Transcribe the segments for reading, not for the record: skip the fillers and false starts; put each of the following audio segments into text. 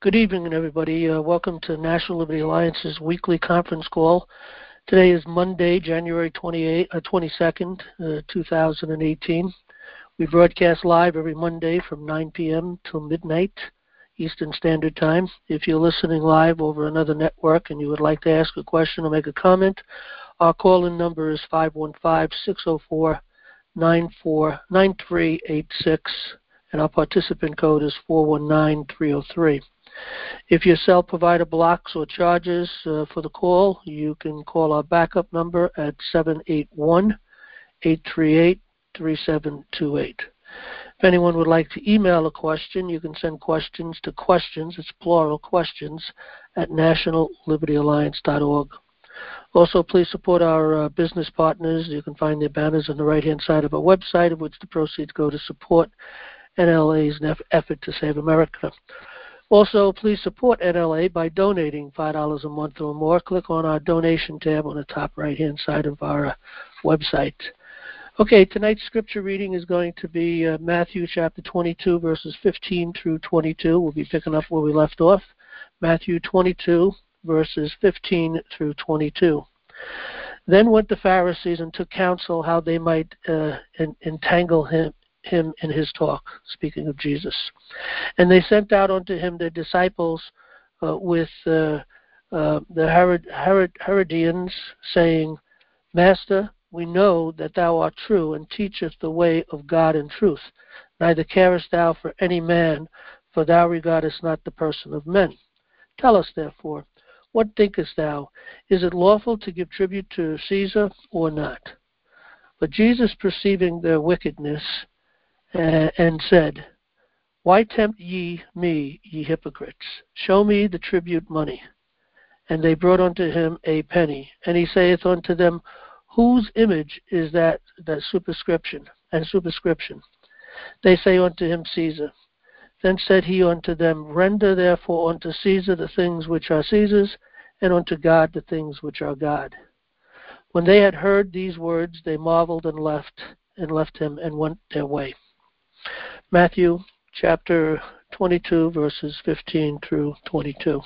Good evening, everybody. Welcome to National Liberty Alliance's weekly conference call. Today is Monday, January 22nd, 2018. We broadcast live every Monday from 9 p.m. till midnight Eastern Standard Time. If you're listening live over another network and you would like to ask a question or make a comment, our call-in number is 515-604-9386, and our participant code is 419303. If your cell provider blocks or charges for the call, you can call our backup number at 781-838-3728. If anyone would like to email a question, you can send questions to questions, it's plural, questions, at nationallibertyalliance.org. Also, please support our business partners. You can find their banners on the right-hand side of our website, of which the proceeds go to support NLA's effort to save America. Also, please support NLA by donating $5 a month or more. Click on our donation tab on the top right-hand side of our website. Okay, tonight's scripture reading is going to be Matthew chapter 22, verses 15 through 22. We'll be picking up where we left off. Matthew 22, verses 15 through 22. Then went the Pharisees and took counsel how they might entangle him in his talk, speaking of Jesus. And they sent out unto him their disciples with the Herodians, saying, Master, we know that thou art true, and teachest the way of God in truth. Neither carest thou for any man, for thou regardest not the person of men. Tell us, therefore, what thinkest thou? Is it lawful to give tribute to Caesar or not? But Jesus, perceiving their wickedness, and said, Why tempt ye me, ye hypocrites? Show me the tribute money. And they brought unto him a penny. And he saith unto them, Whose image is that superscription? They say unto him, Caesar. Then said he unto them, Render therefore unto Caesar the things which are Caesar's, and unto God the things which are God. When they had heard these words, they marveled and left him and went their way. Matthew chapter 22, verses 15 through 22.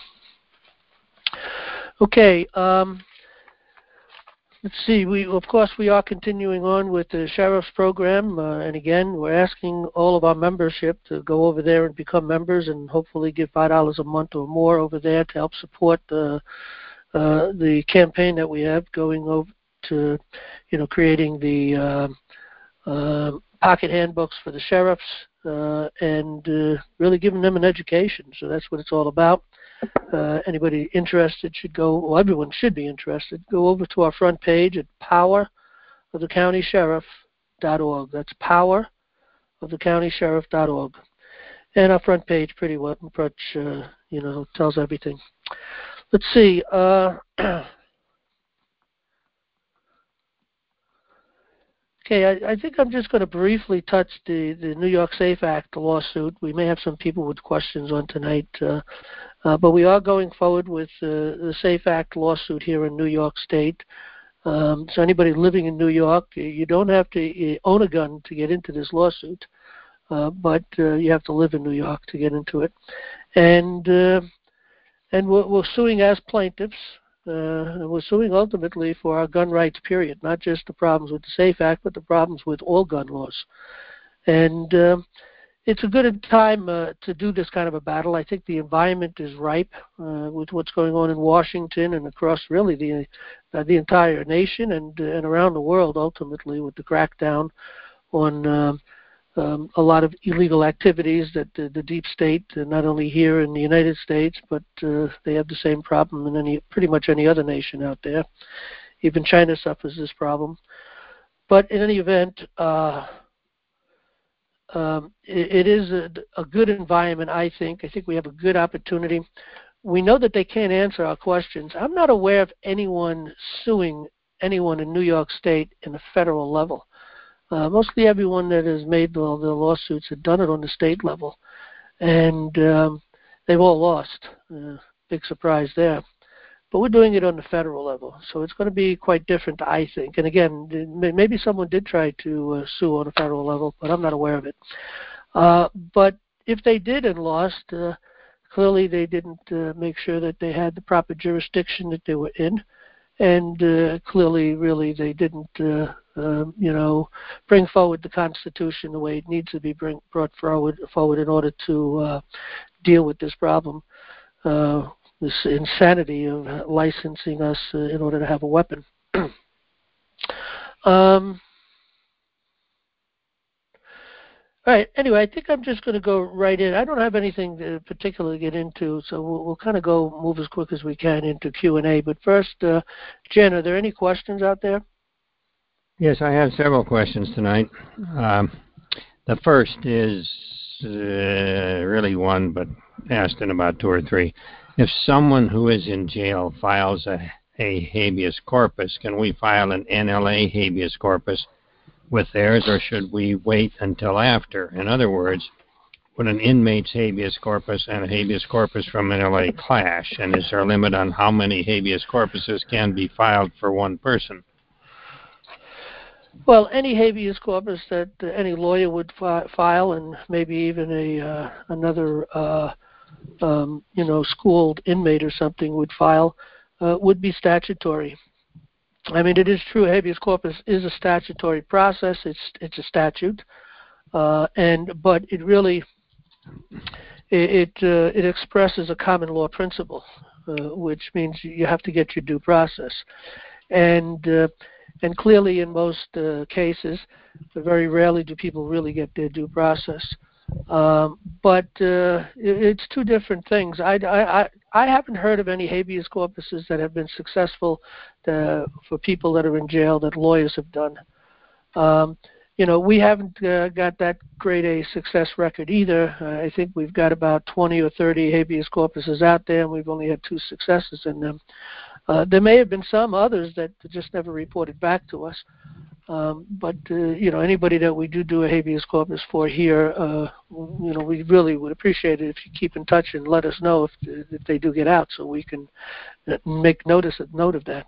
Okay, let's see. We are continuing on with the Sheriff's Program, and again, we're asking all of our membership to go over there and become members, and hopefully give $5 a month or more over there to help support the campaign that we have going over to, creating the pocket handbooks for the sheriffs, and really giving them an education. So that's what it's all about. Anybody interested should go, well, everyone should be interested. Go over to our front page at powerofthecountysheriff.org. That's powerofthecountysheriff.org. And our front page pretty much, tells everything. Let's see. Okay, I think I'm just going to briefly touch the New York SAFE Act lawsuit. We may have some people with questions on tonight, but we are going forward with the SAFE Act lawsuit here in New York State. So anybody living in New York, you don't have to own a gun to get into this lawsuit, but you have to live in New York to get into it. And we're suing as plaintiffs. We're suing ultimately for our gun rights, period, not just the problems with the SAFE Act, but the problems with all gun laws. And it's a good time to do this kind of a battle. I think the environment is ripe with what's going on in Washington and across really the entire nation and around the world, ultimately, with the crackdown on a lot of illegal activities that the deep state, not only here in the United States, but they have the same problem in pretty much any other nation out there. Even China suffers this problem. But in any event, it is a good environment, I think. I think we have a good opportunity. We know that they can't answer our questions. I'm not aware of anyone suing anyone in New York State in the federal level. Mostly everyone that has made the lawsuits had done it on the state level, and they've all lost. Big surprise there. But we're doing it on the federal level, so it's going to be quite different, I think. And again, maybe someone did try to sue on a federal level, but I'm not aware of it. But if they did and lost, Clearly, they didn't make sure that they had the proper jurisdiction that they were in, and clearly, really, they didn't, bring forward the Constitution the way it needs to be brought forward in order to deal with this problem, this insanity of licensing us in order to have a weapon. All right. Anyway, I think I'm just going to go right in. I don't have anything to particularly get into, so we'll kind of move as quick as we can into Q&A. But first, Jen, are there any questions out there? Yes, I have several questions tonight. The first is really one, but asked in about two or three. If someone who is in jail files a habeas corpus, can we file an NLA habeas corpus with theirs, or should we wait until after? In other words, would an inmate's habeas corpus and a habeas corpus from NLA clash, and is there a limit on how many habeas corpuses can be filed for one person? Well, any habeas corpus that any lawyer would file, and maybe even another schooled inmate or something would file, would be statutory. I mean, it is true habeas corpus is a statutory process. It's a statute, but it really it expresses a common law principle, which means you have to get your due process, and clearly in most cases, very rarely do people really get their due process. But it's two different things. I haven't heard of any habeas corpuses that have been successful for people that are in jail that lawyers have done. We haven't got that great a success record either. I think we've got about 20 or 30 habeas corpuses out there, and we've only had 2 successes in them. There may have been some others that just never reported back to us. But anybody that we do a habeas corpus for here, we really would appreciate it if you keep in touch and let us know if they do get out, so we can make note of that.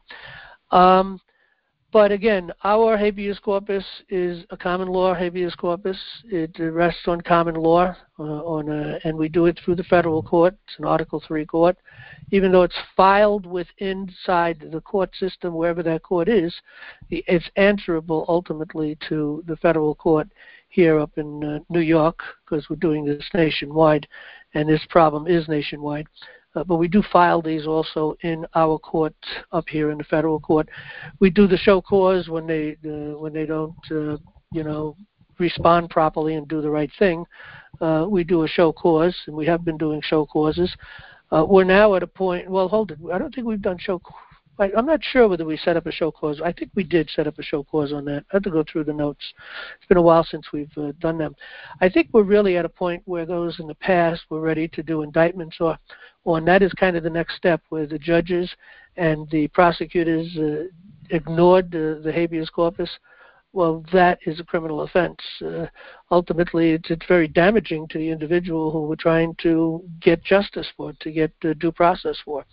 But again, our habeas corpus is a common law habeas corpus. It rests on common law, and we do it through the federal court. It's an Article III court. Even though it's filed inside the court system, wherever that court is, it's answerable ultimately to the federal court here up in New York, because we're doing this nationwide, and this problem is nationwide. But we do file these also in our court up here in the federal court. We do the show cause when they don't respond properly and do the right thing. We do a show cause, and we have been doing show causes. We're now at a point. Well, hold it. I don't think we've done show. I'm not sure whether we set up a show cause. I think we did set up a show cause on that. I have to go through the notes. It's been a while since we've done them. I think we're really at a point where those in the past were ready to do indictments, and that is kind of the next step, where the judges and the prosecutors ignored the habeas corpus. Well, that is a criminal offense. Ultimately, it's very damaging to the individual who we're trying to get justice for, to get due process for.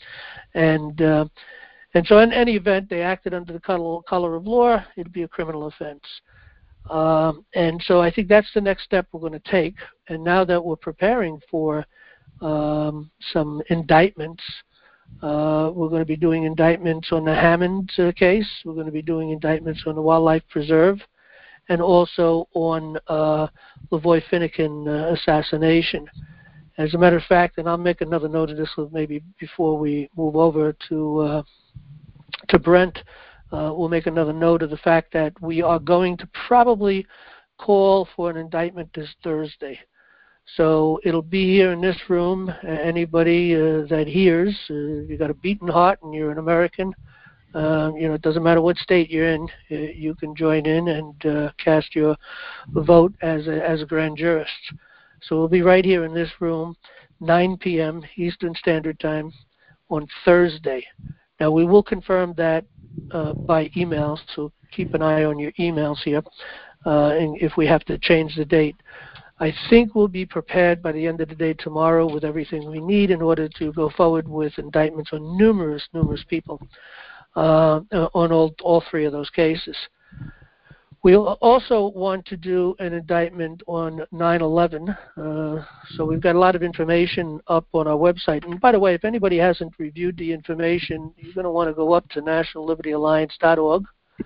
And so in any event, they acted under the color of law, it'd be a criminal offense. And so I think that's the next step we're going to take. And now that we're preparing for some indictments, we're going to be doing indictments on the Hammond case. We're going to be doing indictments on the Wildlife Preserve, and also on Lavoy Finickin assassination. As a matter of fact, and I'll make another note of this maybe before we move over to Brent, we'll make another note of the fact that we are going to probably call for an indictment this Thursday. So it'll be here in this room. Anybody that hears, if you've got a beating heart and you're an American, it doesn't matter what state you're in, you can join in and cast your vote as a grand jurist. So we'll be right here in this room, 9 p.m. Eastern Standard Time on Thursday. Now, we will confirm that by email, so keep an eye on your emails here, and if we have to change the date. I think we'll be prepared by the end of the day tomorrow with everything we need in order to go forward with indictments on numerous people on all 3 of those cases. We also want to do an indictment on 9/11. So we've got a lot of information up on our website. And by the way, if anybody hasn't reviewed the information, you're going to want to go up to nationallibertyalliance.org.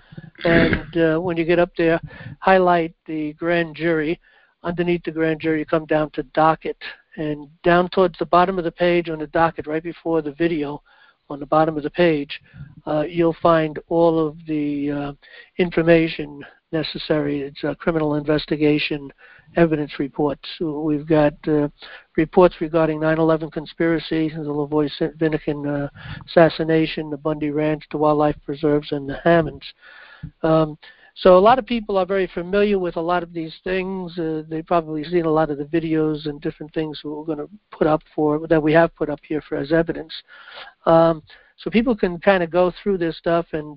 And when you get up there, highlight the grand jury. Underneath the grand jury, you come down to docket. And down towards the bottom of the page on the docket, right before the video, on the bottom of the page, you'll find all of the information necessary. It's a criminal investigation evidence reports. So we've got reports regarding 9/11 conspiracy, the Lavoie Vinnican assassination, the Bundy Ranch, the wildlife preserves, and the Hammonds. So a lot of people are very familiar with a lot of these things. They've probably seen a lot of the videos and different things that we're going to put up that we have put up here as evidence. So people can kind of go through this stuff and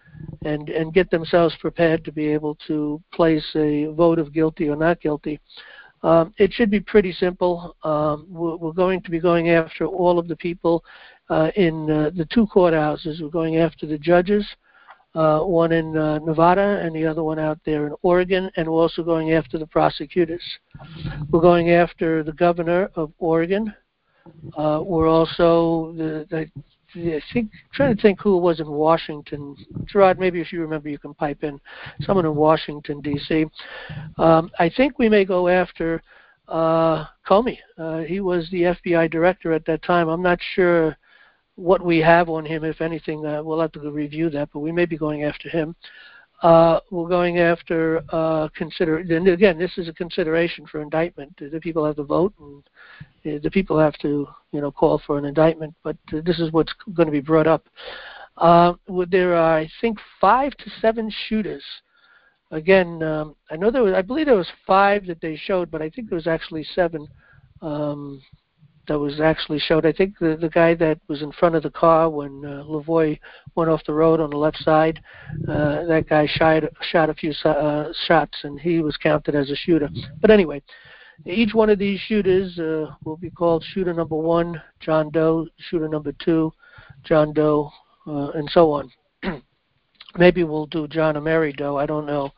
get themselves prepared to be able to place a vote of guilty or not guilty. It should be pretty simple. We're going to be going after all of the people in the two courthouses. We're going after the judges, one in Nevada and the other one out there in Oregon, and we're also going after the prosecutors. We're going after the governor of Oregon. We're also trying to think who it was in Washington. Gerard, maybe if you remember, you can pipe in. Someone in Washington, D.C. I think we may go after Comey. He was the FBI director at that time. I'm not sure what we have on him, if anything. We'll have to review that, but we may be going after him. We're going after and again, this is a consideration for indictment. The people have to vote, and the people have to, call for an indictment. But this is what's going to be brought up. There are, I think, 5 to 7 shooters. Again, I believe there was 5 that they showed, but I think there was actually 7 that was actually showed. I think the guy that was in front of the car when Lavoie went off the road on the left side, that guy shot a few shots, and he was counted as a shooter. But anyway, each one of these shooters will be called shooter number 1, John Doe, shooter number 2, John Doe, and so on. Maybe we'll do John or Mary Doe, I don't know.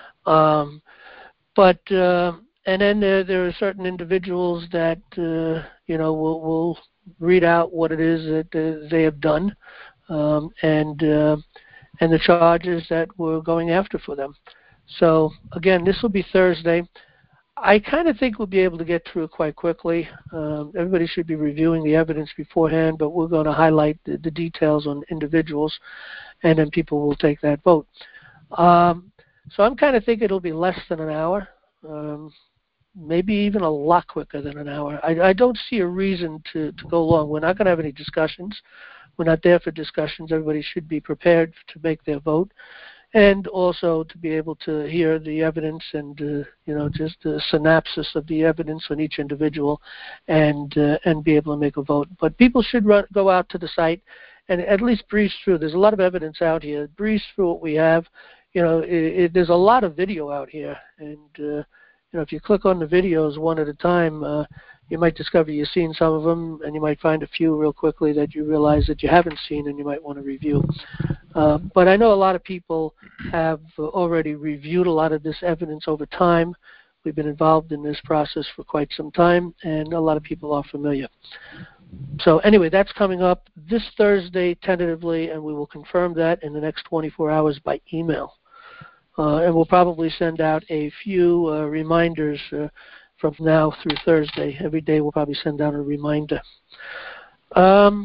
And then there are certain individuals that, will read out what it is that they have done, and the charges that we're going after for them. So, again, this will be Thursday. I kind of think we'll be able to get through it quite quickly. Everybody should be reviewing the evidence beforehand, but we're going to highlight the details on individuals, and then people will take that vote. So I'm kind of thinking it'll be less than an hour. Maybe even a lot quicker than an hour. I don't see a reason to go long. We're not going to have any discussions. We're not there for discussions. Everybody should be prepared to make their vote, and also to be able to hear the evidence and just a synopsis of the evidence on each individual, and be able to make a vote. But people should go out to the site and at least breeze through. There's a lot of evidence out here. Breeze through what we have. There's a lot of video out here, and if you click on the videos one at a time, you might discover you've seen some of them, and you might find a few real quickly that you realize that you haven't seen and you might want to review. But I know a lot of people have already reviewed a lot of this evidence over time. We've been involved in this process for quite some time, and a lot of people are familiar. So anyway, that's coming up this Thursday tentatively, and we will confirm that in the next 24 hours by email. And we'll probably send out a few reminders from now through Thursday. Every day we'll probably send out a reminder. All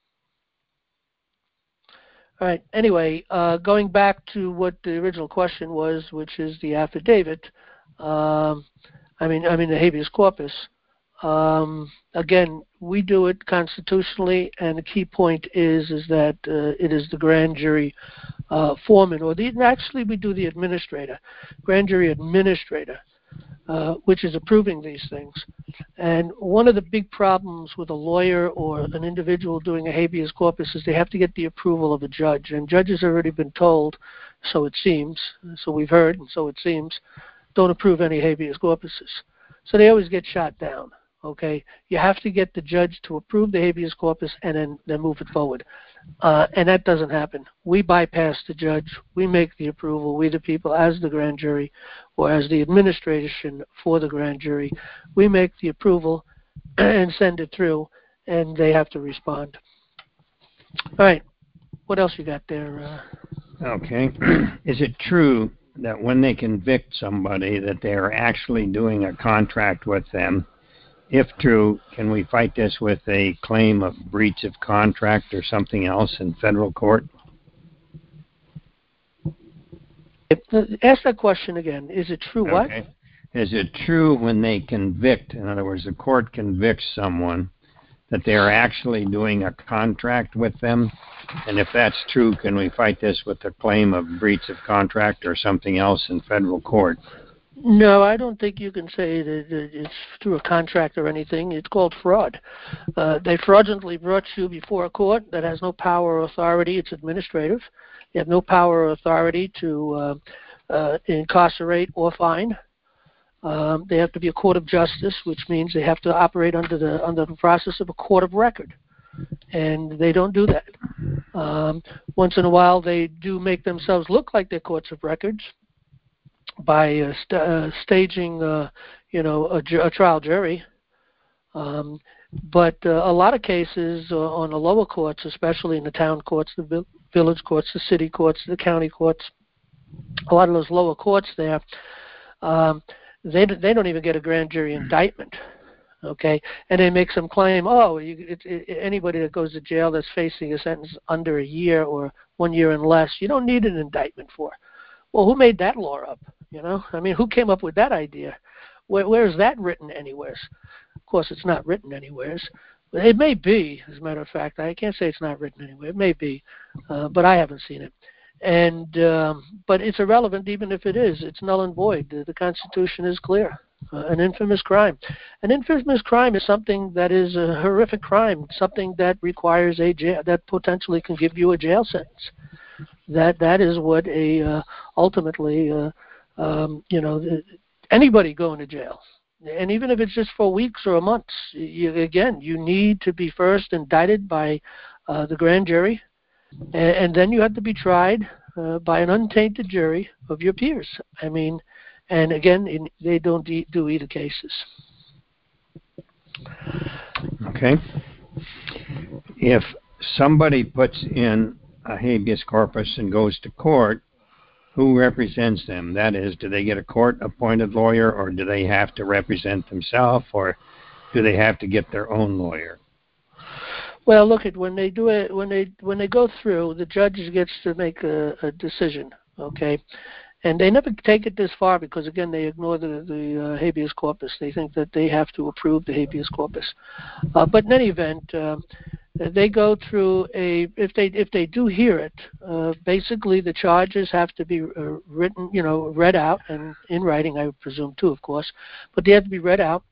right. Anyway, going back to what the original question was, which is the affidavit. The habeas corpus. Again, we do it constitutionally, and the key point is that it is the grand jury foreman, actually we do the administrator, grand jury administrator, which is approving these things. And one of the big problems with a lawyer or an individual doing a habeas corpus is they have to get the approval of a judge. And judges have already been told, so it seems, so we've heard, and so it seems, don't approve any habeas corpuses. So they always get shot down. Okay, you have to get the judge to approve the habeas corpus and then move it forward, and that doesn't happen. We bypass the judge. We make the approval. We, the people, as the grand jury, or as the administration for the grand jury, we make the approval and send it through, and they have to respond. All right, what else you got there? Okay, is it true that when they convict somebody that they are actually doing a contract with them? If true, can we fight this with a claim of breach of contract or something else in federal court? Ask that question again. Is it true what? Okay. Is it true when they convict, in other words, the court convicts someone, that they are actually doing a contract with them? And if that's true, can we fight this with a claim of breach of contract or something else in federal court? No, I don't think you can say that it's through a contract or anything. It's called fraud. They fraudulently brought you before a court that has no power or authority. It's administrative. They have no power or authority to incarcerate or fine. They have to be a court of justice, which means they have to operate under the process of a court of record, and they don't do that. Once in a while, they do make themselves look like they're courts of records by staging, a trial jury. But a lot of cases on the lower courts, especially in the town courts, the village courts, the city courts, the county courts, a lot of those lower courts there, they don't even get a grand jury indictment. Okay, and they make some claim, anybody that goes to jail that's facing a sentence under a year or 1 year and less, you don't need an indictment for. Well, who made that law up? Who came up with that idea? Where is that written anywhere? Of course, it's not written anywhere. It may be, as a matter of fact. I can't say it's not written anywhere. It may be, but I haven't seen it. And but it's irrelevant even if it is. It's null and void. The Constitution is clear. An infamous crime. An infamous crime is something that is a horrific crime, something that requires a jail, that potentially can give you a jail sentence. That is what ultimately anybody going to jail, and even if it's just for weeks or months, you need to be first indicted by the grand jury, and then you have to be tried by an untainted jury of your peers. And again, they don't do either cases. Okay. If somebody puts in a habeas corpus and goes to court, who represents them? That is, do they get a court-appointed lawyer, or do they have to represent themselves, or do they have to get their own lawyer? Well, look, when they do it, when they go through, the judge gets to make a decision. Okay. And they never take it this far because, again, they ignore the habeas corpus. They think that they have to approve the habeas corpus. But in any event, they go through if they do hear it, basically the charges have to be read out, and in writing, I would presume too, of course. But they have to be read out.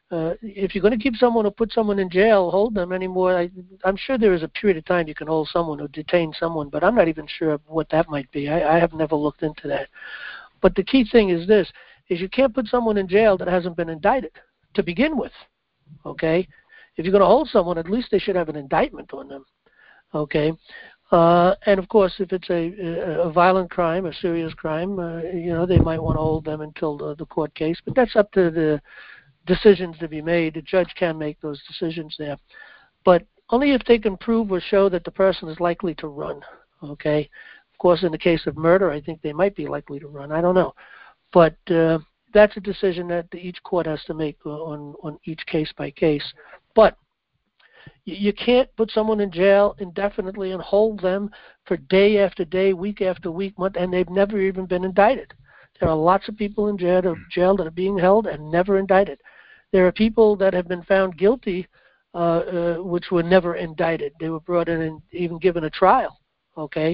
If you're going to keep someone or put someone in jail, hold them anymore. I'm sure there is a period of time you can hold someone or detain someone, but I'm not even sure what that might be. I have never looked into that. But the key thing is this, is you can't put someone in jail that hasn't been indicted to begin with, okay? If you're going to hold someone, at least they should have an indictment on them, okay? And, of course, if it's a violent crime, a serious crime, they might want to hold them until the court case, but that's up to the decisions to be made. The judge can make those decisions there, but only if they can prove or show that the person is likely to run. Okay, of course, in the case of murder, I think they might be likely to run. I don't know, but that's a decision that each court has to make on each case by case. But you can't put someone in jail indefinitely and hold them for day after day, week after week, month, and they've never even been indicted. There are lots of people in jail that are being held and never indicted. There are people that have been found guilty, which were never indicted. They were brought in and even given a trial, okay,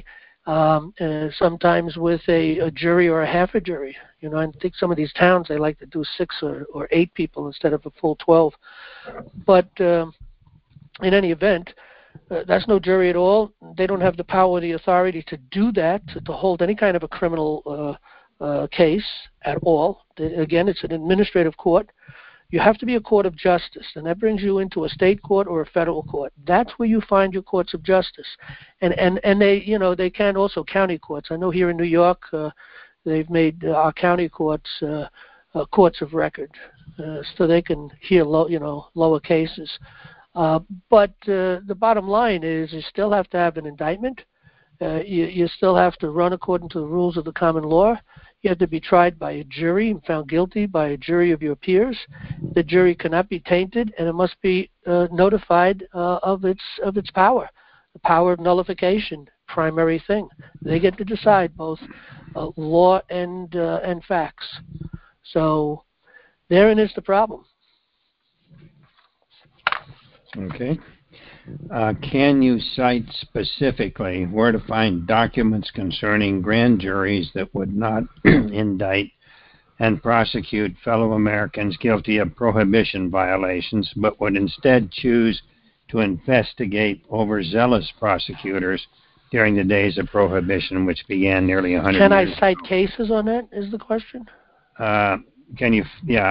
sometimes with a jury or a half a jury. I think some of these towns, they like to do 6 or 8 people instead of a full 12. But in any event, that's no jury at all. They don't have the power or the authority to do that, to hold any kind of a criminal case at all. Again, it's an administrative court. You have to be a court of justice, and that brings you into a state court or a federal court. That's where you find your courts of justice, and they they can also county courts. I know here in New York they've made our county courts courts of record, so they can hear lower cases. But the bottom line is you still have to have an indictment. You still have to run according to the rules of the common law. You have to be tried by a jury and found guilty by a jury of your peers. The jury cannot be tainted, and it must be notified of its power. The power of nullification, primary thing. They get to decide both law and facts. So therein is the problem. Okay. Can you cite specifically where to find documents concerning grand juries that would not indict and prosecute fellow Americans guilty of prohibition violations, but would instead choose to investigate overzealous prosecutors during the days of prohibition, which began nearly 100 years ago? Can I cite cases on that, is the question? Can you,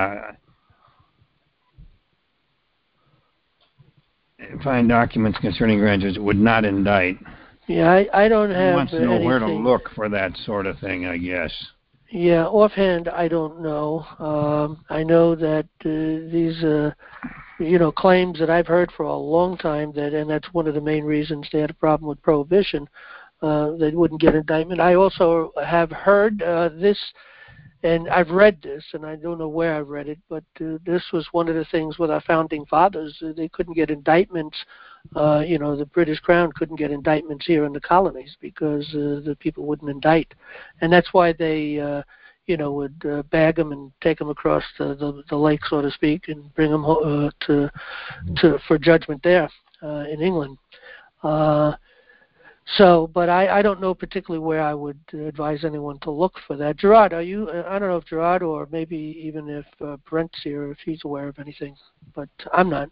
find documents concerning grand juries that would not indict? Yeah, I don't have anything. He wants to know where to look for that sort of thing, I guess. Yeah, offhand, I don't know. I know that these, claims that I've heard for a long time, and that's one of the main reasons they had a problem with prohibition, they wouldn't get indictment. I also have heard this, and I've read this, and I don't know where I read it, but this was one of the things with our founding fathers. They couldn't get indictments. The British Crown couldn't get indictments here in the colonies because the people wouldn't indict. And that's why they, would bag them and take them across the lake, so to speak, and bring them for judgment there in England. But I don't know particularly where I would advise anyone to look for that. Gerard, are you? I don't know if Gerard or maybe even if Brent's here, if he's aware of anything, but I'm not.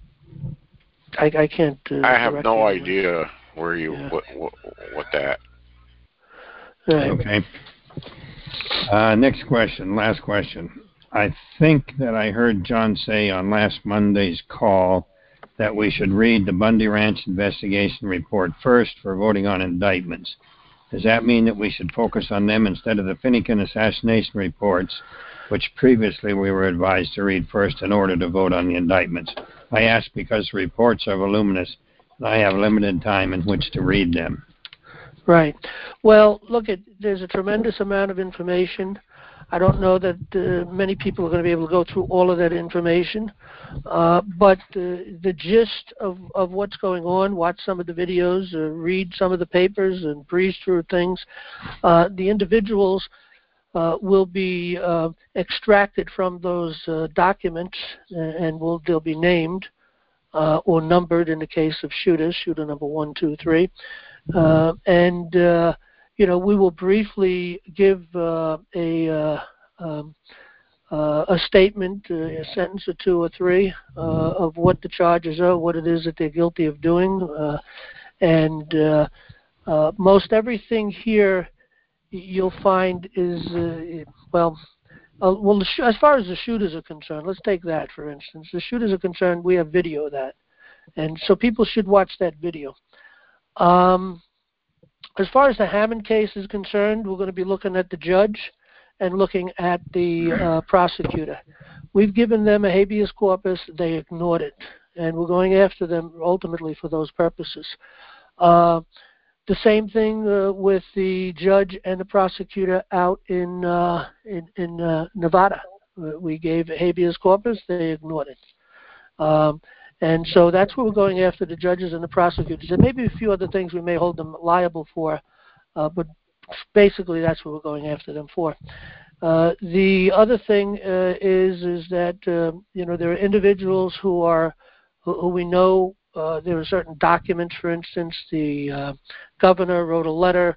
I can't. I have no idea where you what that. Right. Okay. Next question, last question. I think that I heard John say on last Monday's call that we should read the Bundy Ranch investigation report first for voting on indictments. Does that mean that we should focus on them instead of the Finnegan assassination reports, which previously we were advised to read first in order to vote on the indictments? I ask because the reports are voluminous, and I have limited time in which to read them. Right. Well, there's a tremendous amount of information. I don't know that many people are going to be able to go through all of that information, but the gist of what's going on, watch some of the videos, read some of the papers, and breeze through things. The individuals will be extracted from those documents, and they'll be named or numbered in the case of shooters, shooter number 1, 2, 3. We will briefly give a statement, a sentence or 2 or 3 of what the charges are, what it is that they're guilty of doing, and most everything here you'll find is as far as the shooters are concerned, let's take that for instance. The shooters are concerned, we have video of that, and so people should watch that video. As far as the Hammond case is concerned, we're going to be looking at the judge and looking at the prosecutor. We've given them a habeas corpus. They ignored it, and we're going after them ultimately for those purposes. The same thing with the judge and the prosecutor out in Nevada. We gave a habeas corpus. They ignored it. And so that's what we're going after, the judges and the prosecutors. There may be a few other things we may hold them liable for, but basically that's what we're going after them for. The other thing is that there are individuals who we know. There are certain documents, for instance, the governor wrote a letter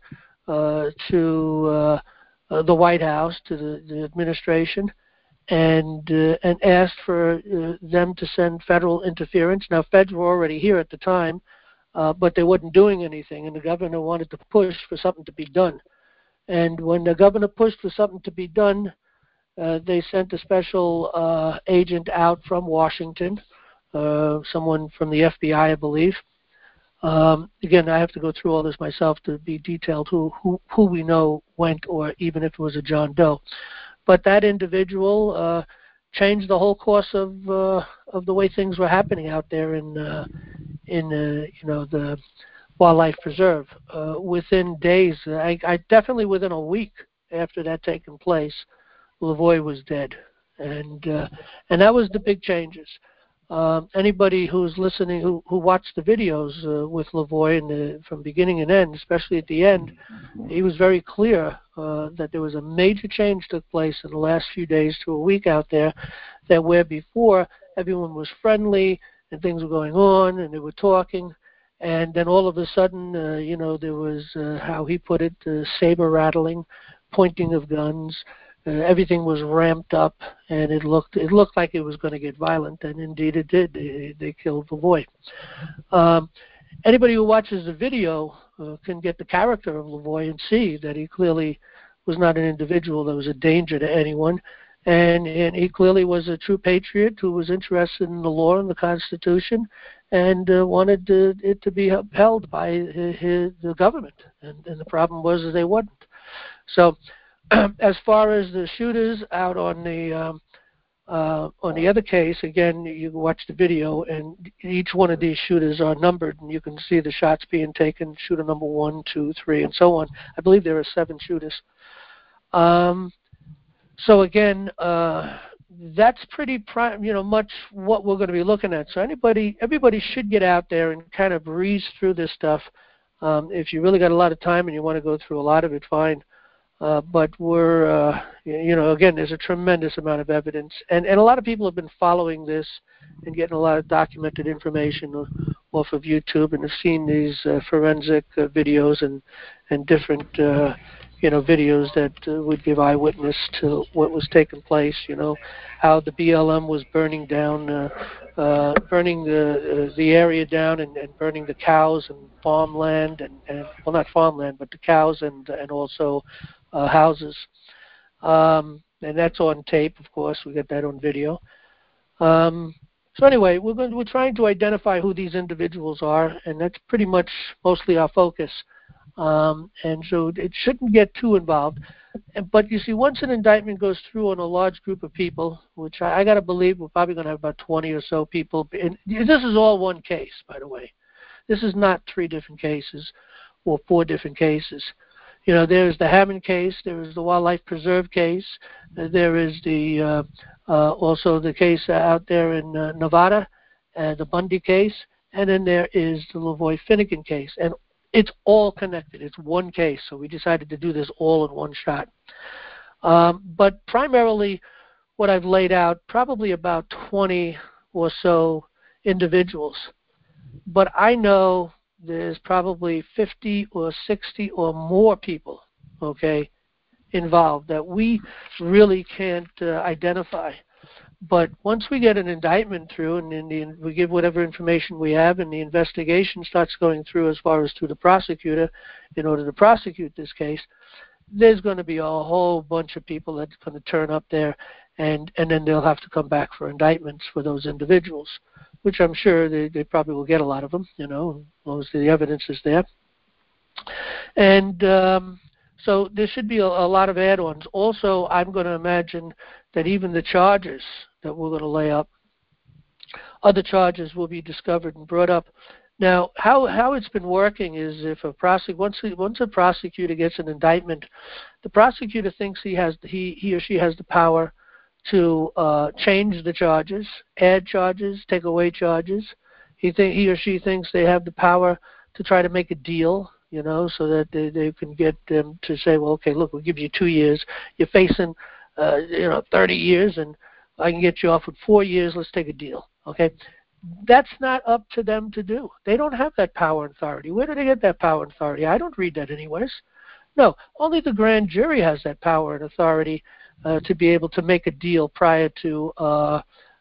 to the White House, to the administration, and asked for them to send federal interference. Now, feds were already here at the time, but they weren't doing anything, and the governor wanted to push for something to be done. And when the governor pushed for something to be done, they sent a special agent out from Washington, someone from the FBI, I believe. Again, I have to go through all this myself to be detailed who we know went, or even if it was a John Doe. But that individual changed the whole course of the way things were happening out there in the wildlife preserve. Within days, I definitely within a week after that taking place, Lavoie was dead, and that was the big changes. Anybody who's listening, who watched the videos with Lavoie from beginning and end, especially at the end, he was very clear that there was a major change took place in the last few days to a week out there, that where before everyone was friendly and things were going on and they were talking, and then all of a sudden, there was, how he put it, saber rattling, pointing of guns. Everything was ramped up, and it looked like it was going to get violent, and indeed it did. They killed Lavoie. Anybody who watches the video can get the character of Lavoie and see that he clearly was not an individual that was a danger to anyone, and he clearly was a true patriot who was interested in the law and the Constitution, and wanted it to be upheld by the government. And the problem was that they wouldn't. So, as far as the shooters out on the other case, again, you can watch the video, and each one of these shooters are numbered, and you can see the shots being taken, shooter number 1, 2, 3, and so on. I believe there are 7 shooters. So again, that's pretty much what we're going to be looking at. So everybody should get out there and kind of breeze through this stuff. If you really got a lot of time and you want to go through a lot of it, fine. But we're, again, there's a tremendous amount of evidence. And a lot of people have been following this and getting a lot of documented information off of YouTube, and have seen these forensic videos and different, videos that would give eyewitness to what was taking place, how the BLM was burning down, burning the area down, and burning the cows and farmland, and well, not farmland, but the cows and also houses. And that's on tape, of course. We got that on video. So anyway, we're trying to identify who these individuals are, and that's pretty much mostly our focus. And so it shouldn't get too involved. But you see, once an indictment goes through on a large group of people, which I got to believe we're probably going to have about 20 or so people. And this is all one case, by the way. This is not 3 different cases or 4 different cases. There's the Hammond case, there is the Wildlife Preserve case, there is the also the case out there in Nevada, the Bundy case, and then there is the Lavoie Finnegan case. And it's all connected. It's one case, so we decided to do this all in one shot. But primarily what I've laid out, probably about 20 or so individuals. But I know there's probably 50 or 60 or more people, involved that we really can't identify. But once we get an indictment through, and we give whatever information we have, and the investigation starts going through as far as to the prosecutor in order to prosecute this case, there's going to be a whole bunch of people that's going to turn up there, and then they'll have to come back for indictments for those individuals, which I'm sure they probably will get a lot of them, as long as the evidence is there. And so there should be a lot of add-ons. Also, I'm going to imagine that even the charges that we're going to lay up, other charges will be discovered and brought up. Now, how it's been working is if once a prosecutor gets an indictment, the prosecutor thinks he or she has the power to change the charges, add charges, take away charges. He or she thinks they have the power to try to make a deal, so that they can get them to say, well, okay, look, we'll give you 2 years. You're facing, 30 years, and I can get you off with 4 years. Let's take a deal, okay? That's not up to them to do. They don't have that power and authority. Where do they get that power and authority? I don't read that anyways. No, only the grand jury has that power and authority to be able to make a deal prior to a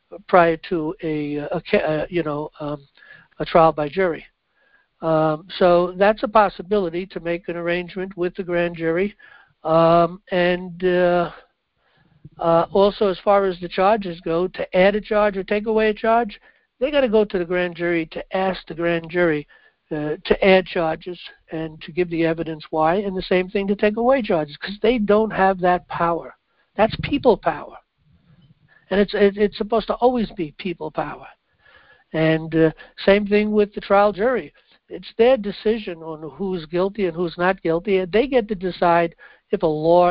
trial by jury. So that's a possibility, to make an arrangement with the grand jury. Also, as far as the charges go, to add a charge or take away a charge, they got to go to the grand jury to ask the grand jury to add charges and to give the evidence why, and the same thing to take away charges, because they don't have that power. That's people power, and it's supposed to always be people power. And same thing with the trial jury. It's their decision on who's guilty and who's not guilty, and they get to decide if a law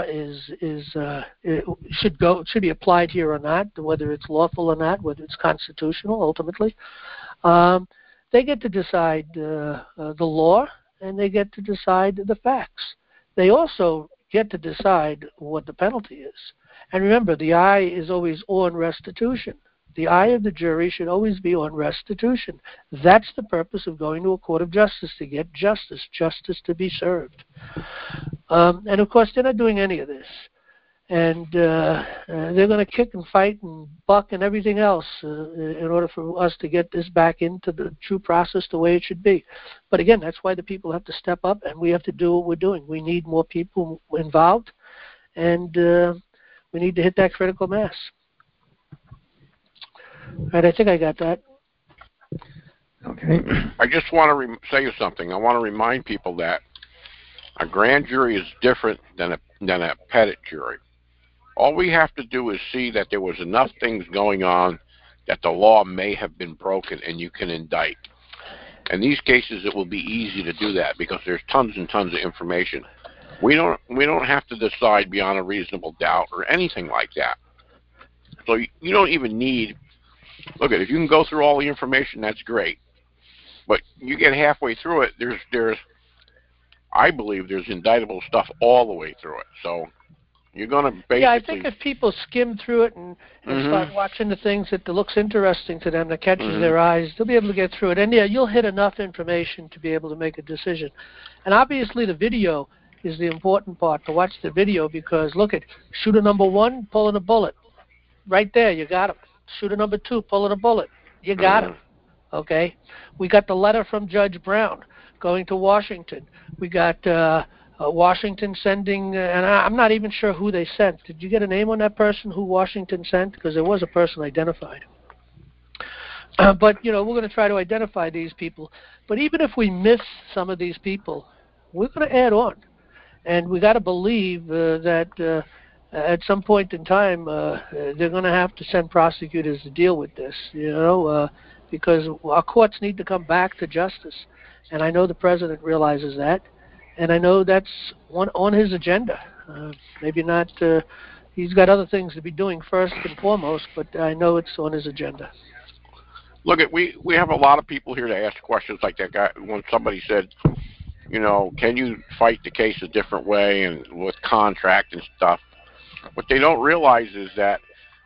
should be applied here or not, whether it's lawful or not, whether it's constitutional ultimately. They get to decide the law, and they get to decide the facts. They also get to decide what the penalty is. And remember, the eye is always on restitution. The eye of the jury should always be on restitution. That's the purpose of going to a court of justice, to get justice to be served. And of course, they're not doing any of this. And they're going to kick and fight and buck and everything else in order for us to get this back into the true process the way it should be. But again, that's why the people have to step up, and we have to do what we're doing. We need more people involved, and we need to hit that critical mass. All right, I think I got that. Okay. I just want to say you something. I want to remind people that a grand jury is different than a petit jury. All we have to do is see that there was enough things going on that the law may have been broken, and you can indict. In these cases, it will be easy to do that because there's tons and tons of information. We don't have to decide beyond a reasonable doubt or anything like that. So you don't even need. Look, if you can go through all the information, that's great. But you get halfway through it, I believe there's indictable stuff all the way through it. So you're going to basically... Yeah, I think if people skim through it and start watching the things that looks interesting to them, that catches their eyes, they'll be able to get through it. And yeah, you'll hit enough information to be able to make a decision. And obviously the video is the important part, to watch the video, because look at shooter number 1 pulling a bullet. Right there, you got him. Shooter number 2 pulling a bullet. You got him. Okay? We got the letter from Judge Brown going to Washington. We got Washington sending, and I'm not even sure who they sent. Did you get a name on that person who Washington sent? Because there was a person identified. But, we're going to try to identify these people. But even if we miss some of these people, we're going to add on. And we got to believe that at some point in time, they're going to have to send prosecutors to deal with this, because our courts need to come back to justice. And I know the president realizes that, and I know that's on his agenda. Maybe not, he's got other things to be doing first and foremost, but I know it's on his agenda. Look, we have a lot of people here to ask questions like that guy. When somebody said, can you fight the case a different way and with contract and stuff? What they don't realize is that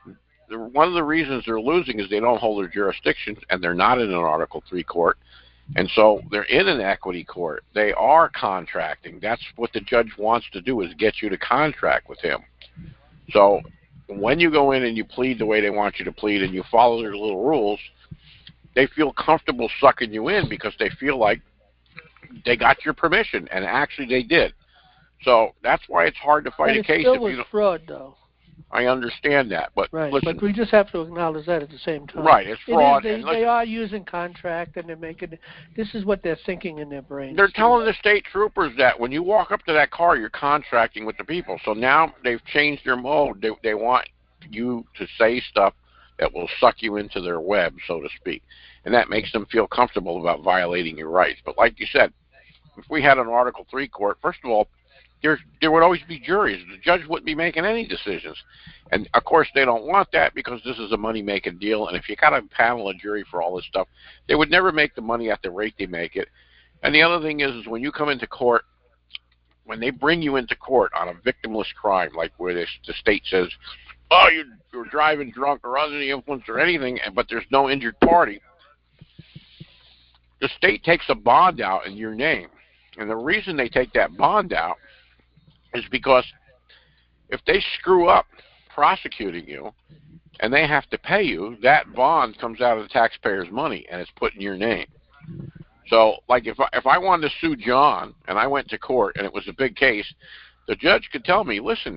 one of the reasons they're losing is they don't hold their jurisdiction, and they're not in an Article III court. And so they're in an equity court. They are contracting. That's what the judge wants to do, is get you to contract with him. So when you go in and you plead the way they want you to plead and you follow their little rules, they feel comfortable sucking you in because they feel like they got your permission, and actually they did. So that's why it's hard to fight a case. It still was fraud, though. I understand that, but right. Listen, but we just have to acknowledge that at the same time. Right, it's fraud. They are using contract, and they're making. This is what they're thinking in their brains. They're telling the state troopers that when you walk up to that car, you're contracting with the people. So now they've changed their mode. They want you to say stuff that will suck you into their web, so to speak, and that makes them feel comfortable about violating your rights. But like you said, if we had an Article III court, first of all, there would always be juries. The judge wouldn't be making any decisions. And, of course, they don't want that because this is a money-making deal. And if you got to panel a jury for all this stuff, they would never make the money at the rate they make it. And the other thing is when you come into court, when they bring you into court on a victimless crime, like where the state says, oh, you're driving drunk or under the influence or anything, but there's no injured party, the state takes a bond out in your name. And the reason they take that bond out is because if they screw up prosecuting you and they have to pay you, that bond comes out of the taxpayer's money and it's put in your name. So, like if I wanted to sue John and I went to court and it was a big case, the judge could tell me, listen,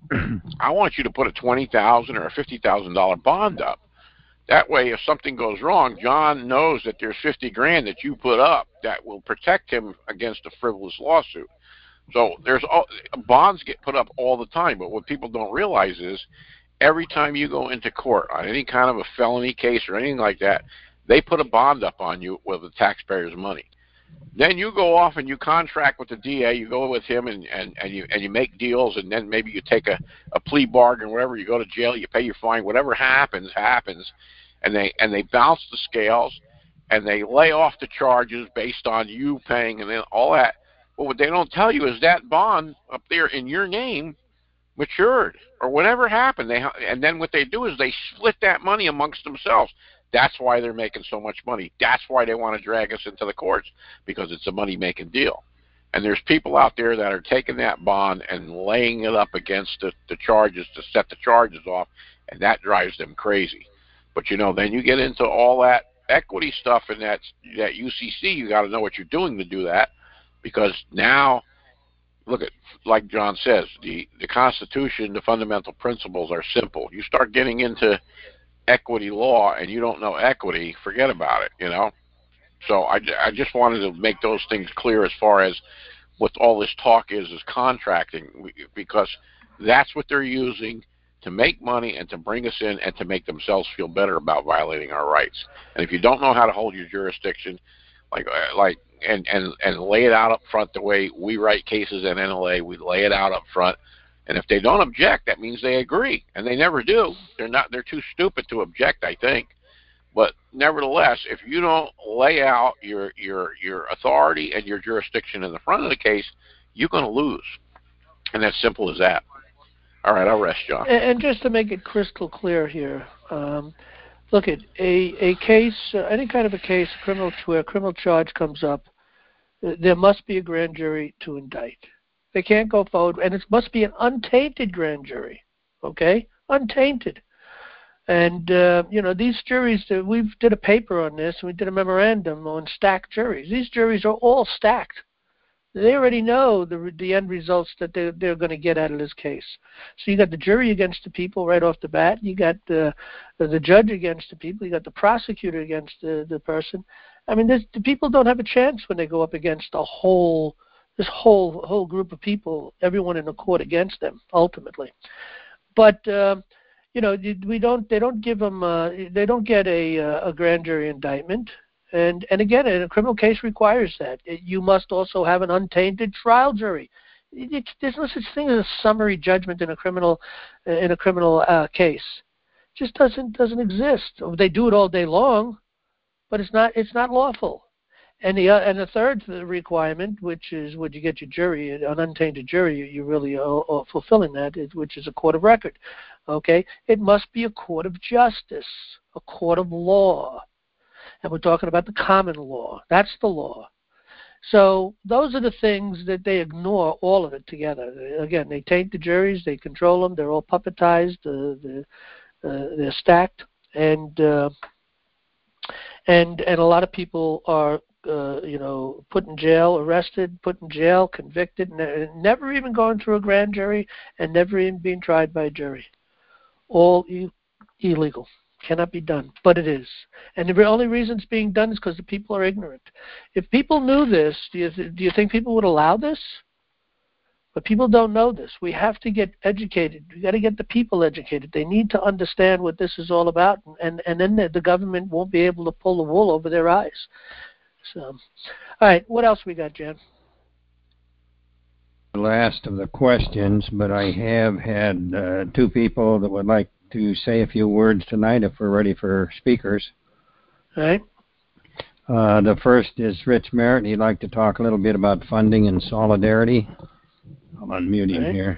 I want you to put a $20,000 or a $50,000 bond up. That way, if something goes wrong, John knows that there's 50 grand that you put up that will protect him against a frivolous lawsuit. So bonds get put up all the time, but what people don't realize is every time you go into court on any kind of a felony case or anything like that, they put a bond up on you with the taxpayers' money. Then you go off and you contract with the DA. You go with him and you make deals, and then maybe you take a plea bargain, whatever. You go to jail, you pay your fine, whatever happens, and they bounce the scales, and they lay off the charges based on you paying, and then all that. But what they don't tell you is that bond up there in your name matured or whatever happened. And then what they do is they split that money amongst themselves. That's why they're making so much money. That's why they want to drag us into the courts, because it's a money-making deal. And there's people out there that are taking that bond and laying it up against the charges to set the charges off, and that drives them crazy. But, then you get into all that equity stuff and that UCC, you got to know what you're doing to do that, because now, look at, like John says, the Constitution, the fundamental principles are simple. You start getting into equity law and you don't know equity, forget about it, So I just wanted to make those things clear as far as what all this talk is contracting, because that's what they're using to make money and to bring us in and to make themselves feel better about violating our rights. And if you don't know how to hold your jurisdiction, and lay it out up front the way we write cases at NLA, we lay it out up front. And if they don't object, that means they agree, and they never do. They're too stupid to object, I think. But nevertheless, if you don't lay out your authority and your jurisdiction in the front of the case, you're going to lose. And that's simple as that. All right, I'll rest, John. And just to make it crystal clear here, look at a case, any kind of a case, where a criminal charge comes up, there must be a grand jury to indict. They can't go forward, and it must be an untainted grand jury, okay? Untainted. And, these juries, we did a paper on this, and we did a memorandum on stacked juries. These juries are all stacked. They already know the end results that they're going to get out of this case. So you got the jury against the people right off the bat. You got the judge against the people. You got the prosecutor against the person. I mean, the people don't have a chance when they go up against this whole group of people, everyone in the court against them, ultimately. But they don't give them, they don't get a grand jury indictment. And again, a criminal case requires that. You must also have an untainted trial jury. There's no such thing as a summary judgment in a criminal case. It just doesn't exist. They do it all day long, but it's not lawful. And the third requirement, which is when you get your jury, an untainted jury, you really are fulfilling that, which is a court of record. Okay, it must be a court of justice, a court of law. And we're talking about the common law. That's the law. So those are the things that they ignore, all of it together. Again, they taint the juries, they control them, they're all puppetized, they're stacked, and a lot of people are put in jail, arrested, put in jail, convicted, never even going through a grand jury, and never even being tried by a jury. All illegal. Cannot be done, but it is. And the only reason it's being done is because the people are ignorant. If people knew this, do you think people would allow this? But people don't know this. We have to get educated. We got to get the people educated. They need to understand what this is all about, and then the government won't be able to pull the wool over their eyes. So, all right, what else we got, Jan? The last of the questions, but I have had two people that would like to say a few words tonight if we're ready for speakers. All right. The first is Rich Merritt. He'd like to talk a little bit about funding and solidarity. I'll unmute him here.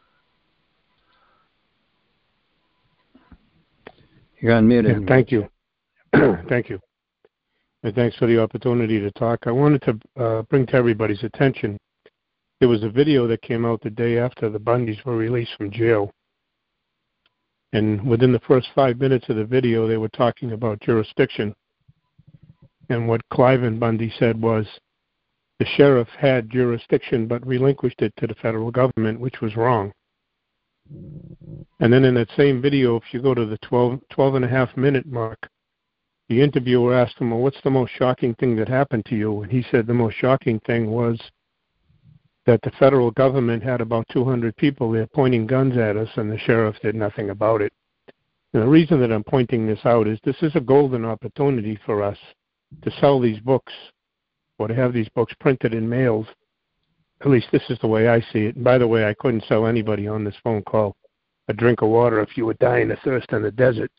You're unmuted. Yeah, thank you. Thank you. And thanks for the opportunity to talk. I wanted to bring to everybody's attention, there was a video that came out the day after the Bundys were released from jail. And within the first 5 minutes of the video, they were talking about jurisdiction. And what Cliven Bundy said was the sheriff had jurisdiction but relinquished it to the federal government, which was wrong. And then in that same video, if you go to the 12 and a half minute mark, the interviewer asked him, well, what's the most shocking thing that happened to you? And he said the most shocking thing was that the federal government had about 200 people there pointing guns at us, and the sheriff did nothing about it. And the reason that I'm pointing this out is this is a golden opportunity for us to sell these books or to have these books printed in mails. At least this is the way I see it. And by the way, I couldn't sell anybody on this phone call a drink of water if you were dying of thirst in the desert.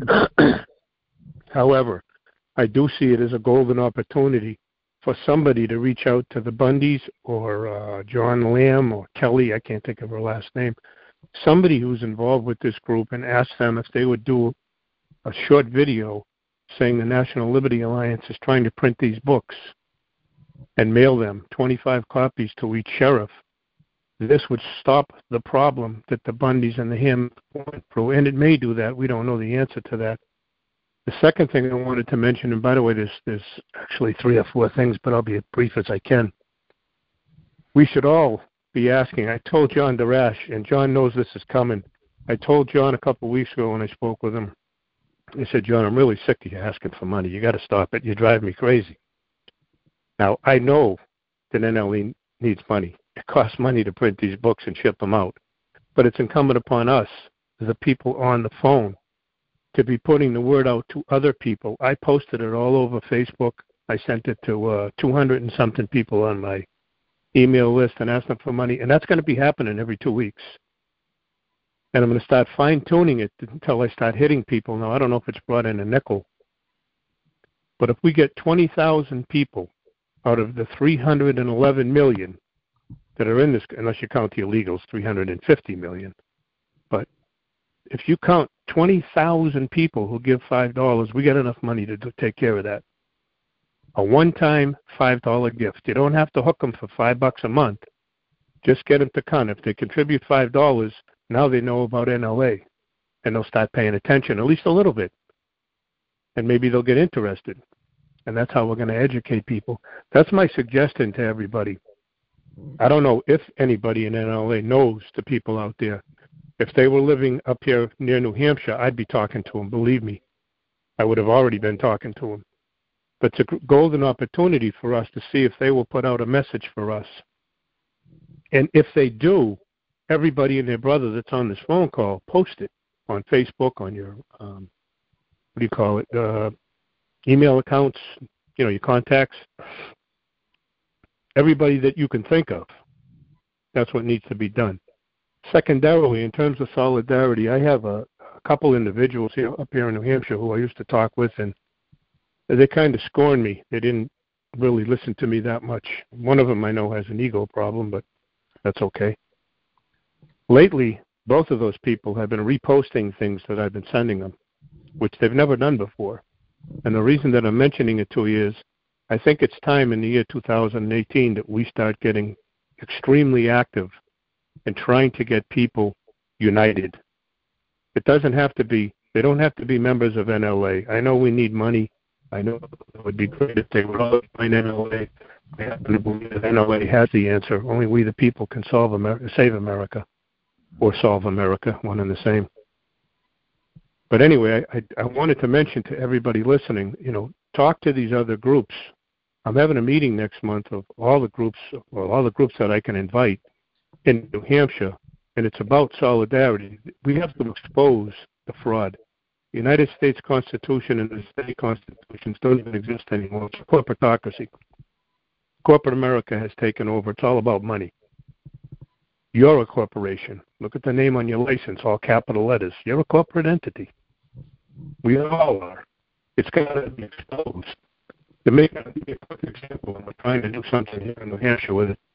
However, I do see it as a golden opportunity for somebody to reach out to the Bundys or John Lamb or Kelly, I can't think of her last name, somebody who's involved with this group, and ask them if they would do a short video saying the National Liberty Alliance is trying to print these books and mail them, 25 copies to each sheriff. This would stop the problem that the Bundys and the Ham went through, and it may do that. We don't know the answer to that. The second thing I wanted to mention, and by the way, there's actually 3 or 4 things, but I'll be as brief as I can. We should all be asking. I told John Darash, and John knows this is coming. I told John a couple of weeks ago when I spoke with him, I said, John, I'm really sick of you asking for money. You got to stop it. You drive me crazy. Now, I know that NLE needs money. It costs money to print these books and ship them out. But it's incumbent upon us, the people on the phone, to be putting the word out to other people. I posted it all over Facebook. I sent it to 200 and something people on my email list and asked them for money. And that's going to be happening every 2 weeks. And I'm going to start fine-tuning it until I start hitting people. Now, I don't know if it's brought in a nickel. But if we get 20,000 people out of the 311 million that are in this, unless you count the illegals, 350 million. But if you count 20,000 people who give $5, we get enough money to take care of that. A one-time $5 gift. You don't have to hook them for $5 a month. Just get them to come. If they contribute $5, now they know about NLA, and they'll start paying attention, at least a little bit. And maybe they'll get interested. And that's how we're going to educate people. That's my suggestion to everybody. I don't know if anybody in NLA knows the people out there. If they were living up here near New Hampshire, I'd be talking to them, believe me. I would have already been talking to them. But it's a golden opportunity for us to see if they will put out a message for us. And if they do, everybody and their brother that's on this phone call, post it on Facebook, on your, email accounts, your contacts. Everybody that you can think of. That's what needs to be done. Secondarily, in terms of solidarity, I have a couple individuals up here in New Hampshire who I used to talk with, and they kind of scorn me. They didn't really listen to me that much. One of them I know has an ego problem, but that's okay. Lately, both of those people have been reposting things that I've been sending them, which they've never done before. And the reason that I'm mentioning it to you is I think it's time in the year 2018 that we start getting extremely active and trying to get people united. It doesn't have to be, they don't have to be members of NLA. I know we need money. I know it would be great if they would all join NLA. I happen to believe that NLA has the answer. Only we the people can save America, or solve America, one and the same. But anyway, I wanted to mention to everybody listening, talk to these other groups. I'm having a meeting next month of all the groups that I can invite in New Hampshire, and it's about solidarity. We have to expose the fraud. The United States Constitution and the state constitutions don't even exist anymore. It's a corporatocracy. Corporate America has taken over. It's all about money. You're a corporation. Look at the name on your license, all capital letters. You're a corporate entity. We all are. It's got to be exposed. To make a quick example, we're trying to do something here in New Hampshire with it.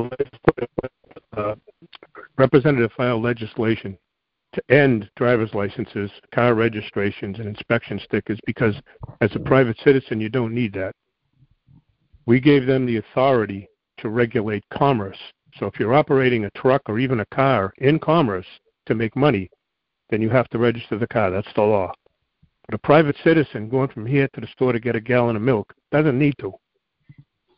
Representative filed legislation to end driver's licenses, car registrations, and inspection stickers because as a private citizen, you don't need that. We gave them the authority to regulate commerce. So if you're operating a truck or even a car in commerce to make money, then you have to register the car. That's the law. But a private citizen going from here to the store to get a gallon of milk doesn't need to.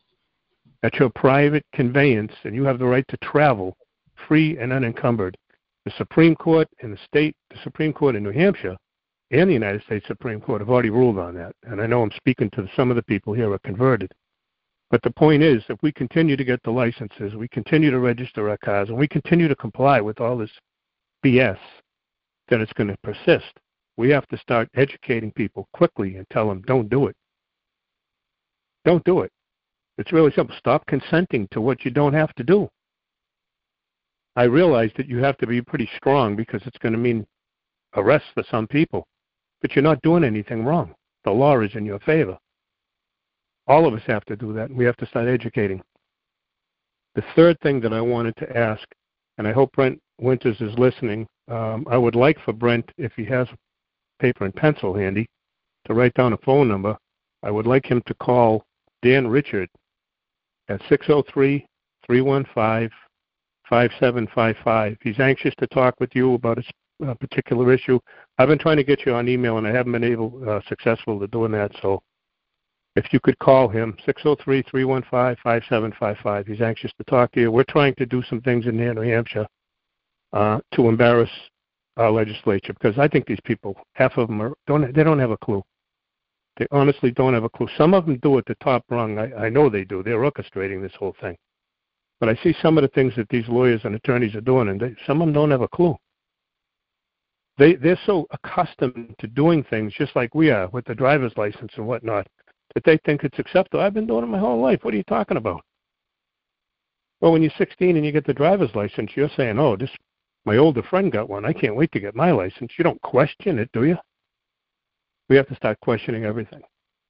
That's your private conveyance, and you have the right to travel free and unencumbered. The Supreme Court in the Supreme Court in New Hampshire and the United States Supreme Court have already ruled on that. And I know I'm speaking to some of the people here who are converted. But the point is, if we continue to get the licenses, we continue to register our cars, and we continue to comply with all this BS, then it's going to persist. We have to start educating people quickly and tell them, don't do it. Don't do it. It's really simple. Stop consenting to what you don't have to do. I realize that you have to be pretty strong because it's going to mean arrest for some people. But you're not doing anything wrong. The law is in your favor. All of us have to do that, and we have to start educating. The third thing that I wanted to ask, and I hope Brent Winters is listening, I would like for Brent, if he has paper and pencil handy, to write down a phone number. I would like him to call Dan Richard at 603-315-5755. He's anxious to talk with you about a particular issue. I've been trying to get you on email, and I haven't been successful to doing that. So if you could call him, 603-315-5755. He's anxious to talk to you. We're trying to do some things in New Hampshire to embarrass our legislature, because I think these people, half of them don't have a clue. They honestly don't have a clue. Some of them do at the top rung. I know they do. They're orchestrating this whole thing. But I see some of the things that these lawyers and attorneys are doing, and some of them don't have a clue. They're so accustomed to doing things just like we are with the driver's license and whatnot that they think it's acceptable. I've been doing it my whole life. What are you talking about? Well, when you're 16 and you get the driver's license, you're saying, oh, my older friend got one. I can't wait to get my license. You don't question it, do you? We have to start questioning everything.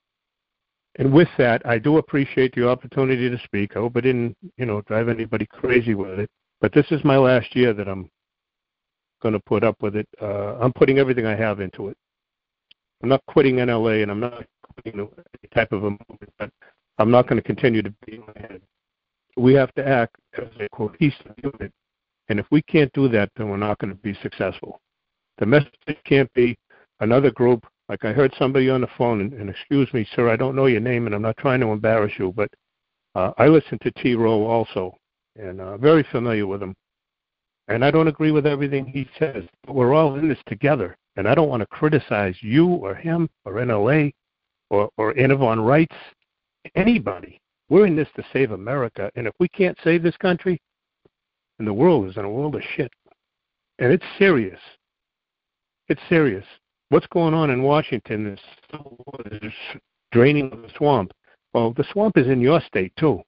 And with that, I do appreciate the opportunity to speak. I hope I didn't, drive anybody crazy with it. But this is my last year that I'm going to put up with it. I'm putting everything I have into it. I'm not quitting NLA, and I'm not quitting any type of a movement, but I'm not going to continue to be in my head. We have to act as a cohesive unit. And if we can't do that, then we're not going to be successful. The message can't be another group. Like I heard somebody on the phone, and excuse me, sir, I don't know your name, and I'm not trying to embarrass you, but I listen to T. Rowe also, and very familiar with him. And I don't agree with everything he says, but we're all in this together. And I don't want to criticize you or him or NLA or Intervon Rights, anybody. We're in this to save America. And if we can't save this country, then the world is in a world of shit. And it's serious. It's serious. What's going on in Washington is draining the swamp. Well, the swamp is in your state, too.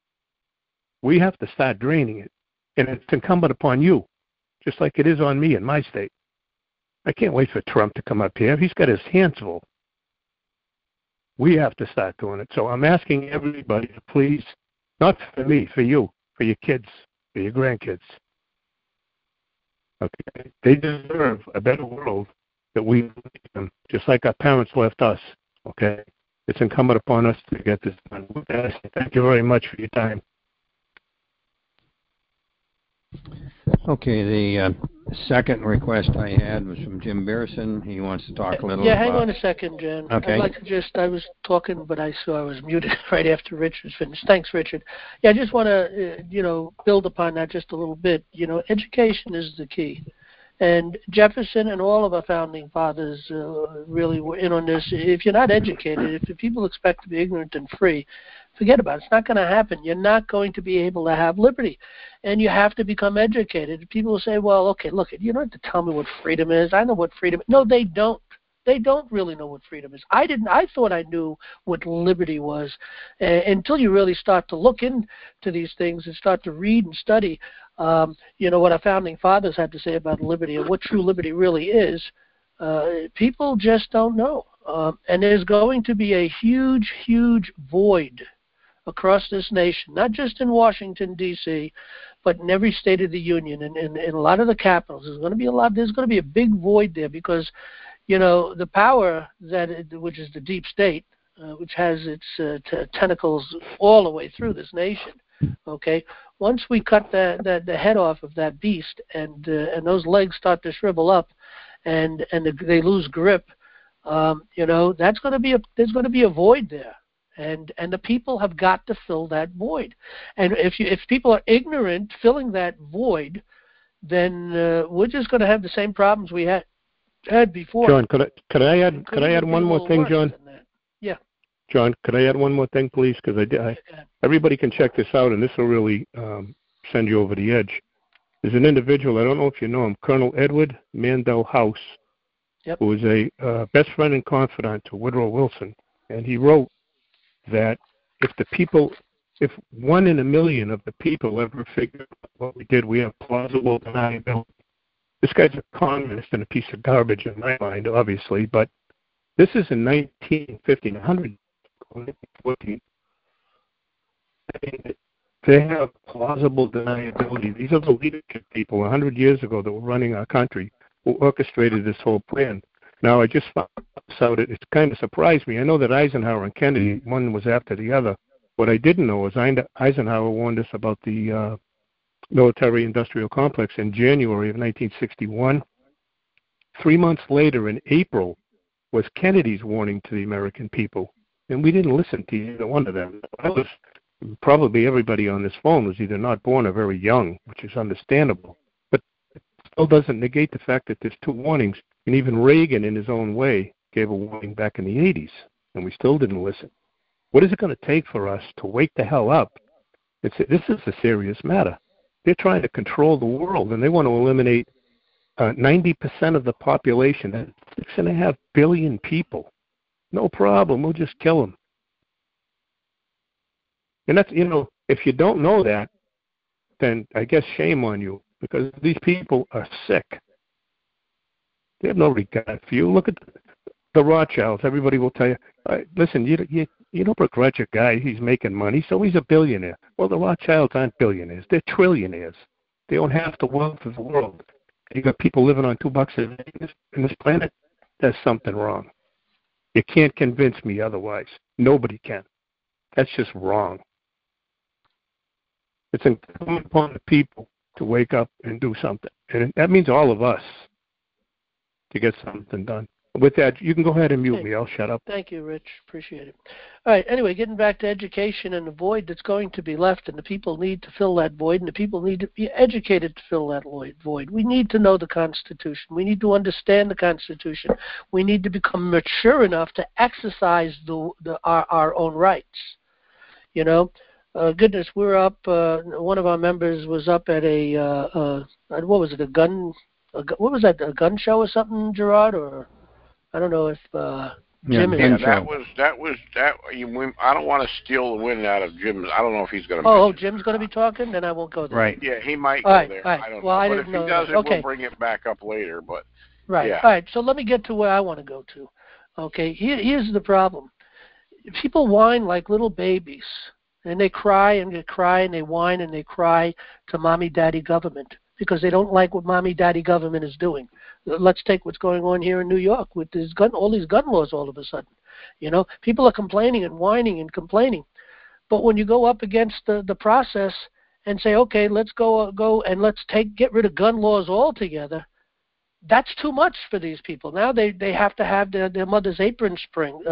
We have to start draining it. And it's incumbent upon you, just like it is on me in my state. I can't wait for Trump to come up here. He's got his hands full. We have to start doing it. So I'm asking everybody to please, not for me, for you, for your kids, for your grandkids. Okay? They deserve a better world that we leave them, just like our parents left us. Okay? It's incumbent upon us to get this done. With that, thank you very much for your time. Okay, the second request I had was from Jim Beerson. He wants to talk a little about... hang on a second, Jen. Okay. I'd like to I was talking, but I saw I was muted right after Richard was finished. Thanks, Richard. Yeah, I just want to, build upon that just a little bit. Education is the key. And Jefferson and all of our founding fathers really were in on this. If you're not educated, if people expect to be ignorant and free, forget about it. It's not going to happen. You're not going to be able to have liberty. And you have to become educated. People will say, well, okay, look, you don't have to tell me what freedom is. I know what freedom is. No, they don't. They don't really know what freedom is. I didn't. I thought I knew what liberty was until you really start to look into these things and start to read and study, what our founding fathers had to say about liberty and what true liberty really is. People just don't know. And there's going to be a huge, huge void across this nation, not just in Washington, D.C., but in every state of the union and in a lot of the capitals. There's going to be a big void there because, the power which is the deep state, which has its tentacles all the way through this nation, okay? Once we cut the head off of that beast and those legs start to shrivel up and they lose grip, there's going to be a void there. And the people have got to fill that void. And if people are ignorant, filling that void, then we're just going to have the same problems we had before. John, could I add one more thing, John? Yeah. John, could I add one more thing, please? Because everybody can check this out, and this will really send you over the edge. There's an individual, I don't know if you know him, Colonel Edward Mandell House, who was a best friend and confidant to Woodrow Wilson, and he wrote that if 1 in a million of the people ever figured out what we did, we have plausible deniability. This guy's a communist and a piece of garbage in my mind, obviously, but this is in 1950, 114. They have plausible deniability. These are the leadership people 100 years ago that were running our country who orchestrated this whole plan. Now, I just found this out. It kind of surprised me. I know that Eisenhower and Kennedy, one was after the other. What I didn't know is Eisenhower warned us about the military-industrial complex in January of 1961. 3 months later, in April, was Kennedy's warning to the American people, and we didn't listen to either one of them. Probably everybody on this phone was either not born or very young, which is understandable. But it still doesn't negate the fact that there's 2 warnings, and even Reagan, in his own way, gave a warning back in the 80s, and we still didn't listen. What is it going to take for us to wake the hell up? This is a serious matter. They're trying to control the world, and they want to eliminate 90% of the population. That's 6.5 billion people. No problem. We'll just kill them. And that's, if you don't know that, then I guess shame on you, because these people are sick. They have no regard for you. Look at the Rothschilds. Everybody will tell you, listen, you don't begrudge a guy. He's making money, so he's a billionaire. Well, the Rothschilds aren't billionaires. They're trillionaires. They own half the wealth of the world. You got people living on $2 a day in this planet. There's something wrong. You can't convince me otherwise. Nobody can. That's just wrong. It's incumbent upon the people to wake up and do something. And that means all of us to get something done. With that, you can go ahead and mute me. I'll shut up. Thank you, Rich. Appreciate it. All right. Anyway, getting back to education and the void that's going to be left, and the people need to fill that void, and the people need to be educated to fill that void. We need to know the Constitution. We need to understand the Constitution. We need to become mature enough to exercise our own rights. Goodness, we're up. One of our members was up at a what was it? A gun show or something, Gerard? Or I don't know if Jim is. Yeah, that was. I don't want to steal the wind out of Jim. I don't know if he's going to. Oh, Jim's going to be talking. Then I won't go there. Right. Yeah, he might go there. Right. I don't know. But if he doesn't, we'll bring it back up later. But right. Yeah. All right. So let me get to where I want to go to. Okay. Here's the problem. People whine like little babies. And they cry and they cry and they whine and they cry to mommy, daddy, government because they don't like what mommy, daddy, government is doing. Let's take what's going on here in New York with all these gun laws all of a sudden. People are complaining and whining and complaining. But when you go up against the process and say, okay, let's go and let's get rid of gun laws altogether, that's too much for these people. Now they have to have their mother's apron strings.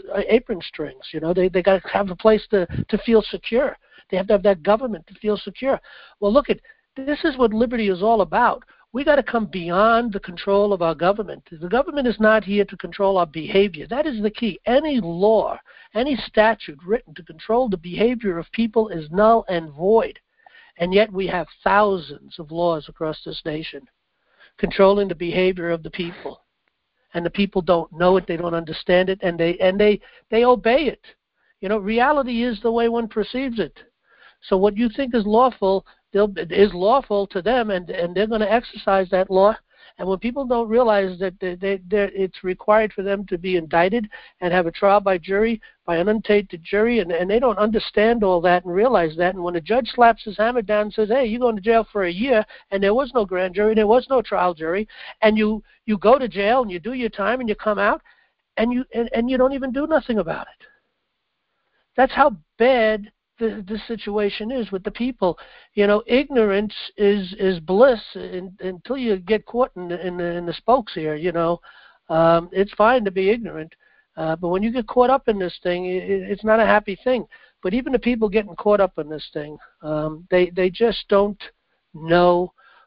They got to have a place to feel secure. They have to have that government to feel secure. Well, this is what liberty is all about. We got to come beyond the control of our government. The government is not here to control our behavior. That is the key. Any law, any statute written to control the behavior of people is null and void. And yet we have thousands of laws across this nation controlling the behavior of the people, and the people don't know it, they don't understand it, and they obey it. Reality is the way one perceives it. So what you think is lawful is lawful to them, and they're going to exercise that law. And when people don't realize that it's required for them to be indicted and have a trial by jury, by an untainted jury, and they don't understand all that and realize that, and when a judge slaps his hammer down and says, hey, you're going to jail for a year, and there was no grand jury, there was no trial jury, and you go to jail and you do your time and you come out, and you don't even do nothing about it. That's how bad the situation is with the people. Ignorance is bliss until you get caught in the spokes here. It's fine to be ignorant, but when you get caught up in this thing, it's not a happy thing. But even the people getting caught up in this thing, they just don't know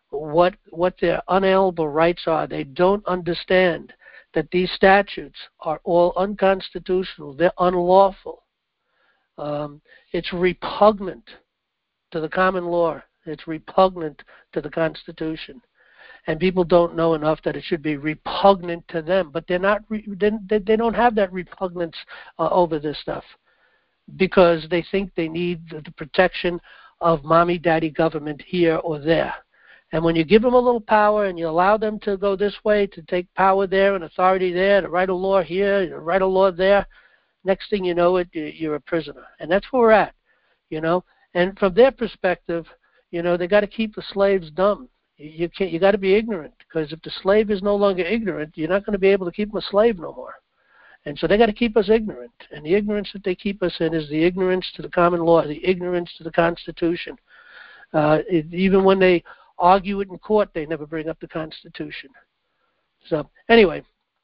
what their unalienable rights are. They don't understand that these statutes are all unconstitutional. They're unlawful. It's repugnant to the common law. It's repugnant to the Constitution. And people don't know enough that it should be repugnant to them. But they're not. They don't have that repugnance over this stuff because they think they need the protection of mommy, daddy government here or there. And when you give them a little power and you allow them to go this way, to take power there and authority there, to write a law here, to write a law there, next thing you know it, you're a prisoner. And that's where we're at, And from their perspective, they got to keep the slaves dumb. You got to be ignorant, because if the slave is no longer ignorant, you're not going to be able to keep him a slave no more. And so they got to keep us ignorant. And the ignorance that they keep us in is the ignorance to the common law, the ignorance to the Constitution. Even when they argue it in court, they never bring up the Constitution. So anyway,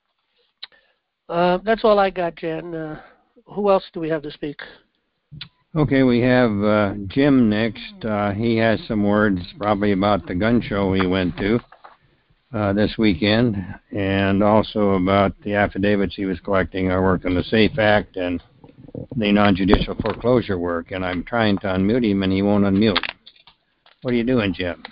that's all I got, Jan. Who else do we have to speak? Okay, we have Jim next. He has some words probably about the gun show we went to this weekend, and also about the affidavits he was collecting, our work on the SAFE Act and the non-judicial foreclosure work. And I'm trying to unmute him, and he won't unmute. What are you doing, Jim?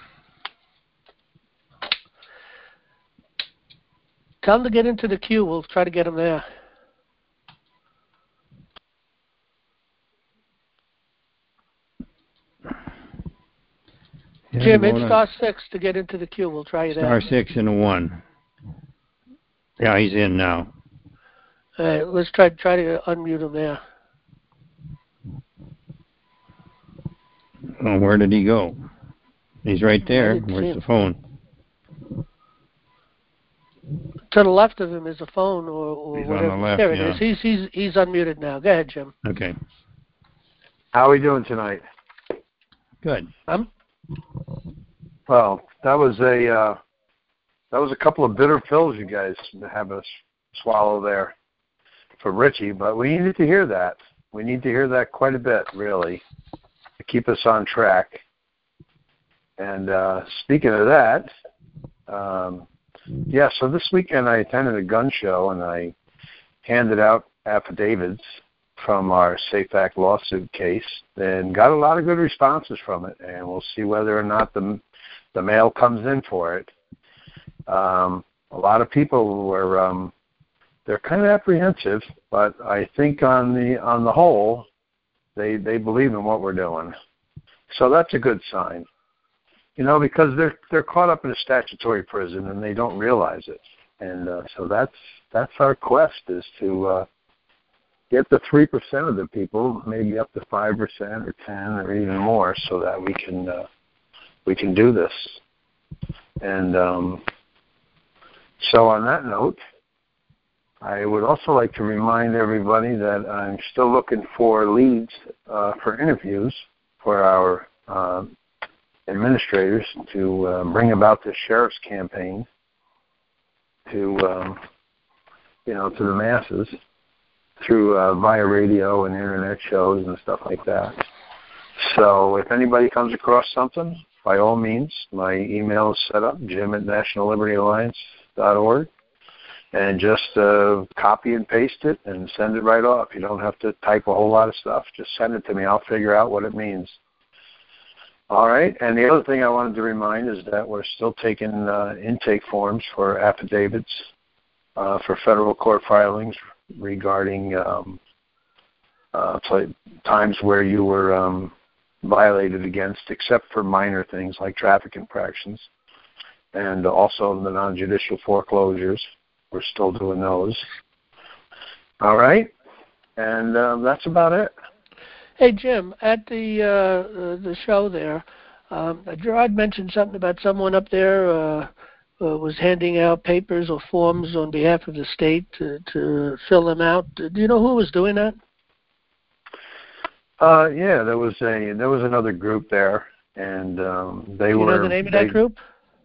Tell him to get into the queue. We'll try to get him there. Yeah, Jim, it's *6 to get into the queue. We'll try you there. *6 and a 1. Yeah, he's in now. All right, let's try to unmute him there. Well, where did he go? He's right there. Where's the phone? To the left of him is a phone or he's whatever. On the left, there it yeah. is. He's unmuted now. Go ahead, Jim. Okay. How are we doing tonight? Good. Well, that was a couple of bitter pills you guys have us swallow there for Richie, but we needed to hear that. We need to hear that quite a bit, really, to keep us on track. And speaking of that, so this weekend I attended a gun show and I handed out affidavits from our SAFE Act lawsuit case and got a lot of good responses from it, and we'll see whether or not the mail comes in for it. A lot of people were they're kind of apprehensive, but I think on the whole they believe in what we're doing. So that's a good sign. Because they're caught up in a statutory prison and they don't realize it. And so that's our quest, is to get the 3% of the people, maybe up to 5% or 10 or even more, so that we can do this. And so on that note, I would also like to remind everybody that I'm still looking for leads for interviews for our administrators to bring about the sheriff's campaign to to the masses through via radio and internet shows and stuff like that. So if anybody comes across something, by all means, my email is set up, jim@nationallibertyalliance.org, and just copy and paste it and send it right off. You don't have to type a whole lot of stuff. Just send it to me. I'll figure out what it means. All right, and the other thing I wanted to remind is that we're still taking intake forms for affidavits for federal court filings regarding times where you were violated against, except for minor things like traffic infractions, and also the non-judicial foreclosures. We're still doing those. All right, and that's about it. Hey, Jim, at the show there, Gerard mentioned something about someone up there was handing out papers or forms on behalf of the state to fill them out. Do you know who was doing that? Yeah, there was another group there, and they were. You know the name of that group?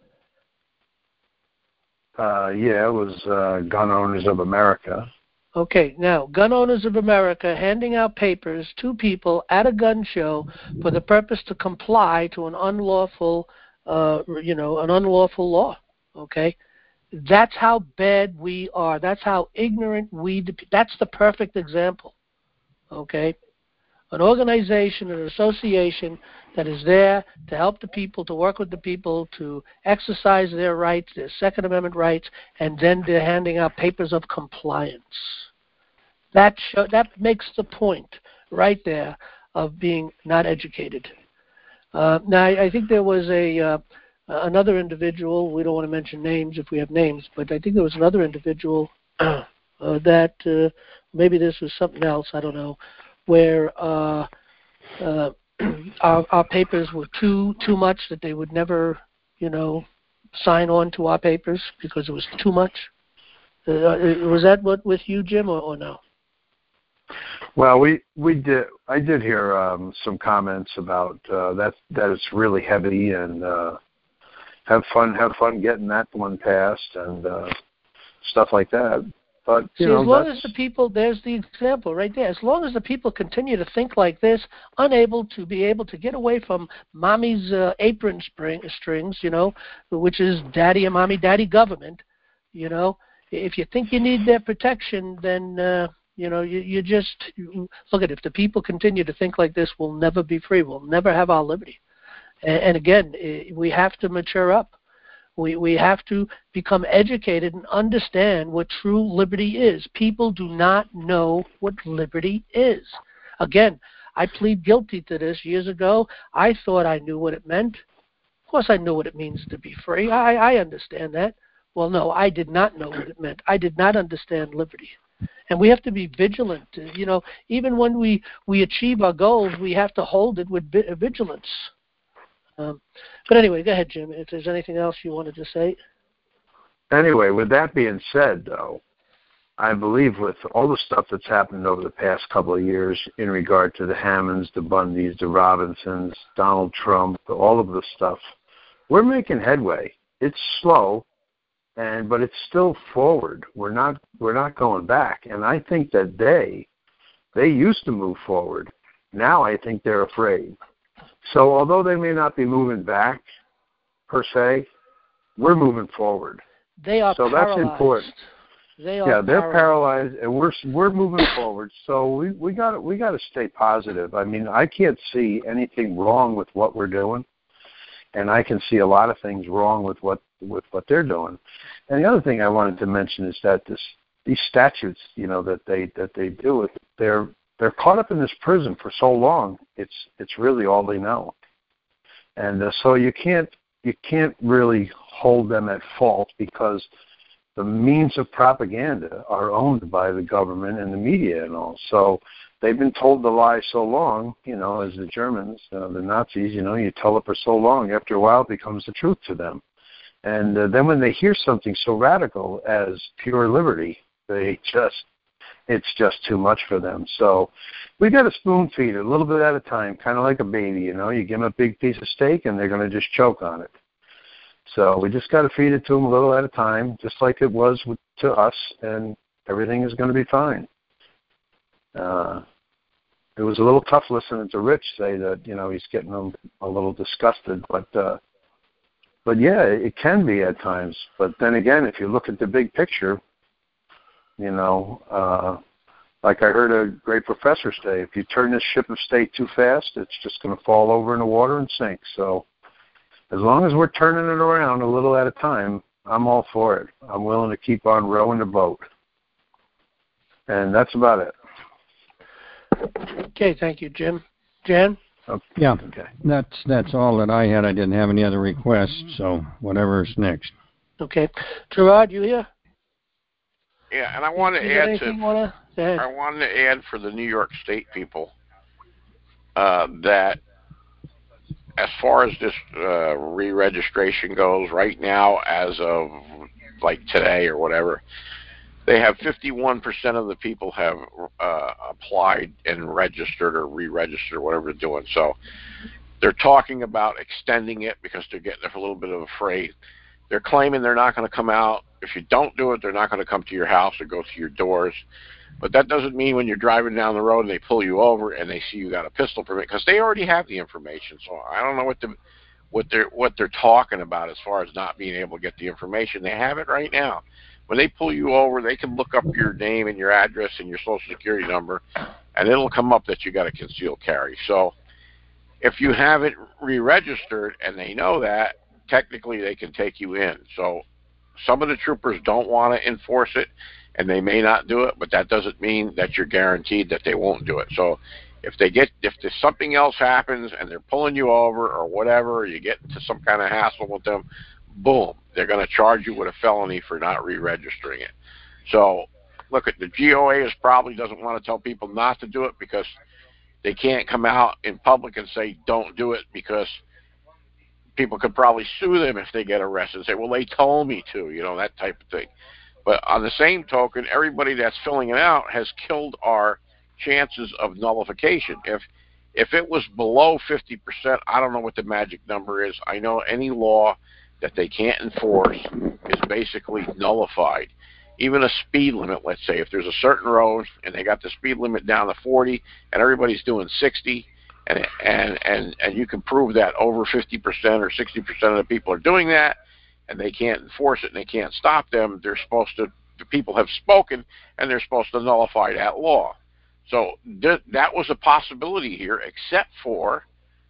Yeah, it was Gun Owners of America. Okay, now, Gun Owners of America handing out papers to people at a gun show for the purpose to comply to an unlawful an unlawful law. Okay, that's how bad we are. That's how ignorant that's the perfect example. Okay, an organization, an association that is there to help the people, to work with the people, to exercise their rights, their Second Amendment rights, and then they're handing out papers of compliance. That makes the point right there of being not educated. Now, I think there was another individual. We don't want to mention names if we have names, but I think there was another individual that maybe this was something else. I don't know, where our papers were too much, that they would never, sign on to our papers because it was too much. Was that what with you, Jim, or no? Well, we did. I did hear some comments about that it's really heavy, and have fun getting that one passed and stuff like that. But as long as the people, there's the example right there. As long as the people continue to think like this, unable to be able to get away from mommy's apron strings, which is daddy and mommy, daddy government, if you think you need their protection, then you just look at it. If the people continue to think like this, we'll never be free. We'll never have our liberty. And again, we have to mature up. We have to become educated and understand what true liberty is. People do not know what liberty is. Again, I plead guilty to this years ago. I thought I knew what it meant. Of course I know what it means to be free. I understand that. Well, no, I did not know what it meant. I did not understand liberty. And we have to be vigilant. Even when we achieve our goals, we have to hold it with vigilance. But anyway, go ahead, Jim, if there's anything else you wanted to say. Anyway, with that being said, though, I believe with all the stuff that's happened over the past couple of years in regard to the Hammonds, the Bundys, the Robinsons, Donald Trump, all of the stuff, we're making headway. It's slow, but it's still forward. We're not going back. And I think that they used to move forward. Now I think they're afraid. So although they may not be moving back, per se, we're moving forward. They are so paralyzed. That's important. They're paralyzed, and we're moving forward. So we got to stay positive. I mean, I can't see anything wrong with what we're doing, and I can see a lot of things wrong with what they're doing. And the other thing I wanted to mention is that these statutes, that they do, they're caught up in this prison for so long. It's really all they know, and so you can't really hold them at fault because the means of propaganda are owned by the government and the media and all. So they've been told the lie so long, as the Germans, the Nazis, you tell it for so long, after a while it becomes the truth to them. And then when they hear something so radical as pure liberty, it's just too much for them. So we got to spoon feed it a little bit at a time, kind of like a baby, You give them a big piece of steak and they're going to just choke on it. So we just got to feed it to them a little at a time, just like it was to us, and everything is going to be fine. It was a little tough listening to Rich say that, he's getting a little disgusted, but yeah, it can be at times. But then again, if you look at the big picture, like I heard a great professor say, if you turn this ship of state too fast, it's just going to fall over in the water and sink. So as long as we're turning it around a little at a time, I'm all for it. I'm willing to keep on rowing the boat. And that's about it. Okay, thank you, Jim. Jan? Okay. Yeah, okay. That's all that I had. I didn't have any other requests, so whatever's next. Okay. Gerard, you here? Yeah, and I want to add I wanted to add for the New York State people that as far as this re-registration goes, right now, as of like today or whatever, they have 51% of the people have applied and registered or re-registered, whatever they're doing. So they're talking about extending it because they're getting a little bit of afraid. They're claiming they're not going to come out. If you don't do it, they're not going to come to your house or go to your doors. But that doesn't mean when you're driving down the road and they pull you over and they see you got a pistol permit, because they already have the information. So I don't know what they're talking about as far as not being able to get the information. They have it right now. When they pull you over, they can look up your name and your address and your social security number, and it'll come up that you got a concealed carry. So if you haven't re-registered and they know that, technically they can take you in. So some of the troopers don't want to enforce it, and they may not do it, but that doesn't mean that you're guaranteed that they won't do it. So if there's something else happens and they're pulling you over or whatever, or you get into some kind of hassle with them, boom, they're going to charge you with a felony for not re-registering it. So look, the GOA probably doesn't want to tell people not to do it because they can't come out in public and say don't do it, because people could probably sue them if they get arrested and say, well, they told me to, that type of thing. But on the same token, everybody that's filling it out has killed our chances of nullification. If it was below 50%, I don't know what the magic number is. I know any law that they can't enforce is basically nullified. Even a speed limit, let's say, if there's a certain road and they got the speed limit down to 40 and everybody's doing 60, and you can prove that over 50% or 60% of the people are doing that, and they can't enforce it and they can't stop them, the people have spoken, and they're supposed to nullify that law. So that was a possibility here, except for,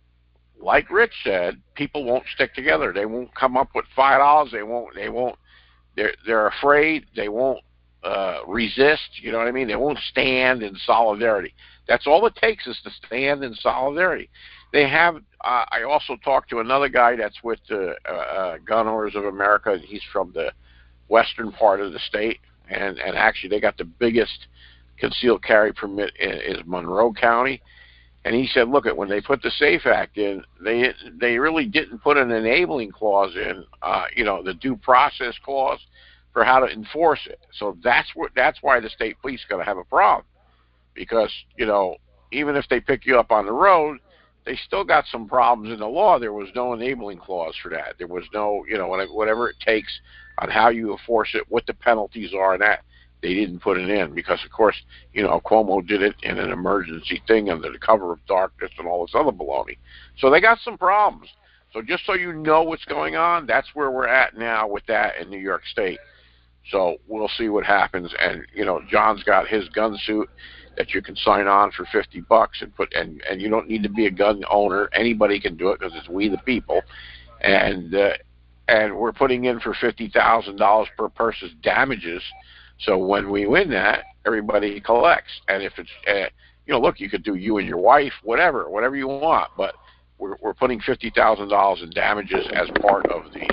like Rich said, people won't stick together. They won't come up with $5. They won't. They're afraid. They won't resist. You know what I mean? They won't stand in solidarity. That's all it takes, is to stand in solidarity. They have. I also talked to another guy that's with the Gun Owners of America. He's from the western part of the state, and actually they got the biggest concealed carry permit is Monroe County. And he said, look, when they put the SAFE Act in, they really didn't put an enabling clause in, the due process clause for how to enforce it. So that's why the state police are going to have a problem, because even if they pick you up on the road, they still got some problems in the law. There was no enabling clause for that. There was no, whatever it takes on how you enforce it, what the penalties are, and that. They didn't put it in because, of course, Cuomo did it in an emergency thing under the cover of darkness and all this other baloney. So they got some problems. So just so you know what's going on, that's where we're at now with that in New York State. So we'll see what happens. And, John's got his gun suit that you can sign on for $50 and you don't need to be a gun owner. Anybody can do it because it's we the people. And we're putting in for $50,000 per person's damages. So when we win that, everybody collects. And if it's, look, you could do you and your wife, whatever you want. But we're putting $50,000 in damages as part of the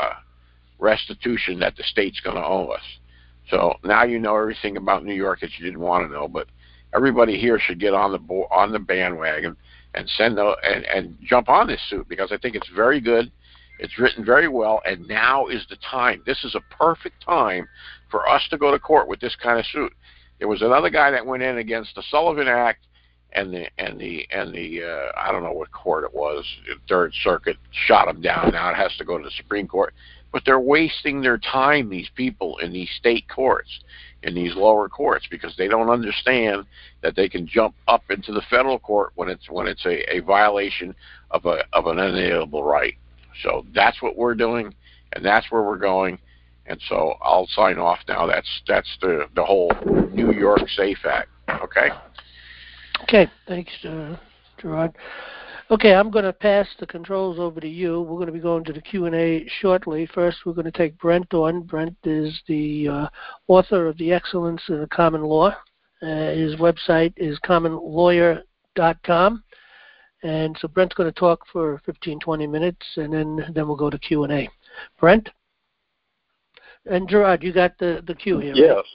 restitution that the state's going to owe us. So now you know everything about New York that you didn't want to know. But everybody here should get on the bandwagon and and jump on this suit, because I think it's very good. It's written very well, and now is the time. This is a perfect time for us to go to court with this kind of suit. There was another guy that went in against the Sullivan Act, and the I don't know what court it was, Third Circuit shot him down. Now it has to go to the Supreme Court. But they're wasting their time, these people, in these state courts, in these lower courts, because they don't understand that they can jump up into the federal court when it's a violation of an inalienable right. So that's what we're doing, and that's where we're going. And so I'll sign off now. That's the whole New York SAFE Act. Okay? Okay, thanks, Gerard. Okay, I'm going to pass the controls over to you. We're going to be going to the Q&A shortly. First, we're going to take Brent on. Brent is the author of The Excellence in the Common Law. His website is commonlawyer.com. And so Brent's going to talk for 15, 20 minutes, and then we'll go to Q&A. Brent? And Gerard, you got the cue here, yes. Right?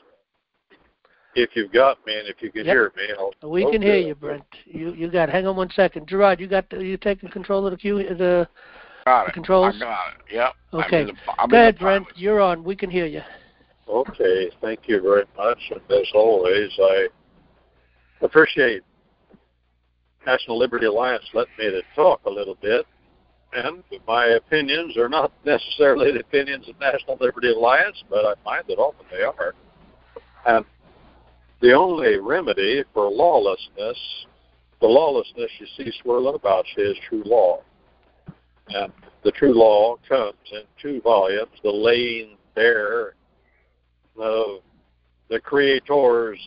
If you've got me and if you can hear me, we can hear you, Brent. You got. Hang on one second, Gerard. You taking control of the cue? The controls. I got it. Yep. Okay. Go ahead, Brent. You're on. We can hear you. Okay. Thank you very much. And as always, I appreciate National Liberty Alliance letting me to talk a little bit. And my opinions are not necessarily the opinions of National Liberty Alliance, but I find that often they are. And the only remedy for lawlessness, the lawlessness you see swirling about you, is true law. And the true law comes in 2 volumes, the laying bare of the Creator's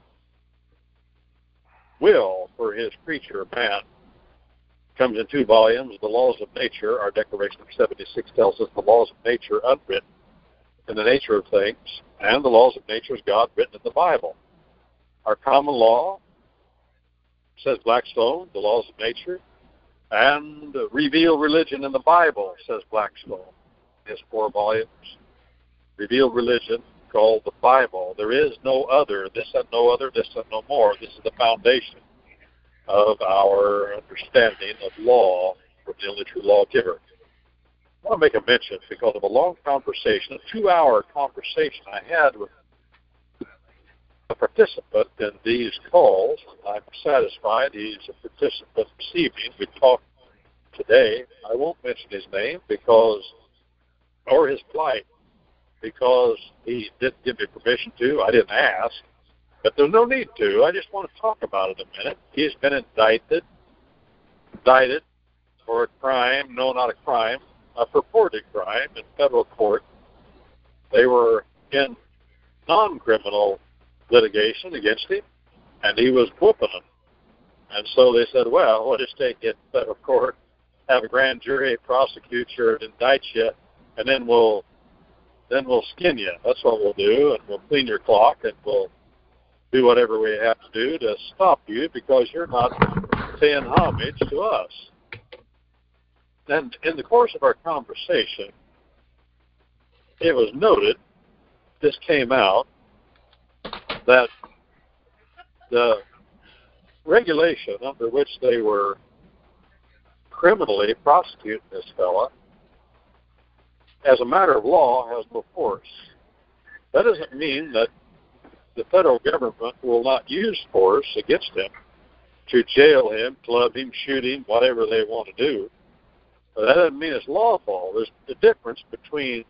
will for his creature, man. Comes in 2 volumes, the laws of nature. Our Declaration of 76 tells us the laws of nature unwritten in the nature of things, and the laws of nature is God written in the Bible. Our common law, says Blackstone, the laws of nature, and revealed religion in the Bible, says Blackstone. His 4 volumes. Revealed religion called the Bible. There is no other, this and no other, this and no more. This is the foundation of our understanding of law from the only true lawgiver. I want to make a mention because of a long conversation, a 2-hour conversation I had with a participant in these calls. I'm satisfied he's a participant this evening. We talked today. I won't mention his name or his plight, because he didn't give me permission to. I didn't ask. But there's no need to. I just want to talk about it a minute. He's been indicted for a crime, no, not a crime, a purported crime in federal court. They were in non-criminal litigation against him, and he was whooping them. And so they said, well, we'll just take it to federal court, have a grand jury prosecute you and indict you, and then we'll skin you. That's what we'll do, and we'll clean your clock, and we'll do whatever we have to do to stop you because you're not paying homage to us. And in the course of our conversation, it was noted, this came out, that the regulation under which they were criminally prosecuting this fella, as a matter of law, has no force. That doesn't mean that the federal government will not use force against him to jail him, club him, shoot him, whatever they want to do. But that doesn't mean it's lawful. There's a difference between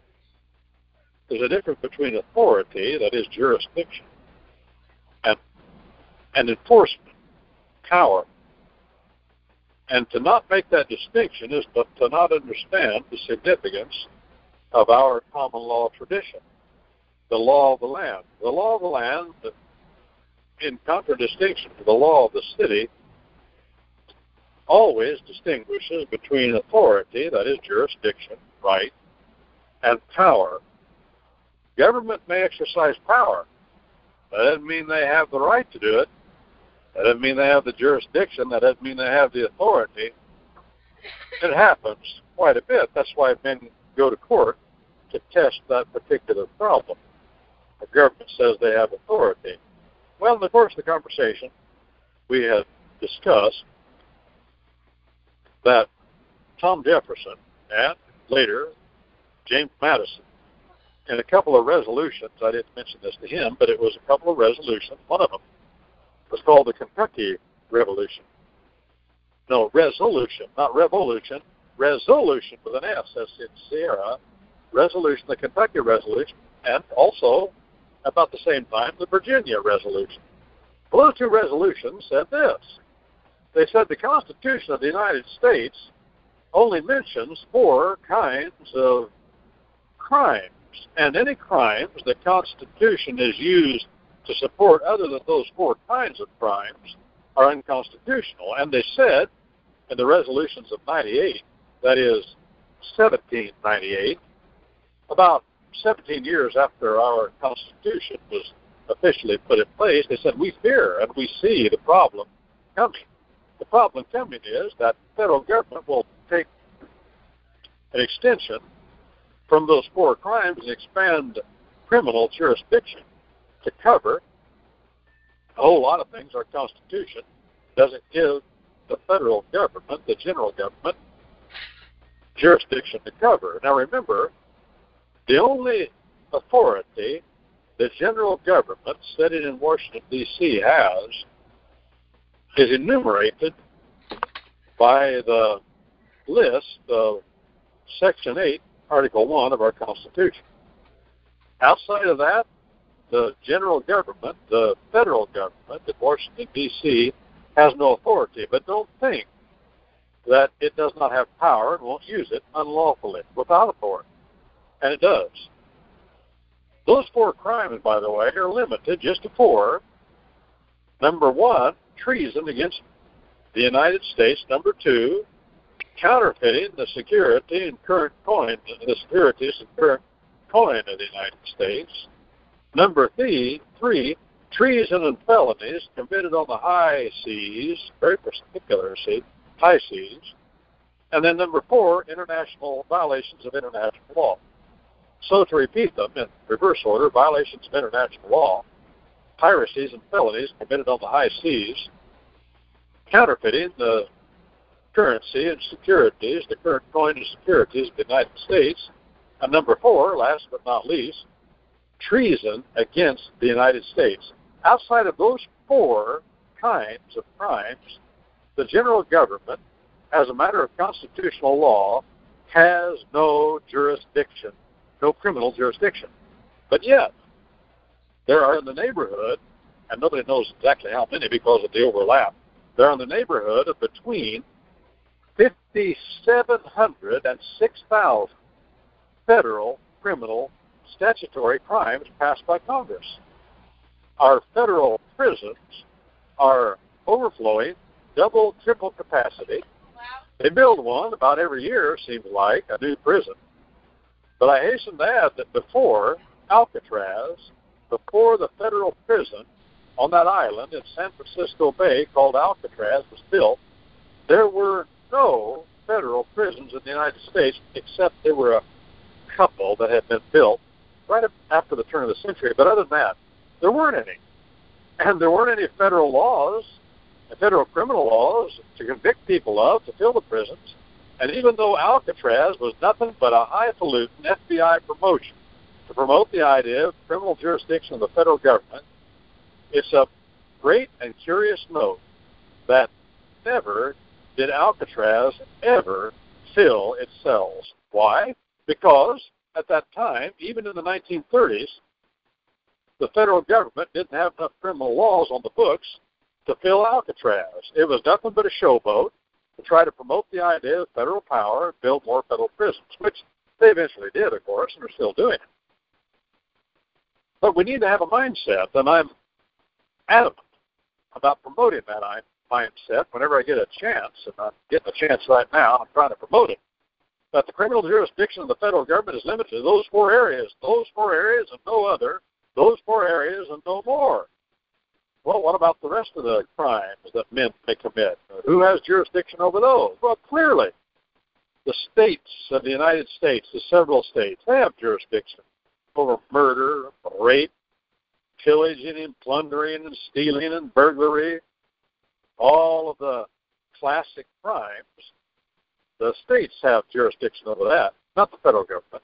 authority, that is jurisdiction, and enforcement, power. And to not make that distinction is to not understand the significance of our common law tradition, the law of the land. The law of the land, in contradistinction to the law of the city, always distinguishes between authority, that is jurisdiction, right, and power. Government may exercise power. That doesn't mean they have the right to do it. That doesn't mean they have the jurisdiction. That doesn't mean they have the authority. It happens quite a bit. That's why men go to court to test that particular problem. The government says they have authority. Well, in the course of the conversation, we had discussed that Tom Jefferson and later James Madison, in a couple of resolutions, I didn't mention this to him, but it was a couple of resolutions. One of them was called the Kentucky Revolution. No, resolution, not revolution. Resolution with an S, as in Sierra. Resolution, the Kentucky Resolution, and also, about the same time, the Virginia Resolution. Well, those 2 resolutions said this. They said the Constitution of the United States only mentions 4 kinds of crimes, and any crimes the Constitution is used to support other than those 4 kinds of crimes are unconstitutional. And they said in the resolutions of 98, that is 1798, about 17 years after our Constitution was officially put in place, they said, we fear and we see the problem coming. The problem coming is that the federal government will take an extension from those 4 crimes and expand criminal jurisdiction to cover a whole lot of things our Constitution doesn't give the federal government, the general government, jurisdiction to cover. Now remember, the only authority the general government sitting in Washington, D.C. has is enumerated by the list of Section 8, Article 1 of our Constitution. Outside of that, the general government, the federal government in Washington, D.C., has no authority. But don't think that it does not have power and won't use it unlawfully, without authority. And it does. Those 4 crimes, by the way, are limited just to 4. Number 1, treason against the United States. Number 2, counterfeiting the security and current coin, the securities and current coin of the United States. Number 3, treason and felonies committed on the high seas, very particular high seas. And then number 4, international violations of international law. So to repeat them in reverse order: violations of international law, piracies and felonies committed on the high seas, counterfeiting the currency and securities, the current coin and securities of the United States, and number 4, last but not least, treason against the United States. Outside of those 4 kinds of crimes, the general government, as a matter of constitutional law, has no jurisdiction, no criminal jurisdiction. But yet, there are in the neighborhood, and nobody knows exactly how many because of the overlap, there are in the neighborhood of between 5,700 and 6,000 federal criminal statutory crimes passed by Congress. Our federal prisons are overflowing, double, triple capacity. They build one about every year, seems like, a new prison. But I hasten to add that before Alcatraz, before the federal prison on that island in San Francisco Bay called Alcatraz was built, there were no federal prisons in the United States, except there were a couple that had been built right after the turn of the century. But other than that, there weren't any. And there weren't any federal laws, federal criminal laws to convict people of, to fill the prisons. And even though Alcatraz was nothing but a highfalutin FBI promotion to promote the idea of criminal jurisdiction of the federal government, it's a great and curious note that never did Alcatraz ever fill its cells. Why? Because at that time, even in the 1930s, the federal government didn't have enough criminal laws on the books to fill Alcatraz. It was nothing but a showboat to try to promote the idea of federal power and build more federal prisons, which they eventually did, of course, and are still doing it. But we need to have a mindset, and I'm adamant about promoting that mindset whenever I get a chance, and I'm getting a chance right now, I'm trying to promote it. But the criminal jurisdiction of the federal government is limited to those 4 areas and no other, those 4 areas and no more. Well, what about the rest of the crimes that men may commit? Who has jurisdiction over those? Well, clearly, the states of the United States, the several states, they have jurisdiction over murder, rape, pillaging and plundering and stealing and burglary, all of the classic crimes. The states have jurisdiction over that, not the federal government.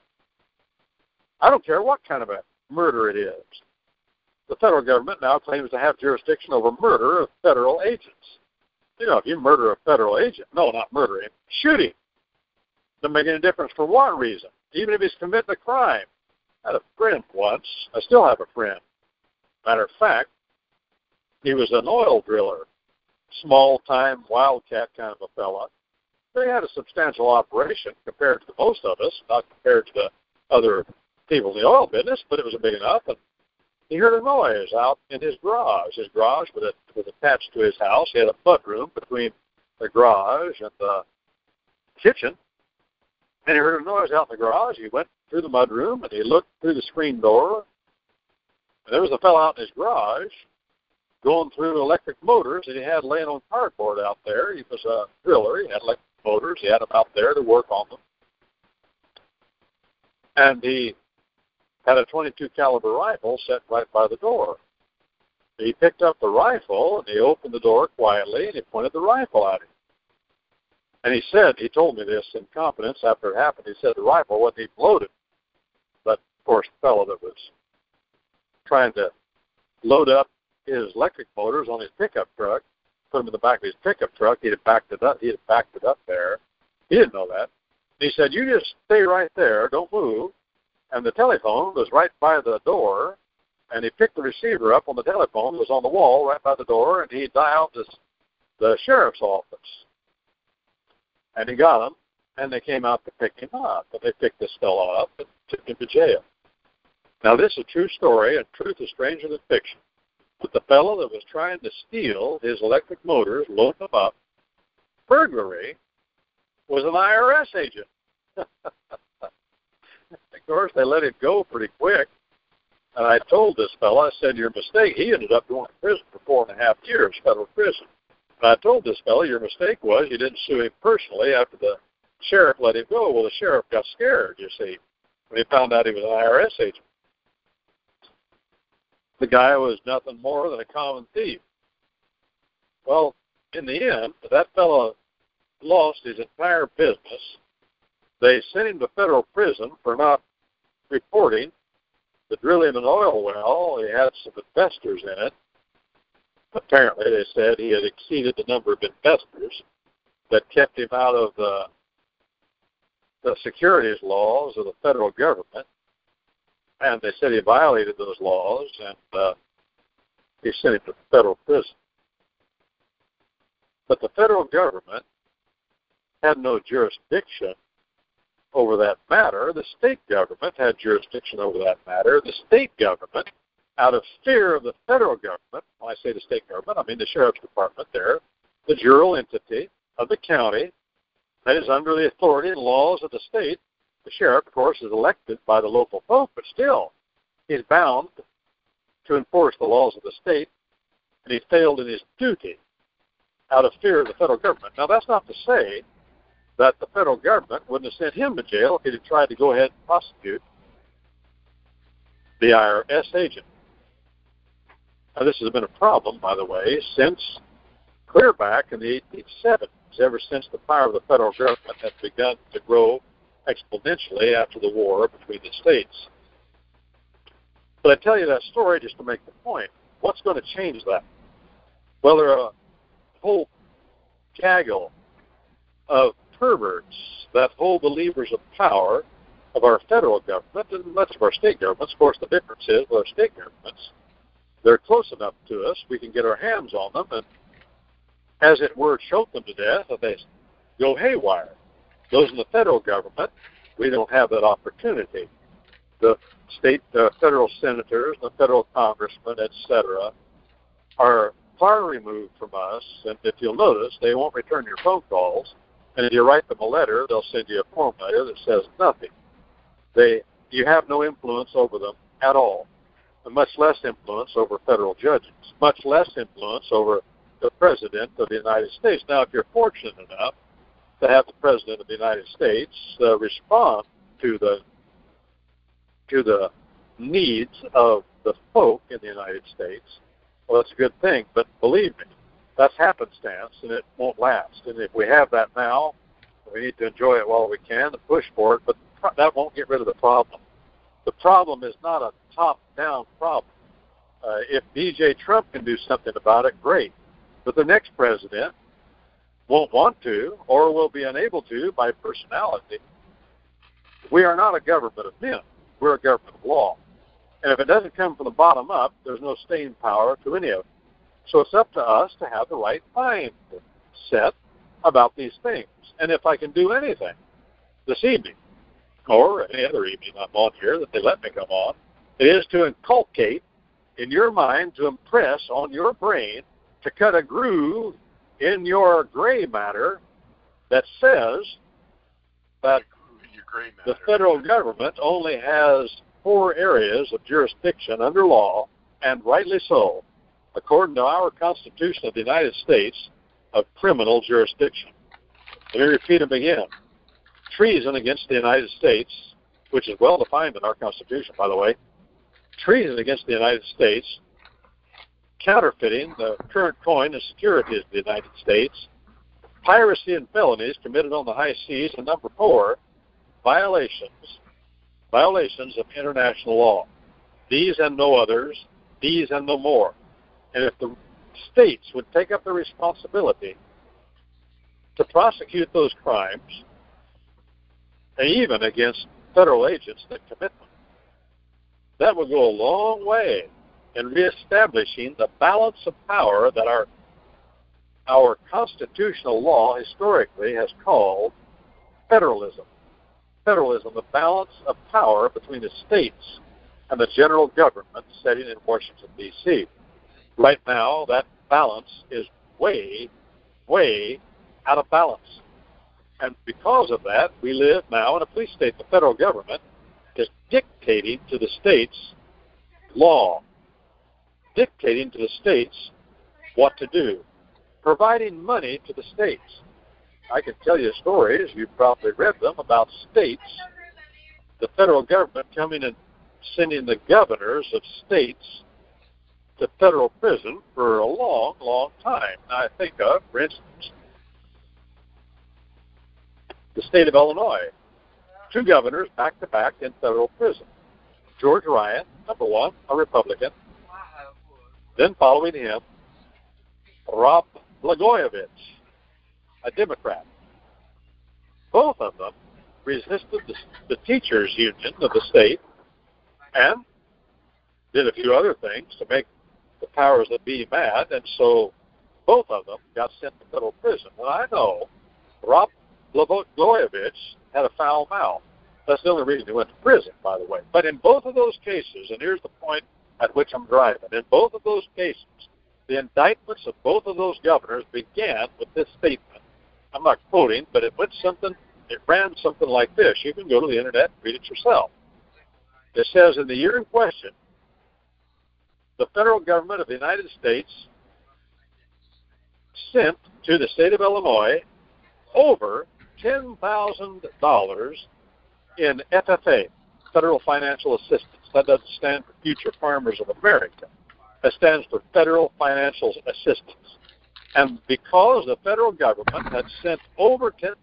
I don't care what kind of a murder it is. The federal government now claims to have jurisdiction over murder of federal agents. You know, if you murder a federal agent, no, not murder him, shoot him. Doesn't make any difference for what reason, even if he's committing a crime. I had a friend once. I still have a friend. Matter of fact, he was an oil driller, small-time wildcat kind of a fella. They had a substantial operation compared to most of us, not compared to the other people in the oil business, but it was big enough. And he heard a noise out in his garage. His garage was attached to his house. He had a mudroom between the garage and the kitchen. And he heard a noise out in the garage. He went through the mudroom, and he looked through the screen door. And there was a fellow out in his garage going through electric motors that he had laying on cardboard out there. He was a driller. He had electric motors. He had them out there to work on them. And he had a .22 caliber rifle set right by the door. He picked up the rifle, and he opened the door quietly, and he pointed the rifle at him. And he told me this in confidence after it happened. He said the rifle wasn't even loaded. But, of course, the fellow that was trying to load up his electric motors on his pickup truck, put them in the back of his pickup truck, he had backed it up there. He didn't know that. He said, you just stay right there, don't move. And the telephone was right by the door, and he picked the receiver up on the telephone. It was on the wall right by the door, and he dialed the sheriff's office. And he got them, and they came out to pick him up. And they picked this fellow up and took him to jail. Now, this is a true story, and truth is stranger than fiction. But the fellow that was trying to steal his electric motors, load them up, burglary, was an IRS agent. Of course, they let him go pretty quick. And I told this fellow, I said, your mistake, he ended up going to prison for 4.5 years, federal prison. And I told this fellow, your mistake was you didn't sue him personally after the sheriff let him go. Well, the sheriff got scared, you see, when he found out he was an IRS agent. The guy was nothing more than a common thief. Well, in the end, that fellow lost his entire business. They sent him to federal prison for not reporting the drilling an oil well. He had some investors in it. Apparently, they said he had exceeded the number of investors that kept him out of the securities laws of the federal government. And they said he violated those laws, and he sent him to federal prison. But the federal government had no jurisdiction over that matter. The state government had jurisdiction over that matter. The state government, out of fear of the federal government, when I say the state government, I mean the sheriff's department there, the jural entity of the county that is under the authority and laws of the state. The sheriff, of course, is elected by the local folk, but still, he's bound to enforce the laws of the state, and he failed in his duty out of fear of the federal government. Now, that's not to say that the federal government wouldn't have sent him to jail if he had tried to go ahead and prosecute the IRS agent. Now, this has been a problem, by the way, since clear back in the 1870s, ever since the power of the federal government had begun to grow exponentially after the war between the states. But I tell you that story just to make the point. What's going to change that? Well, there are a whole gaggle of perverts that hold the levers of power of our federal government and much of our state governments. Of course, the difference is with our state governments, they're close enough to us, we can get our hands on them and, as it were, choke them to death if they go haywire. Those in the federal government, we don't have that opportunity. The federal senators, the federal congressmen, etc., are far removed from us, and if you'll notice, they won't return your phone calls, and if you write them a letter, they'll send you a form letter that says nothing. You have no influence over them at all, and much less influence over federal judges, much less influence over the President of the United States. Now, if you're fortunate enough to have the President of the United States respond to the needs of the folk in the United States, well, that's a good thing. But believe me, that's happenstance, and it won't last. And if we have that now, we need to enjoy it while we can and push for it, but that won't get rid of the problem. The problem is not a top-down problem. If DJ Trump can do something about it, great. But the next president won't want to or will be unable to by personality. We are not a government of men. We're a government of law. And if it doesn't come from the bottom up, there's no staying power to any of it. So it's up to us to have the right mind set about these things. And if I can do anything this evening, or any other evening I'm on here that they let me come on, it is to inculcate in your mind, to impress on your brain, to cut a groove in your gray matter that says that the federal government only has 4 areas of jurisdiction under law, and rightly so, according to our Constitution of the United States, of criminal jurisdiction. Let me repeat them again. Treason against the United States, which is well defined in our Constitution, by the way. Treason against the United States, counterfeiting the current coin and securities of the United States, piracy and felonies committed on the high seas, and number 4, violations of international law. These and no others, these and no more. And if the states would take up the responsibility to prosecute those crimes, and even against federal agents that commit them, that would go a long way in reestablishing the balance of power that our our constitutional law historically has called federalism. Federalism, the balance of power between the states and the general government sitting in Washington, D.C. Right now, that balance is way, way out of balance. And because of that, we live now in a police state. The federal government is dictating to the states law, dictating to the states what to do, providing money to the states. I can tell you stories, you've probably read them, about states, the federal government coming and sending the governors of states to federal prison for a long, long time. Now, I think of, for instance, the state of Illinois. 2 governors back-to-back in federal prison. George Ryan, number 1, a Republican. Then following him, Rob Blagojevich, a Democrat. Both of them resisted the teachers' union of the state and did a few other things to make the powers that be mad, and so both of them got sent to federal prison. And I know Rob Blagojevich had a foul mouth. That's the only reason he went to prison, by the way. But in both of those cases, and here's the point at which I'm driving, in both of those cases, the indictments of both of those governors began with this statement. I'm not quoting, but it ran something like this. You can go to the internet and read it yourself. It says, in the year in question, the federal government of the United States sent to the state of Illinois over $10,000 in FFA, Federal Financial Assistance. That doesn't stand for Future Farmers of America. That stands for Federal Financial Assistance. And because the federal government had sent over $10,000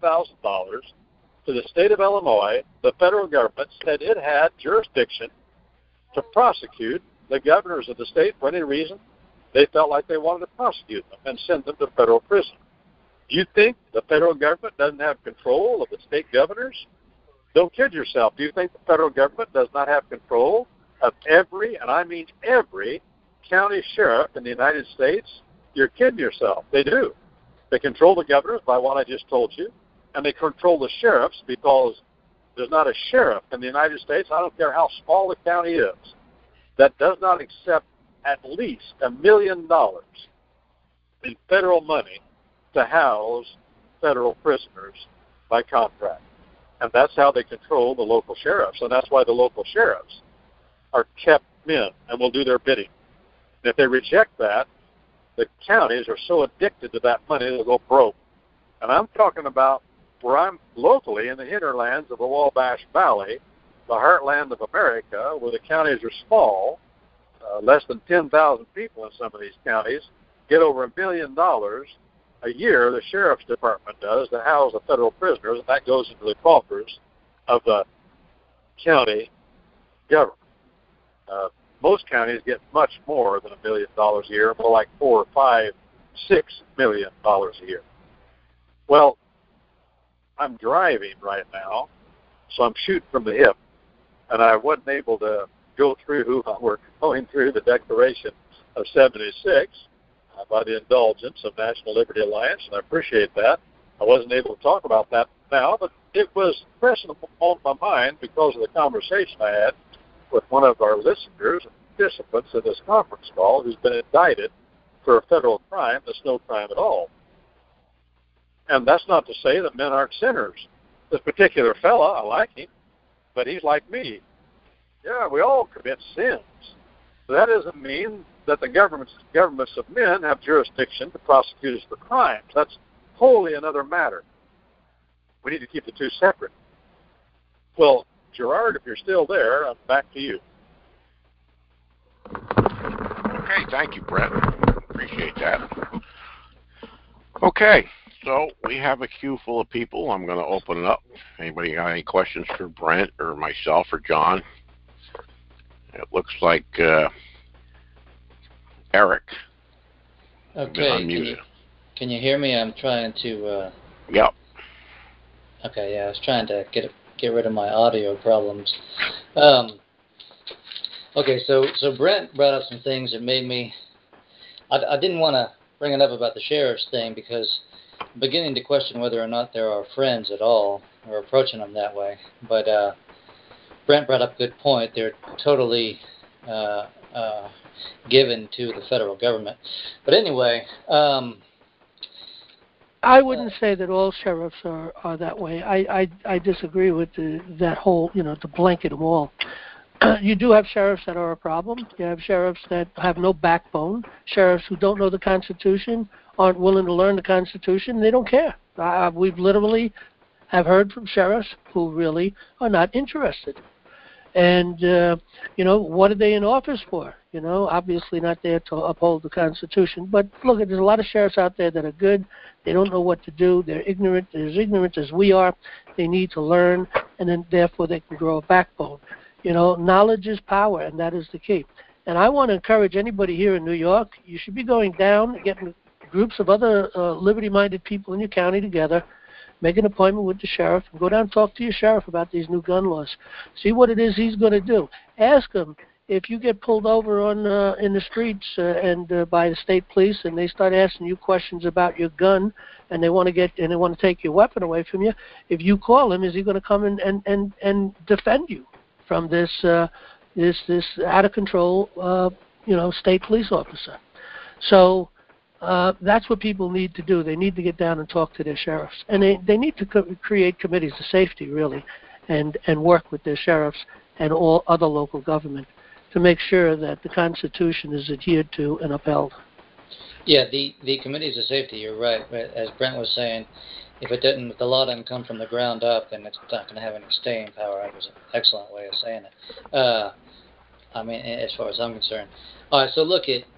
to the state of Illinois, the federal government said it had jurisdiction to prosecute the governors of the state for any reason they felt like they wanted to prosecute them and send them to federal prison. Do you think the federal government doesn't have control of the state governors? Don't kid yourself. Do you think the federal government does not have control of every, and I mean every, county sheriff in the United States? You're kidding yourself. They do. They control the governors by what I just told you, and they control the sheriffs because there's not a sheriff in the United States, I don't care how small the county is, that does not accept at least $1 million in federal money to house federal prisoners by contract. And that's how they control the local sheriffs. And that's why the local sheriffs are kept men and will do their bidding. And if they reject that, the counties are so addicted to that money they'll go broke. And I'm talking about where I'm locally in the hinterlands of the Wabash Valley, the heartland of America, where the counties are small, less than 10,000 people in some of these counties, get over $1 million a year, the sheriff's department does, to house the federal prisoners, and that goes into the coffers of the county government. Most counties get much more than $1 million a year, more like $4, $5, $6 million a year. Well, I'm driving right now, so I'm shooting from the hip, and I wasn't able to go through, we're going through the Declaration of 76 by the indulgence of National Liberty Alliance, and I appreciate that. I wasn't able to talk about that now, but it was pressing on my mind because of the conversation I had with one of our listeners and participants in this conference call who's been indicted for a federal crime that's no crime at all. And that's not to say that men aren't sinners. This particular fella, I like him, but he's like me. Yeah, we all commit sins. But that doesn't mean that the governments of men have jurisdiction to prosecute us for crimes. That's wholly another matter. We need to keep the two separate. Well, Gerard, if you're still there, I'm back to you. Okay, thank you, Brett. Appreciate that. Okay, so we have a queue full of people. I'm going to open it up. Anybody got any questions for Brent or myself or John? It looks like Eric. Okay. Can you hear me? I'm trying to. Yep. Okay. Yeah, I was trying to get rid of my audio problems. Okay. So Brent brought up some things that made me. I didn't want to bringing up about the sheriff's thing because I'm beginning to question whether or not they're our friends at all or approaching them that way. But Brent brought up a good point. They're totally given to the federal government. But anyway, I wouldn't say that all sheriffs are that way. I disagree with that whole, to blanket them all. You do have sheriffs that are a problem. You have sheriffs that have no backbone, sheriffs who don't know the Constitution, aren't willing to learn the Constitution, they don't care. We've literally have heard from sheriffs who really are not interested. And, what are they in office for? Obviously not there to uphold the Constitution. But look, there's a lot of sheriffs out there that are good. They don't know what to do. They're ignorant. They're as ignorant as we are. They need to learn, and then therefore they can grow a backbone. Knowledge is power, and that is the key. And I want to encourage anybody here in New York, you should be going down, getting groups of other liberty-minded people in your county together, make an appointment with the sheriff, and go down and talk to your sheriff about these new gun laws. See what it is he's going to do. Ask him if you get pulled over in the streets and by the state police, and they start asking you questions about your gun, and they want to take your weapon away from you. If you call him, is he going to come and defend you from this out of control state police officer? So that's what people need to do. They need to get down and talk to their sheriffs, and they need to create committees of safety really, and work with their sheriffs and all other local government to make sure that the Constitution is adhered to and upheld. Yeah, the committees of safety, you're right. As Brent was saying, if the law doesn't come from the ground up, then it's not going to have any staying power. That was an excellent way of saying it. As far as I'm concerned. All right, so look at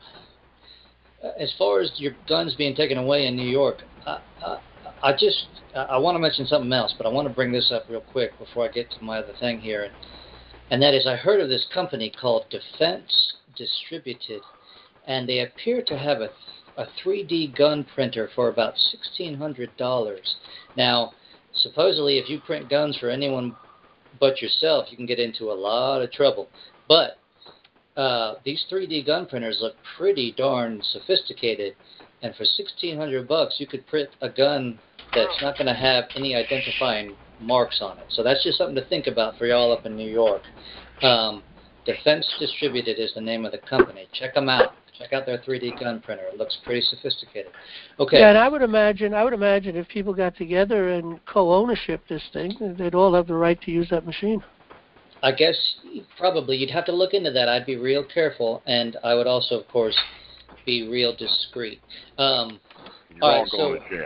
as far as your guns being taken away in New York, I want to mention something else, but I want to bring this up real quick before I get to my other thing here, and that is I heard of this company called Defense Distributed, and they appear to have a 3D gun printer for about $1,600. Now, supposedly, if you print guns for anyone but yourself, you can get into a lot of trouble. But these 3D gun printers look pretty darn sophisticated, and for $1,600, you could print a gun that's not going to have any identifying marks on it. So that's just something to think about for y'all up in New York. Defense Distributed is the name of the company. Check them out. Check out their 3D gun printer. It looks pretty sophisticated. Okay. Yeah, and I would imagine if people got together and co-ownership this thing, they'd all have the right to use that machine. I guess probably you'd have to look into that. I'd be real careful, and I would also, of course, be real discreet. You're all going to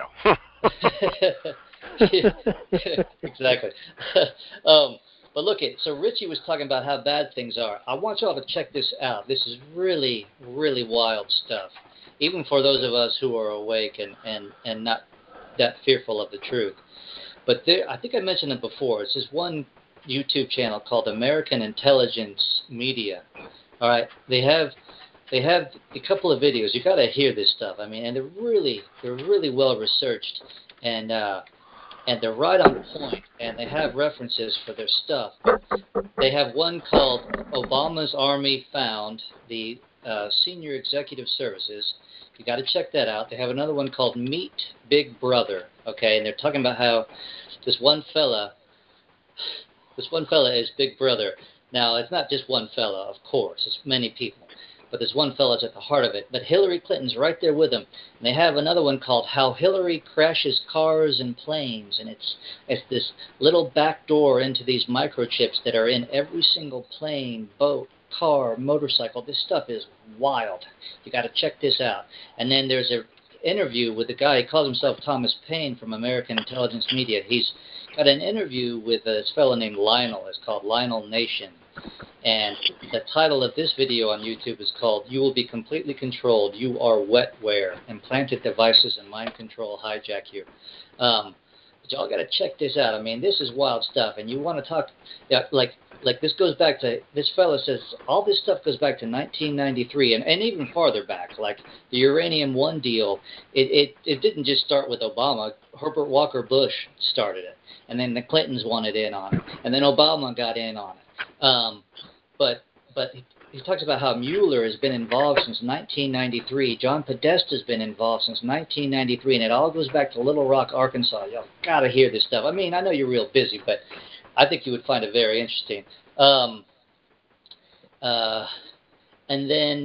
jail. Exactly. But look so Richie was talking about how bad things are. I want y'all to check this out. This is really, really wild stuff, even for those of us who are awake and not that fearful of the truth. But I think I mentioned it before. It's this one YouTube channel called American Intelligence Media. All right, they have a couple of videos. You got to hear this stuff. And they're really well researched, and they're right on point, and they have references for their stuff. They have one called Obama's Army Found, the Senior Executive Services. You got to check that out. They have another one called Meet Big Brother. Okay, and they're talking about how this one fella is Big Brother. Now, it's not just one fella, of course. It's many people. But this one fella's at the heart of it. But Hillary Clinton's right there with him. And they have another one called How Hillary Crashes Cars and Planes. And it's this little back door into these microchips that are in every single plane, boat, car, motorcycle. This stuff is wild. You got to check this out. And then there's an interview with a guy. He calls himself Thomas Paine from American Intelligence Media. He's got an interview with this fellow named Lionel. It's called Lionel Nation. And the title of this video on YouTube is called You Will Be Completely Controlled. You Are Wetware. Implanted devices and mind control hijack you. But y'all got to check this out. This is wild stuff. And you want to talk, like this goes back to, this fellow says, all this stuff goes back to 1993 and even farther back. Like the Uranium One deal, it didn't just start with Obama. Herbert Walker Bush started it. And then the Clintons wanted in on it. And then Obama got in on it. But he talks about how Mueller has been involved since 1993. John Podesta's been involved since 1993, and it all goes back to Little Rock, Arkansas. Y'all got to hear this stuff. I mean, I know you're real busy, but I think you would find it very interesting. And then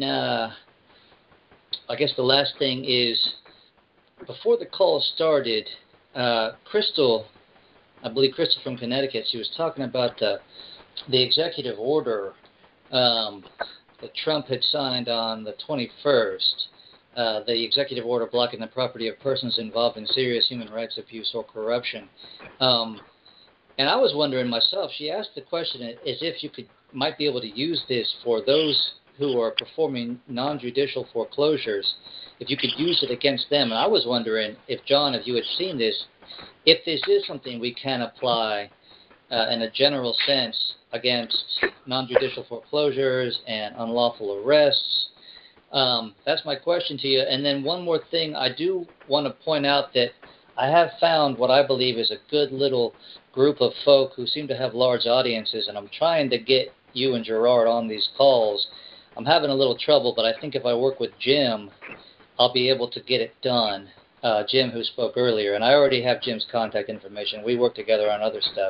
I guess the last thing is, before the call started, Crystal, I believe Crystal from Connecticut, she was talking about the executive order that Trump had signed on the 21st, the executive order blocking the property of persons involved in serious human rights abuse or corruption. And I was wondering myself, she asked the question as if you might be able to use this for those who are performing non-judicial foreclosures, if you could use it against them. And I was wondering if, John, if you had seen this, if this is something we can apply in a general sense against non-judicial foreclosures and unlawful arrests. That's my question to you. And then one more thing, I do want to point out that I have found what I believe is a good little group of folk who seem to have large audiences, and I'm trying to get you and Gerard on these calls. I'm having a little trouble, but I think if I work with Jim, I'll be able to get it done. Jim, who spoke earlier, and I already have Jim's contact information. We work together on other stuff.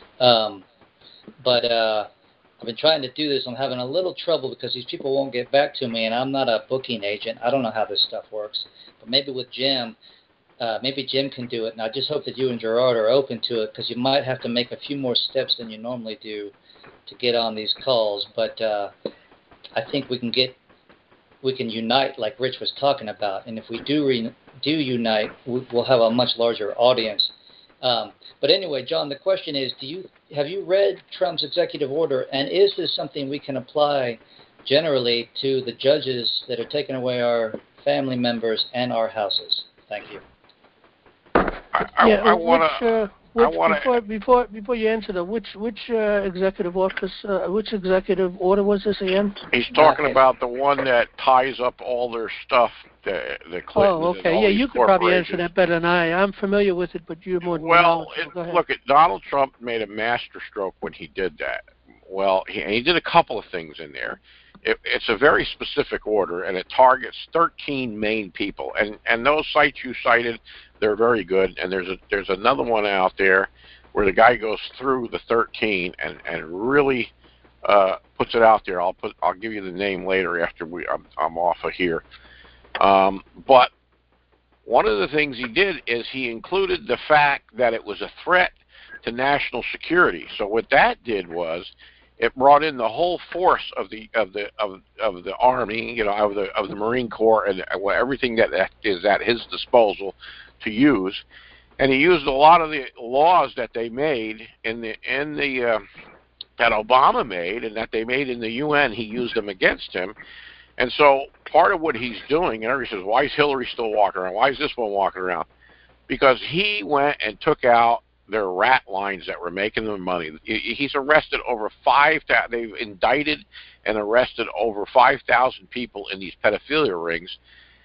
But I've been trying to do this. I'm having a little trouble because these people won't get back to me, and I'm not a booking agent. I don't know how this stuff works. But maybe with Jim, maybe Jim can do it, and I just hope that you and Gerard are open to it, because you might have to make a few more steps than you normally do to get on these calls. But I think we can unite like Rich was talking about, and if we do unite, we'll have a much larger audience. But anyway, John, the question is, have you read Trump's executive order, and is this something we can apply generally to the judges that are taking away our family members and our houses? Thank you. Before you answer that, which executive office, which executive order was this again? He's talking about the one that ties up all their stuff, the Clintons. Oh, okay. Yeah, you could probably answer that better than I. I'm familiar with it, but you're more. Well, look, Donald Trump made a masterstroke when he did that. Well, he did a couple of things in there. It's a very specific order, and it targets 13 main people. And those sites you cited, they're very good. And there's another one out there where the guy goes through the 13 and really puts it out there. I'll give you the name later after I'm off of here. But one of the things he did is he included the fact that it was a threat to national security. So what that did was, it brought in the whole force of the Army, of the Marine Corps, and everything that is at his disposal to use. And he used a lot of the laws that they made that Obama made and that they made in the UN. He used them against him. And so part of what he's doing, and everybody says, why is Hillary still walking around? Why is this one walking around? Because he went and took out their rat lines that were making them money. He's arrested over 5,000. They've indicted and arrested over 5,000 people in these pedophilia rings.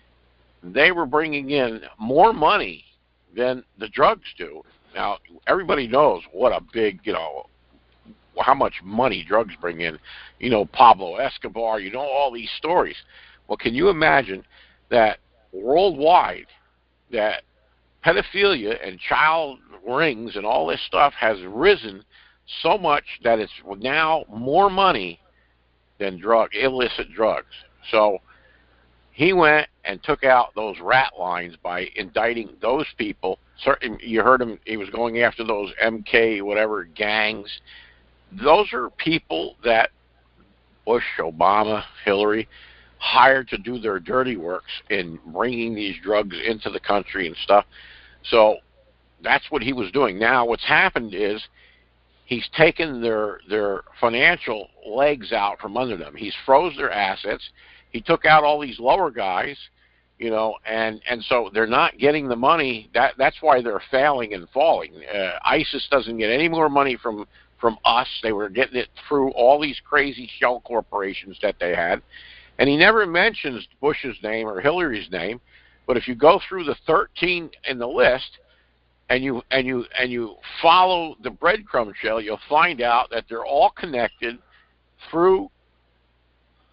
They were bringing in more money than the drugs do. Now, everybody knows what a big, how much money drugs bring in. Pablo Escobar, all these stories. Well, can you imagine that worldwide, that pedophilia and child rings and all this stuff has risen so much that it's now more money than illicit drugs. So he went and took out those rat lines by indicting those people. You heard him, he was going after those MK whatever gangs. Those are people that Bush, Obama, Hillary hired to do their dirty works in bringing these drugs into the country and stuff. So that's what he was doing. Now what's happened is he's taken their financial legs out from under them. He's froze their assets. He took out all these lower guys, and so they're not getting the money. That's why they're failing and falling. ISIS doesn't get any more money from us. They were getting it through all these crazy shell corporations that they had. And he never mentions Bush's name or Hillary's name. But if you go through the 13 in the list and you follow the breadcrumb trail, you'll find out that they're all connected through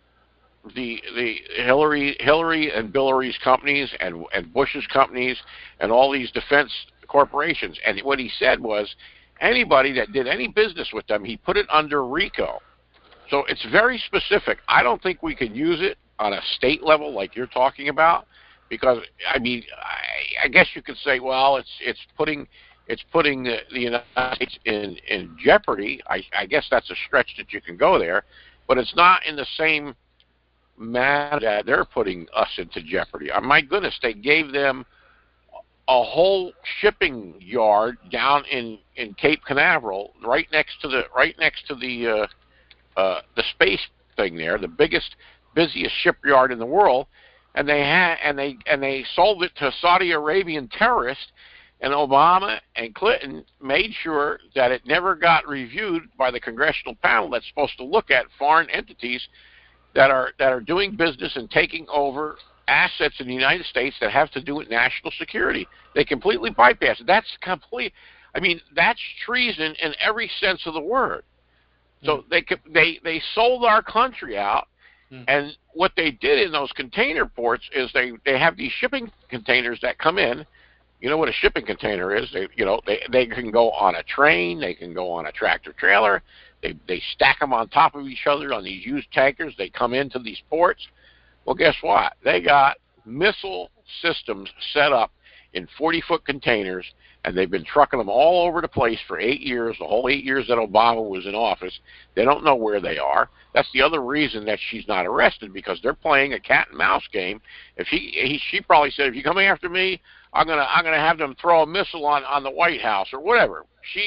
the Hillary and Hillary's companies and Bush's companies and all these defense corporations. And what he said was, anybody that did any business with them, he put it under RICO. So it's very specific. I don't think we could use it on a state level like you're talking about, because I mean, I guess you could say, well, it's putting the United States in jeopardy. I guess that's a stretch that you can go there, but it's not in the same manner that they're putting us into jeopardy. My goodness, they gave them a whole shipping yard down in Cape Canaveral, right next to the space thing there, the busiest shipyard in the world, and they sold it to Saudi Arabian terrorists. And Obama and Clinton made sure that it never got reviewed by the congressional panel that's supposed to look at foreign entities that are doing business and taking over assets in the United States that have to do with national security. They completely bypass it. That's that's treason in every sense of the word. So they sold our country out, and what they did in those container ports is they have these shipping containers that come in. You know what a shipping container is? They can go on a train, they can go on a tractor trailer. They stack them on top of each other on these used tankers. They come into these ports. Well, guess what? They got missile systems set up in 40-foot containers, and they've been trucking them all over the place for 8 years, the whole 8 years that Obama was in office. They don't know where they are. That's the other reason that she's not arrested, because they're playing a cat and mouse game. She probably said, if you come after me, I'm gonna have them throw a missile on the White House or whatever.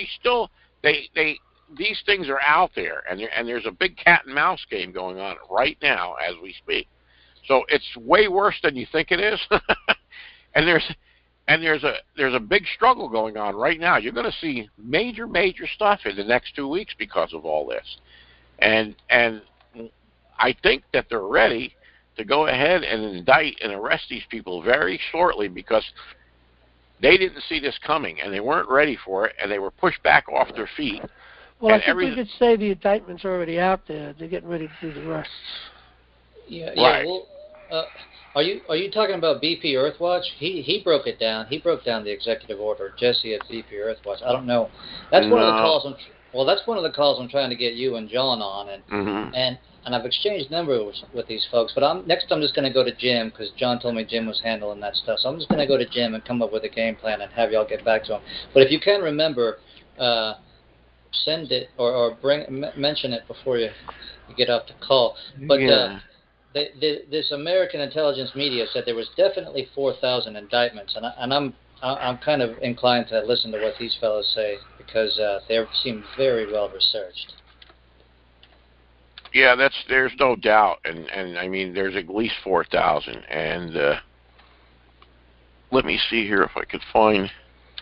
These things are out there, and there's a big cat and mouse game going on right now as we speak. So it's way worse than you think it is. and there's a big struggle going on right now. You're going to see major stuff in the next 2 weeks because of all this, and I think that they're ready to go ahead and indict and arrest these people very shortly, because they didn't see this coming and they weren't ready for it, and they were pushed back off their feet. Well, I think we could say the indictment's already out there. They're getting ready to do the arrests. Yeah. Right. Well, are you talking about BP Earthwatch? He broke it down. He broke down the executive order. Jesse at BP Earthwatch. I don't know. That's one of the calls. That's one of the calls I'm trying to get you and John on, and I've exchanged numbers with these folks. But I'm just going to go to Jim, because John told me Jim was handling that stuff. So I'm just going to go to Jim and come up with a game plan and have y'all get back to him. But if you can remember, send it or mention it before you get off the call. But this American intelligence media said there was definitely 4,000 indictments, and I'm kind of inclined to listen to what these fellows say, because they seem very well researched. Yeah, there's no doubt, and I mean there's at least 4,000, and let me see here if I could find.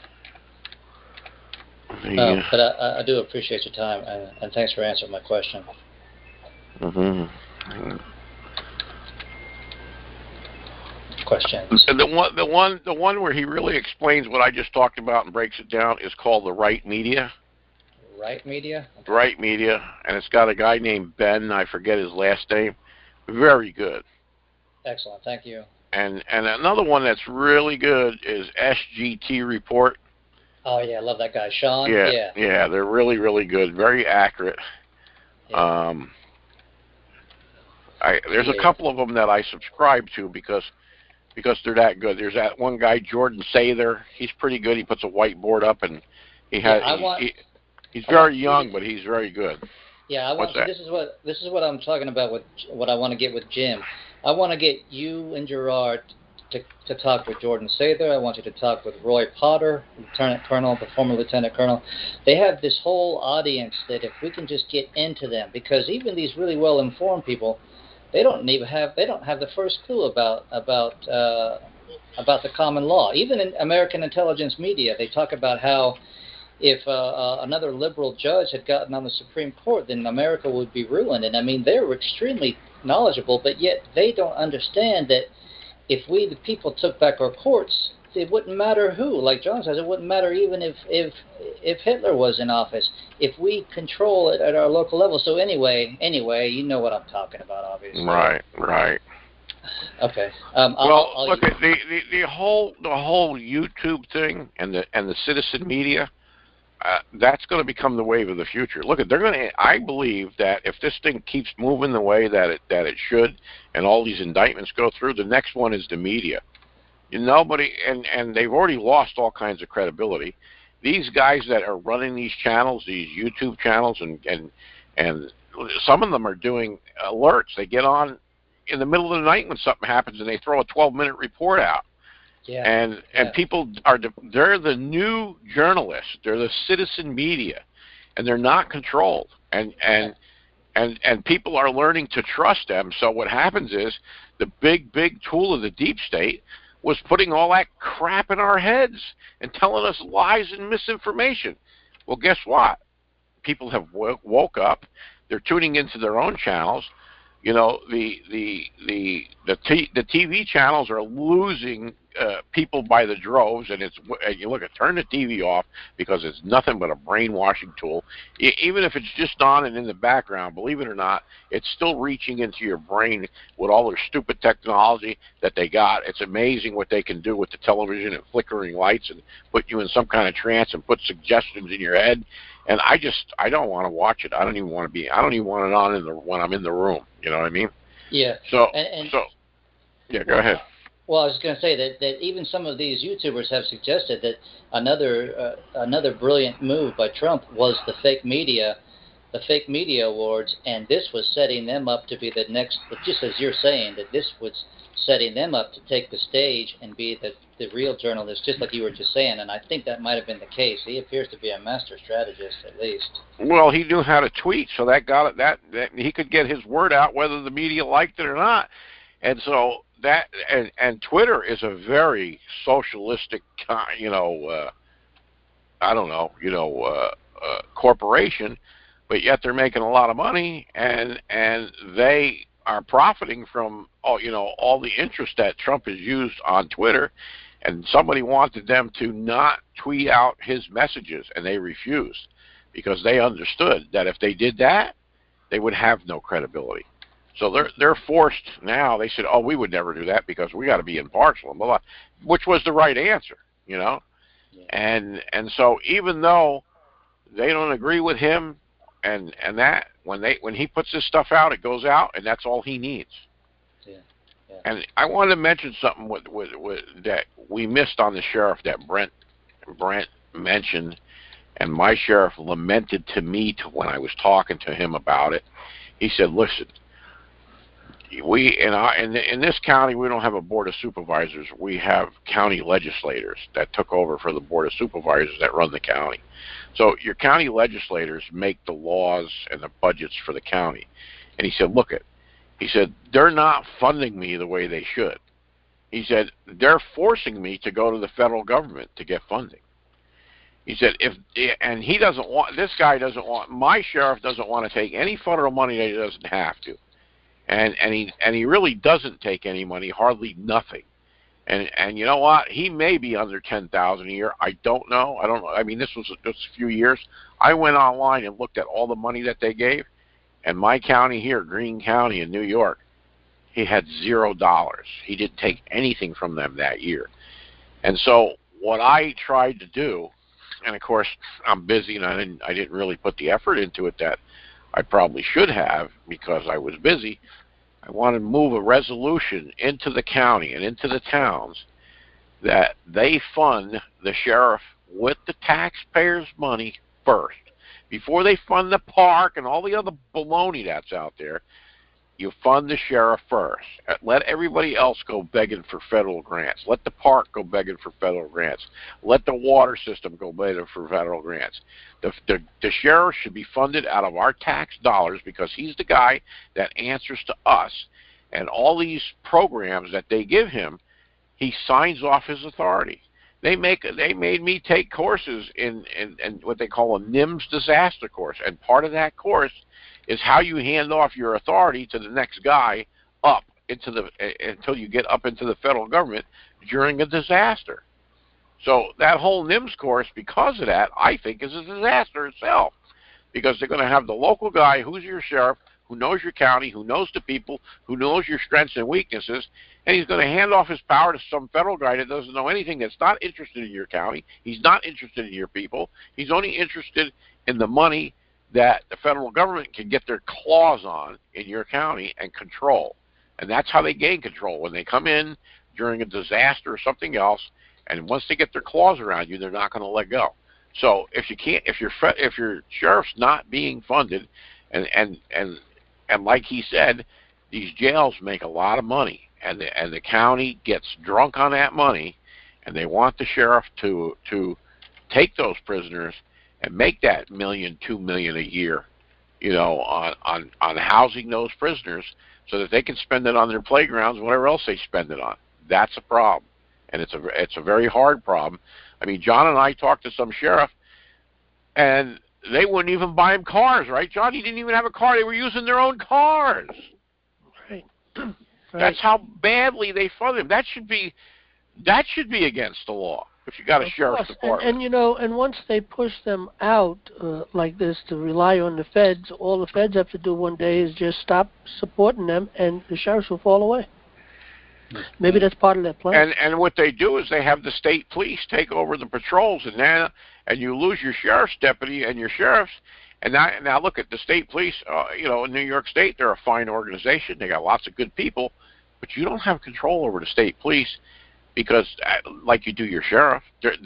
But I do appreciate your time, and thanks for answering my question. Questions. And the one where he really explains what I just talked about and breaks it down is called The Right Media. Right Media? Okay. Right Media, and it's got a guy named Ben, I forget his last name. Very good. Excellent, thank you. And another one that's really good is SGT Report. Oh yeah, I love that guy, Sean. Yeah, they're really good, very accurate. Yeah. There's a couple of them that I subscribe to because they're that good. There's that one guy, Jordan Sather. He's pretty good. He puts a whiteboard up, and he's very young, but he's very good. Yeah, this is what I'm talking about with what I want to get with Jim. I want to get you and Gerard to talk with Jordan Sather. I want you to talk with Roy Potter, Lieutenant Colonel, the former Lieutenant Colonel. They have this whole audience that if we can just get into them, because even these really well-informed people, they don't have the first clue about the common law. Even in American intelligence media, they talk about how if another liberal judge had gotten on the Supreme Court, then America would be ruined. And I mean, they're extremely knowledgeable, but yet they don't understand that if we, the people, took back our courts, it wouldn't matter who. Like John says, it wouldn't matter even if Hitler was in office. If we control it at our local level. So anyway, you know what I'm talking about, obviously. Right. Okay. Well, look at the whole YouTube thing and the citizen media. That's going to become the wave of the future. Look, I believe that if this thing keeps moving the way that it should, and all these indictments go through, the next one is the media. Nobody, and they've already lost all kinds of credibility. These guys that are running these channels, these YouTube channels, and some of them are doing alerts. They get on in the middle of the night when something happens, and they throw a 12-minute report out. Yeah. And people they're the new journalists. They're the citizen media, and they're not controlled. And people are learning to trust them. So what happens is the big tool of the deep state was putting all that crap in our heads and telling us lies and misinformation. Well, guess what? People have woke up. They're tuning into their own channels. You know, the TV channels are losing people by the droves, and you look at turn the TV off because it's nothing but a brainwashing tool. Even if it's just on and in the background, believe it or not, it's still reaching into your brain with all their stupid technology that they got. It's amazing what they can do with the television and flickering lights and put you in some kind of trance and put suggestions in your head. And I don't want to watch it. I don't even want it on when I'm in the room. You know what I mean? Yeah. So go ahead. Well, I was going to say that even some of these YouTubers have suggested that another brilliant move by Trump was the fake media awards, and this was setting them up to be the next. Just as you're saying, that this was setting them up to take the stage and be the real journalist, just like you were just saying. And I think that might have been the case. He appears to be a master strategist, at least. Well, he knew how to tweet, so that got it. That he could get his word out whether the media liked it or not. And so that and Twitter is a very socialistic, corporation, but yet they're making a lot of money, and they are profiting from all the interest that Trump has used on Twitter. And somebody wanted them to not tweet out his messages, and they refused because they understood that if they did that, they would have no credibility. So they're forced now. They said, "Oh, we would never do that because we got to be impartial," and blah, blah, which was the right answer, Yeah. And so even though they don't agree with him, and that when he puts this stuff out, it goes out, and that's all he needs. Yeah. And I wanted to mention something with that we missed on the sheriff that Brent mentioned, and my sheriff lamented to me when I was talking to him about it. He said, "Listen, in this county, we don't have a board of supervisors. We have county legislators that took over for the board of supervisors that run the county. So your county legislators make the laws and the budgets for the county." And he said, he said, "They're not funding me the way they should." He said, "They're forcing me to go to the federal government to get funding." He said, my sheriff doesn't want to take any federal money that he doesn't have to. And he really doesn't take any money, hardly nothing. And you know what? He may be under $10,000 a year. I don't know. I mean, this was just a few years. I went online and looked at all the money that they gave, and my county here, Greene County in New York, he had $0. He didn't take anything from them that year. And so what I tried to do, and of course I'm busy and I didn't really put the effort into it that I probably should have because I was busy. I want to move a resolution into the county and into the towns that they fund the sheriff with the taxpayers' money first. Before they fund the park and all the other baloney that's out there, you fund the sheriff first. Let everybody else go begging for federal grants. Let the park go begging for federal grants. Let the water system go begging for federal grants. The sheriff should be funded out of our tax dollars because he's the guy that answers to us. And all these programs that they give him, he signs off his authority. They made me take courses in what they call a NIMS disaster course. And part of that course is how you hand off your authority to the next guy up until you get up into the federal government during a disaster. So that whole NIMS course, because of that, I think is a disaster itself. Because they're going to have the local guy who's your sheriff, who knows your county, who knows the people, who knows your strengths and weaknesses, and he's going to hand off his power to some federal guy that doesn't know anything, that's not interested in your county. He's not interested in your people. He's only interested in the money that the federal government can get their claws on in your county and control. And that's how they gain control. When they come in during a disaster or something else, and once they get their claws around you, they're not going to let go. So if your sheriff's not being funded, and like he said, these jails make a lot of money, and the county gets drunk on that money, and they want the sheriff to take those prisoners and make that $1 million, $2 million a year, on housing those prisoners, so that they can spend it on their playgrounds, whatever else they spend it on. That's a problem, and it's a very hard problem. I mean, John and I talked to some sheriff, and they wouldn't even buy him cars, right, John? He didn't even have a car. They were using their own cars. Right. That's how badly they fund him. That should be against the law if you got a sheriff's department. And once they push them out like this to rely on the feds, all the feds have to do one day is just stop supporting them, and the sheriffs will fall away. Maybe that's part of that plan. And what they do is they have the state police take over the patrols, and you lose your sheriff's deputy and your sheriffs. And now look at the state police. In New York State, they're a fine organization. They got lots of good people, but you don't have control over the state police because, like you do your sheriff,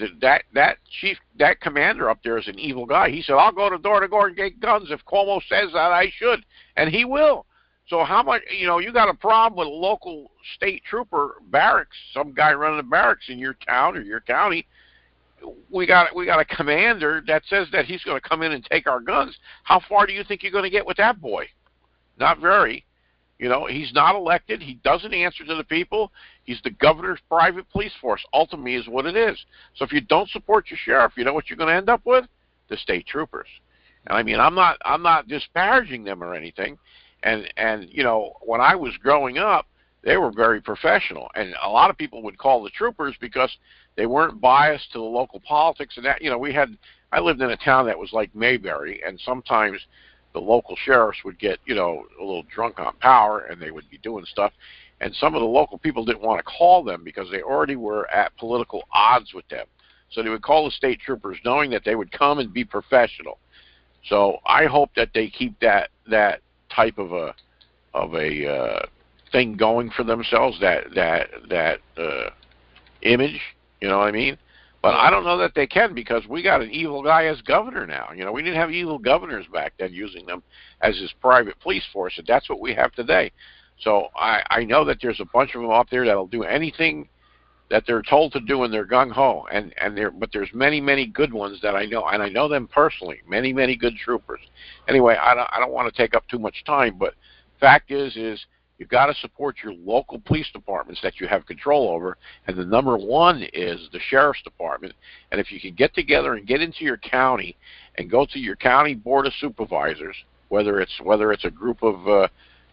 that commander up there is an evil guy. He said, "I'll go door to door and get guns if Cuomo says that I should," and he will. So how much, you got a problem with a local state trooper barracks, some guy running a barracks in your town or your county. We got a commander that says that he's going to come in and take our guns. How far do you think you're going to get with that boy? Not very. He's not elected. He doesn't answer to the people. He's the governor's private police force, ultimately, is what it is. So if you don't support your sheriff, you know what you're going to end up with? The state troopers. And I mean, I'm not disparaging them or anything. And when I was growing up, they were very professional, and a lot of people would call the troopers because they weren't biased to the local politics. And that, I lived in a town that was like Mayberry, and sometimes the local sheriffs would get, a little drunk on power, and they would be doing stuff, and some of the local people didn't want to call them because they already were at political odds with them. So they would call the state troopers, knowing that they would come and be professional. So I hope that they keep that type of a thing going for themselves, that image, you know what I mean? But I don't know that they can, because we got an evil guy as governor now. We didn't have evil governors back then using them as his private police force, and that's what we have today. So I know that there's a bunch of them out there that'll do anything that they're told to do, and they're gung-ho. But there's many good ones that I know, and I know them personally, many good troopers. Anyway, I don't want to take up too much time, but fact is you've got to support your local police departments that you have control over, and the number one is the sheriff's department. And if you can get together and get into your county and go to your county board of supervisors, whether it's a group of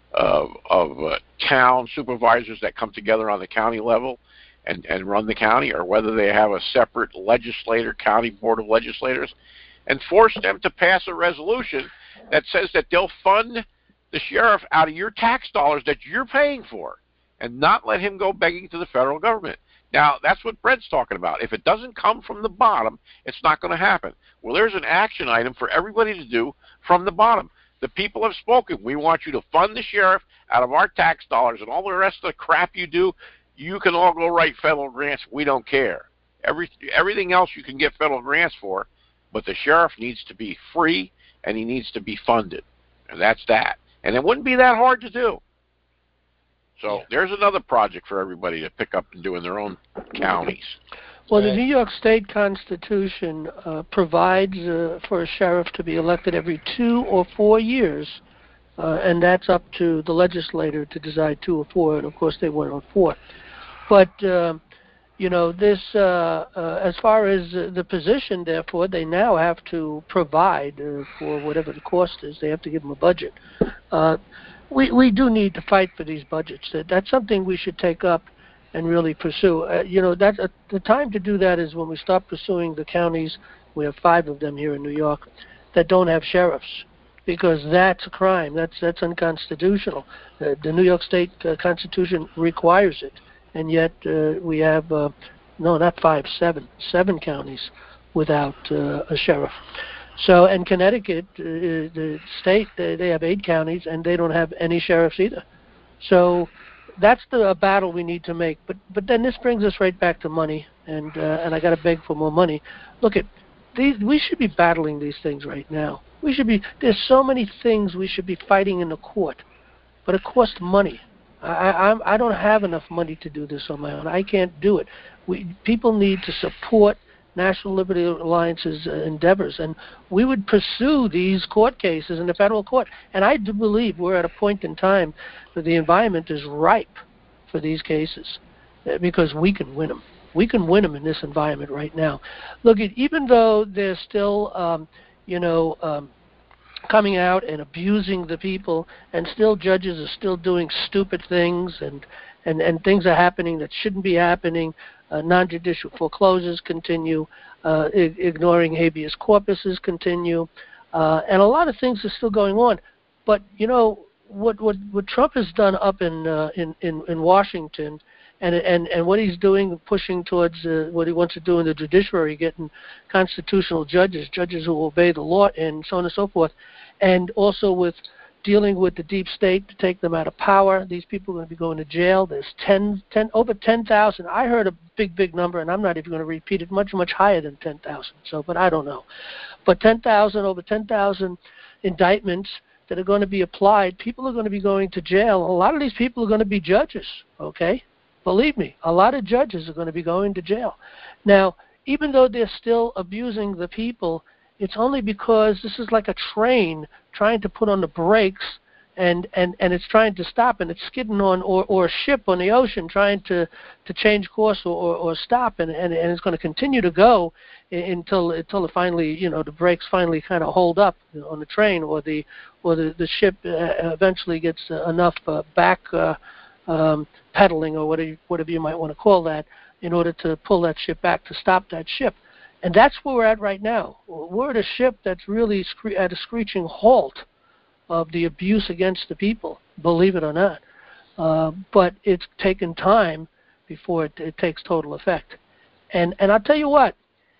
town supervisors that come together on the county level and run the county, or whether they have a separate county board of legislators, and force them to pass a resolution that says that they'll fund the sheriff out of your tax dollars that you're paying for, and not let him go begging to the federal government. Now, that's what Brett's talking about. If it doesn't come from the bottom, it's not going to happen. Well, there's an action item for everybody to do from the bottom. The people have spoken. We want you to fund the sheriff out of our tax dollars, and all the rest of the crap you do, you can all go write federal grants. We don't care. Everything else you can get federal grants for, but the sheriff needs to be free, and he needs to be funded. And that's that. And it wouldn't be that hard to do. So there's another project for everybody to pick up and do in their own counties. Well, the New York State Constitution provides for a sheriff to be elected every 2 or 4 years, and that's up to the legislator to decide 2 or 4, and of course they went on 4. But, this, as far as the position, therefore, they now have to provide for whatever the cost is. They have to give them a budget. We do need to fight for these budgets. That's something we should take up and really pursue. That's the time to do that is when we start pursuing the counties. We have 5 of them here in New York that don't have sheriffs, because that's a crime. That's unconstitutional. The New York State Constitution requires it, and yet we have not 5, 7 counties without a sheriff. So, and Connecticut, the state, they have 8 counties, and they don't have any sheriffs either. So that's the battle we need to make. But then this brings us right back to money, and I got to beg for more money. Look at these. We should be battling these things right now. We should be. There's so many things we should be fighting in the court, but it costs money. I don't have enough money to do this on my own. I can't do it. People need to support National Liberty Alliance's endeavors, and we would pursue these court cases in the federal court. And I do believe we're at a point in time that the environment is ripe for these cases, because we can win them. We can win them in this environment right now. Look, even though they're still, coming out and abusing the people, and still judges are still doing stupid things, and things are happening that shouldn't be happening. Non-judicial foreclosures continue, ignoring habeas corpuses continue, and a lot of things are still going on. But what Trump has done up in Washington, and what he's doing, pushing towards what he wants to do in the judiciary, getting constitutional judges who obey the law, and so on and so forth, and also with dealing with the deep state to take them out of power. These people are going to be going to jail. There's over 10,000. I heard a big number, and I'm not even going to repeat it, much higher than 10,000. So, but I don't know. But over 10,000 indictments that are going to be applied. People are going to be going to jail. A lot of these people are going to be judges, okay? Believe me, a lot of judges are going to be going to jail. Now, even though they're still abusing the people, it's only because this is like a train trying to put on the brakes, and it's trying to stop, and it's skidding on, or a ship on the ocean trying to change course or stop, and it's going to continue to go until it finally, the brakes finally kind of hold up on the train, or the ship eventually gets enough back pedaling, or whatever you might want to call that, in order to pull that ship back, to stop that ship. And that's where we're at right now. We're at a ship that's really at a screeching halt of the abuse against the people, believe it or not. But it's taken time before it takes total effect. And I'll tell you what,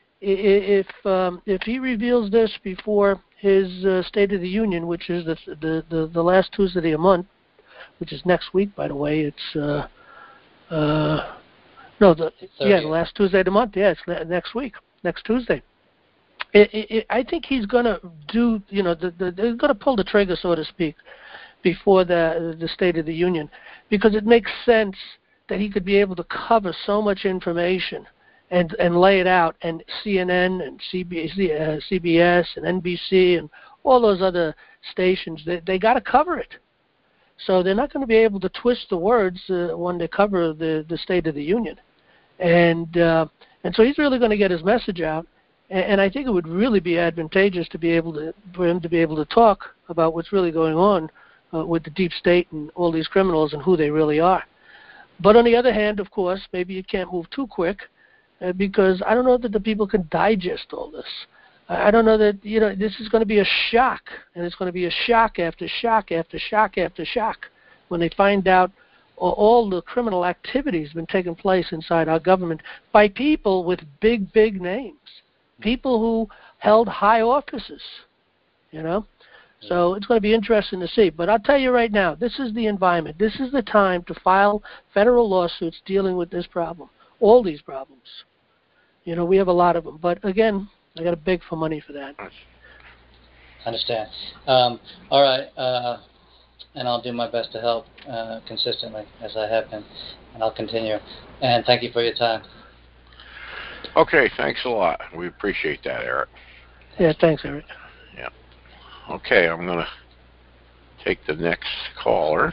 if he reveals this before his State of the Union, which is the last Tuesday of the month, which is next week, by the way, it's the last Tuesday of the month. Yeah, it's next week. Next Tuesday. I think he's going to do, they're going to pull the trigger, so to speak, before the State of the Union, because it makes sense that he could be able to cover so much information and lay it out, and CNN and CBS and NBC and all those other stations, they got to cover it. So they're not going to be able to twist the words when they cover the State of the Union. And so he's really going to get his message out, and I think it would really be advantageous for him to be able to talk about what's really going on with the deep state and all these criminals and who they really are. But on the other hand, of course, maybe you can't move too quick, because I don't know that the people can digest all this. I don't know that, this is going to be a shock, and it's going to be a shock after shock after shock after shock when they find out all the criminal activity has been taking place inside our government by people with big names, people who held high offices, So it's going to be interesting to see. But I'll tell you right now, this is the environment. This is the time to file federal lawsuits dealing with this problem, all these problems. We have a lot of them. But again, I got to beg for money for that. I understand. All right. And I'll do my best to help consistently, as I have been, and I'll continue. And thank you for your time. Okay, thanks a lot. We appreciate that, Eric. Yeah, thanks, Eric. Yeah. Okay, I'm going to take the next caller.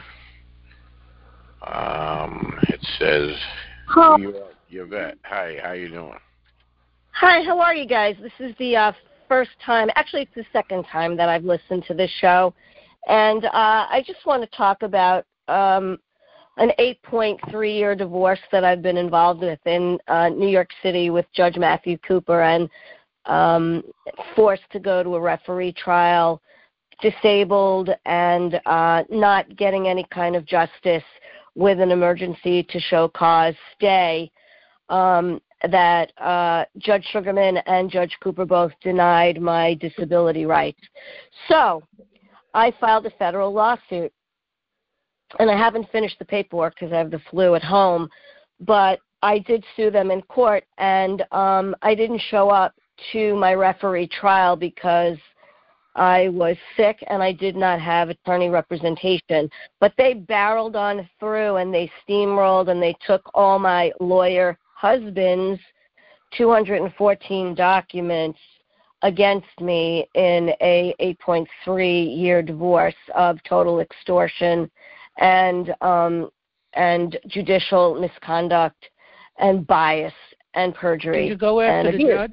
It says, Yvette. Hi, how you doing? Hi, how are you guys? This is the first time, actually it's the second time that I've listened to this show. And I just want to talk about an 8.3-year divorce that I've been involved with in New York City with Judge Matthew Cooper, and forced to go to a referee trial, disabled, and not getting any kind of justice with an emergency to show cause stay, that Judge Sugarman and Judge Cooper both denied my disability rights. So I filed a federal lawsuit, and I haven't finished the paperwork because I have the flu at home, but I did sue them in court, and I didn't show up to my referee trial because I was sick and I did not have attorney representation. But they barreled on through, and they steamrolled, and they took all my lawyer husband's 214 documents against me in a 8.3-year divorce of total extortion and judicial misconduct and bias and perjury. Did you go after the judge?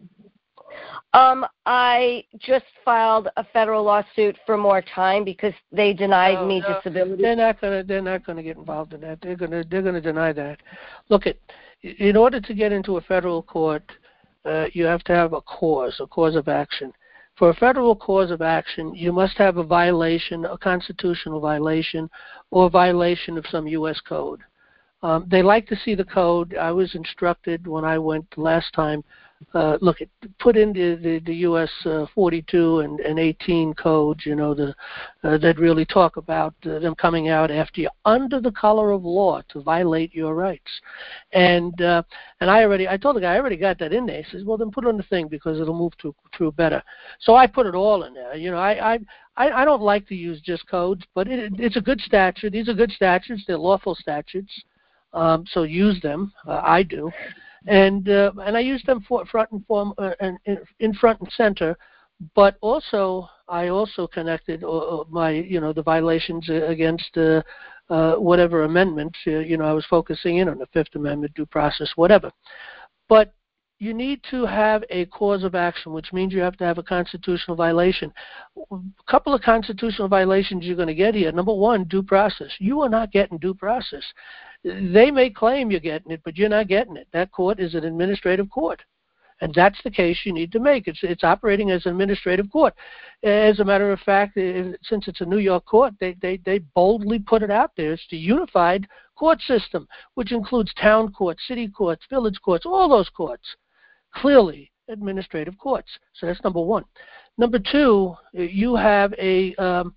I just filed a federal lawsuit for more time because they denied me disability. They're not gonna get involved in that. They're gonna deny that. Look, in order to get into a federal court, you have to have a cause of action. For a federal cause of action, you must have a violation, a constitutional violation, or a violation of some U.S. code. They like to see the code. I was instructed when I went last time, put in the U.S. 42 and 18 codes, that really talk about them coming out after you under the color of law to violate your rights. And I told the guy I already got that in there. He says, well, then put it on the thing because it'll move through better. So I put it all in there. I don't like to use just codes, but it's a good statute. These are good statutes. They're lawful statutes. So use them. I do. And I use them for front and in front and center, but I also connected my the violations against whatever amendments I was focusing in on, the Fifth Amendment, due process, whatever. But you need to have a cause of action, which means you have to have a constitutional violation. A couple of constitutional violations you're going to get here. Number one, due process. You are not getting due process. They may claim you're getting it, but you're not getting it. That court is an administrative court, and that's the case you need to make. It's operating as an administrative court. As a matter of fact, since it's a New York court, they boldly put it out there. It's the unified court system, which includes town courts, city courts, village courts, all those courts. Clearly administrative courts. So that's number one. Number two, you have a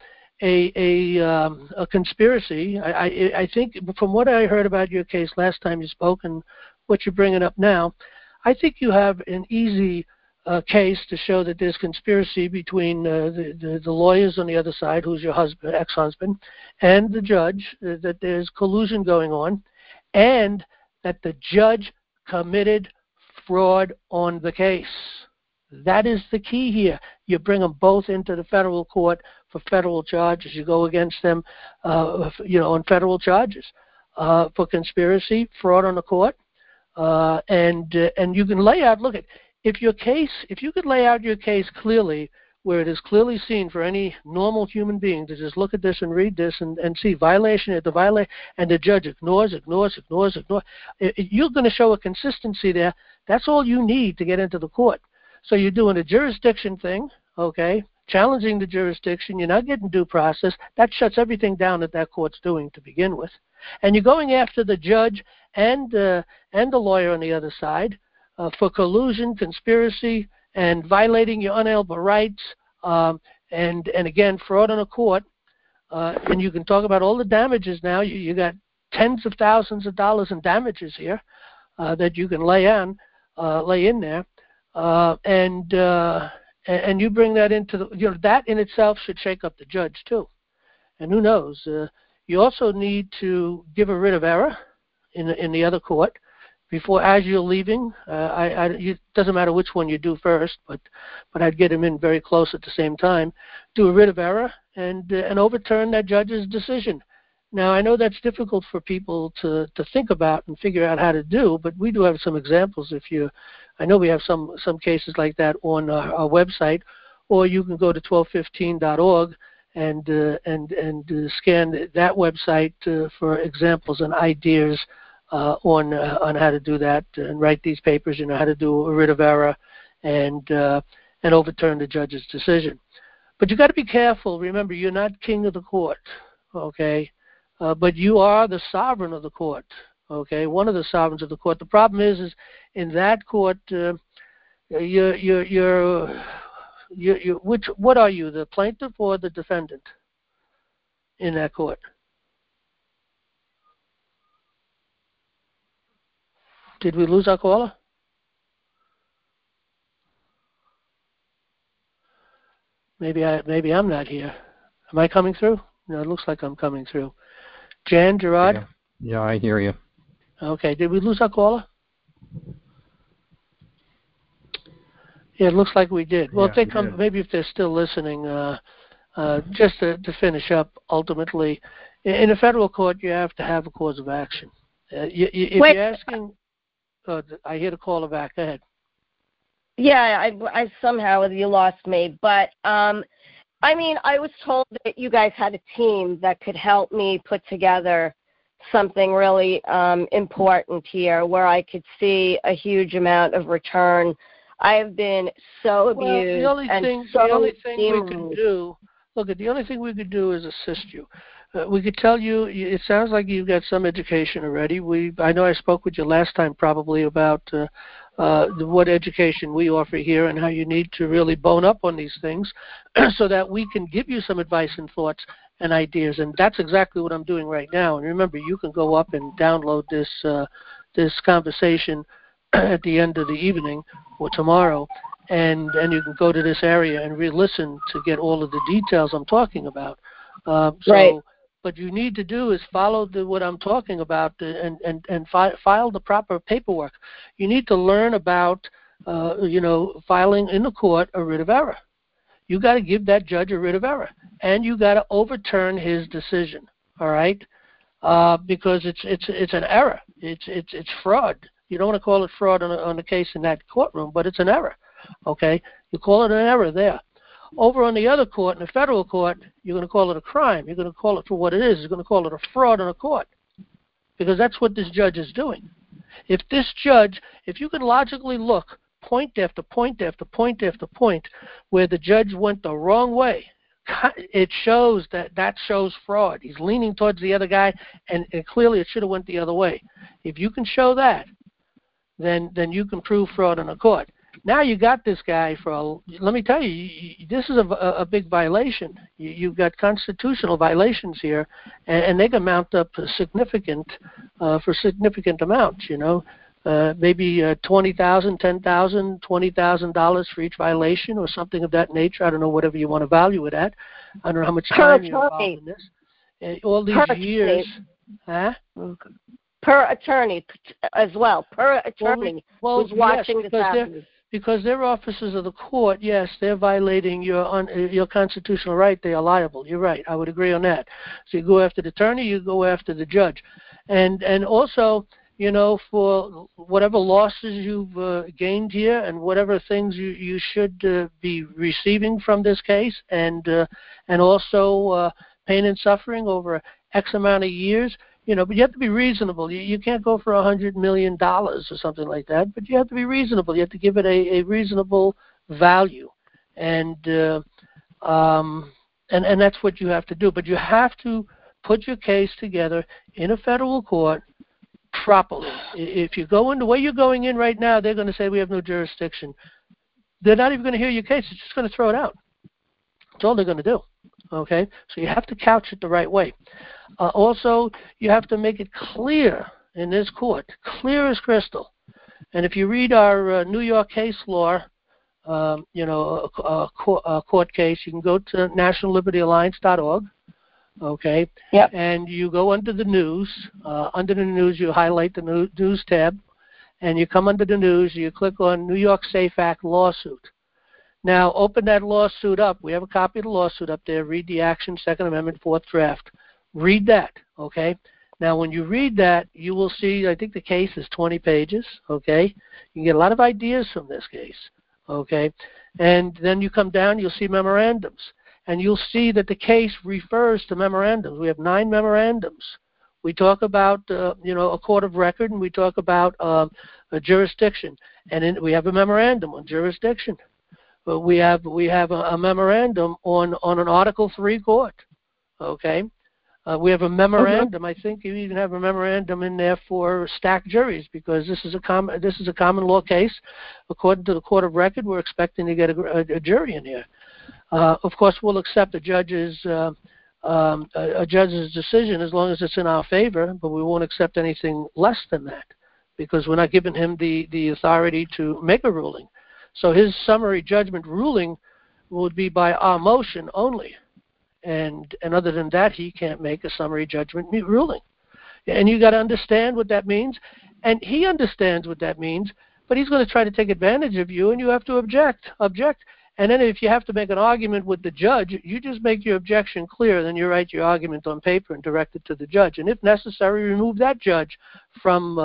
conspiracy. I think from what I heard about your case last time you spoke and what you're bringing up now, I think you have an easy case to show that there's conspiracy between the lawyers on the other side, who's your husband, ex-husband, and the judge, that there's collusion going on, and that the judge committed fraud on the case. That is the key here. You bring them both into the federal court for federal charges. You go against them, on federal charges for conspiracy, fraud on the court, and you can lay out. If you could lay out your case clearly, where it is clearly seen for any normal human being to just look at this and read this and see violation at the violation, and the judge ignores. You're going to show a consistency there. That's all you need to get into the court. So you're doing a jurisdiction thing, okay, challenging the jurisdiction. You're not getting due process. That shuts everything down that court's doing to begin with. And you're going after the judge and the lawyer on the other side for collusion, conspiracy, and violating your unalienable rights, and again, fraud on a court. And you can talk about all the damages now. You got tens of thousands of dollars in damages here that you can lay in there. And you bring that into that in itself should shake up the judge too. And who knows? You also need to give a writ of error in the other court before, as you're leaving. It doesn't matter which one you do first, but I'd get him in very close at the same time. Do a writ of error and overturn that judge's decision. Now, I know that's difficult for people to think about and figure out how to do, but we do have some examples. I know we have some cases like that on our website, or you can go to 1215.org and scan that website for examples and ideas on how to do that and write these papers. You know how to do a writ of error and overturn the judge's decision. But you got to be careful. Remember, you're not king of the court, okay? But you are the sovereign of the court, okay? One of the sovereigns of the court. The problem is in that court, what are you, the plaintiff or the defendant in that court? Did we lose our caller? Maybe I'm not here. Am I coming through? No, it looks like I'm coming through. Jan, Gerard? Yeah, I hear you. Okay. Did we lose our caller? Yeah, it looks like we did. Well, if they come, maybe if they're still listening, just to finish up, ultimately, in a federal court, you have to have a cause of action. If you're asking, I hear the caller back. Go ahead. Yeah, I somehow you lost me, but I mean, I was told that you guys had a team that could help me put together something really important here, where I could see a huge amount of return. I have been so abused. The only thing we can do, the only thing we could do is assist you. We could tell you, it sounds like you've got some education already. I know I spoke with you last time probably about what education we offer here and how you need to really bone up on these things so that we can give you some advice and thoughts and ideas. And that's exactly what I'm doing right now. And remember, you can go up and download this conversation at the end of the evening or tomorrow, and you can go to this area and re-listen to get all of the details I'm talking about. Right. What you need to do is follow what I'm talking about and file the proper paperwork. You need to learn about, filing in the court a writ of error. You got to give that judge a writ of error, and you got to overturn his decision. All right, because it's an error. It's fraud. You don't want to call it fraud on a case in that courtroom, but it's an error. Okay, you call it an error there. Over on the other court, in the federal court, you're going to call it a crime. You're going to call it for what it is. You're going to call it a fraud on a court, because that's what this judge is doing. If you could logically look point after point after point after point where the judge went the wrong way, it shows that shows fraud. He's leaning towards the other guy, and clearly it should have went the other way. If you can show that, then you can prove fraud on a court. Now you got this guy let me tell you, this is a big violation. You've got constitutional violations here, and they can mount up for significant amounts, maybe $20,000, $10,000, $20,000 for each violation or something of that nature. I don't know, whatever you want to value it at. I don't know how much time you're involved in this. All these years. Huh? Per attorney as well. Per attorney who's watching this happen. Because they're officers of the court, yes, they're violating your constitutional right. They are liable. You're right. I would agree on that. So you go after the attorney, you go after the judge. And also, for whatever losses you've gained here and whatever things you should be receiving from this case, and also pain and suffering over X amount of years, but you have to be reasonable. You can't go for $100 million or something like that, but you have to be reasonable. You have to give it a reasonable value, and that's what you have to do. But you have to put your case together in a federal court properly. If you go in the way you're going in right now, they're going to say we have no jurisdiction. They're not even going to hear your case. They're just going to throw it out. That's all they're going to do. Okay? So you have to couch it the right way. Also, you have to make it clear in this court, clear as crystal. And if you read our New York case law, a court case, you can go to nationallibertyalliance.org, okay? Yep. And you go under the news. Under the news, you highlight the news tab, and you come under the news, you click on New York SAFE Act lawsuit. Now, open that lawsuit up. We have a copy of the lawsuit up there. Read the action, Second Amendment, fourth draft. Read that, okay? Now, when you read that, you will see, I think the case is 20 pages, okay? You can get a lot of ideas from this case, okay? And then you come down, you'll see memorandums. and you'll see that the case refers to memorandums. We have 9 memorandums. We talk about, a court of record, and we talk about a jurisdiction, and we have a memorandum on jurisdiction. We have a memorandum on an Article 3 court. Okay, we have a memorandum. I think you even have a memorandum in there for stacked juries, because this is a common law case. According to the court of record, we're expecting to get a jury in here. Of course, we'll accept a judge's decision as long as it's in our favor, but we won't accept anything less than that, because we're not giving him the authority to make a ruling. So his summary judgment ruling would be by our motion only, and other than that, he can't make a summary judgment ruling. And you got to understand what that means, and he understands what that means, but he's going to try to take advantage of you, and you have to object. And then if you have to make an argument with the judge, you just make your objection clear, then you write your argument on paper and direct it to the judge. And if necessary, remove that judge from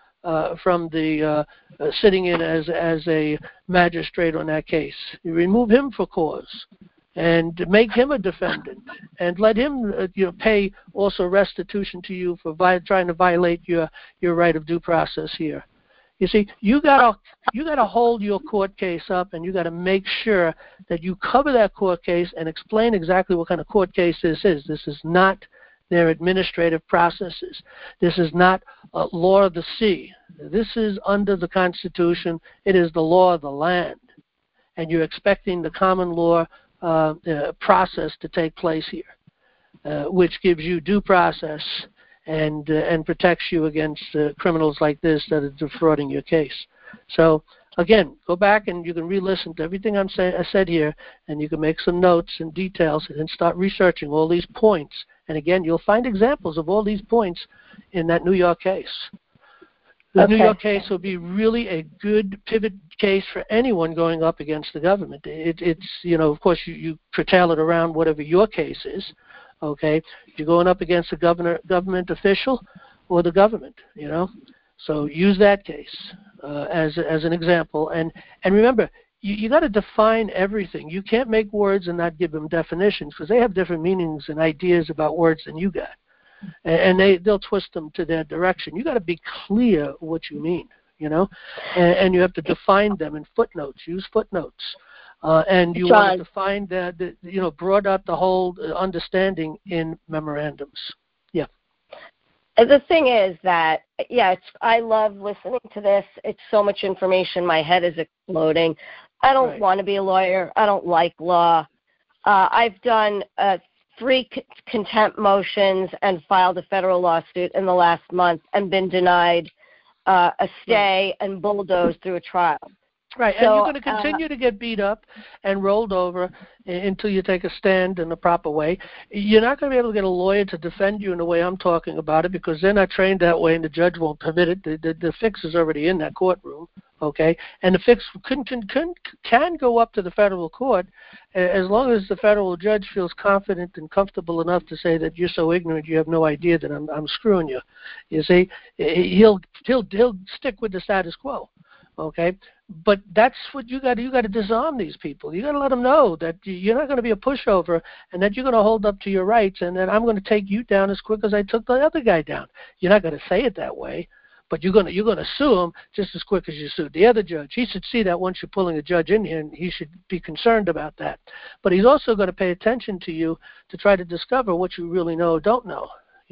the sitting in as a magistrate on that case. You remove him for cause and make him a defendant, and let him pay also restitution to you for trying to violate your right of due process here. You see, you gotta hold your court case up, and you got to make sure that you cover that court case and explain exactly what kind of court case this is. This is not their administrative processes. This is not law of the sea. This is under the Constitution. It is the law of the land, and you're expecting the common law process to take place here, which gives you due process and protects you against criminals like this that are defrauding your case. So again, go back and you can re-listen to everything I said here, and you can make some notes and details and start researching all these points. And again, you'll find examples of all these points in that New York case. The New York case will be really a good pivot case for anyone going up against the government. It's of course, you curtail it around whatever your case is. Okay, you're going up against a government official or the government. So use that case as an example. And remember, you got to define everything. You can't make words and not give them definitions, because they have different meanings and ideas about words than you got. And they'll twist them to their direction. You got to be clear what you mean, and you have to define them in footnotes. Use footnotes, and you want to define broad out the whole understanding in memorandums. Yeah. The thing is that I love listening to this. It's so much information. My head is exploding. I don't want to be a lawyer. I don't like law. I've done 3 contempt motions and filed a federal lawsuit in the last month and been denied a stay and bulldozed through a trial. Right, and you're going to continue to get beat up and rolled over until you take a stand in the proper way. You're not going to be able to get a lawyer to defend you in the way I'm talking about it, because they're not trained that way, and the judge won't permit it. The fix is already in that courtroom, okay? And the fix can go up to the federal court as long as the federal judge feels confident and comfortable enough to say that you're so ignorant you have no idea that I'm screwing you. You see, he'll stick with the status quo, okay? But that's what you got to disarm these people. You got to let them know that you're not going to be a pushover, and that you're going to hold up to your rights, and that I'm going to take you down as quick as I took the other guy down. You're not going to say it that way, but you're going to sue him just as quick as you sued the other judge. He should see that once you're pulling a judge in here, and he should be concerned about that. But he's also going to pay attention to you to try to discover what you really know or don't know,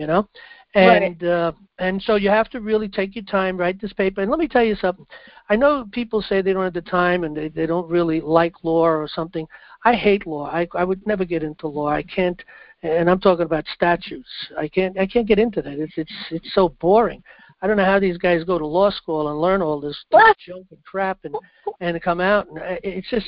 And and so you have to really take your time, write this paper. And let me tell you something. I know people say they don't have the time and they don't really like law or something. I hate law. I would never get into law. I can't, and I'm talking about statutes. I can't get into that. It's so boring. I don't know how these guys go to law school and learn all this junk and crap and come out. And it's just,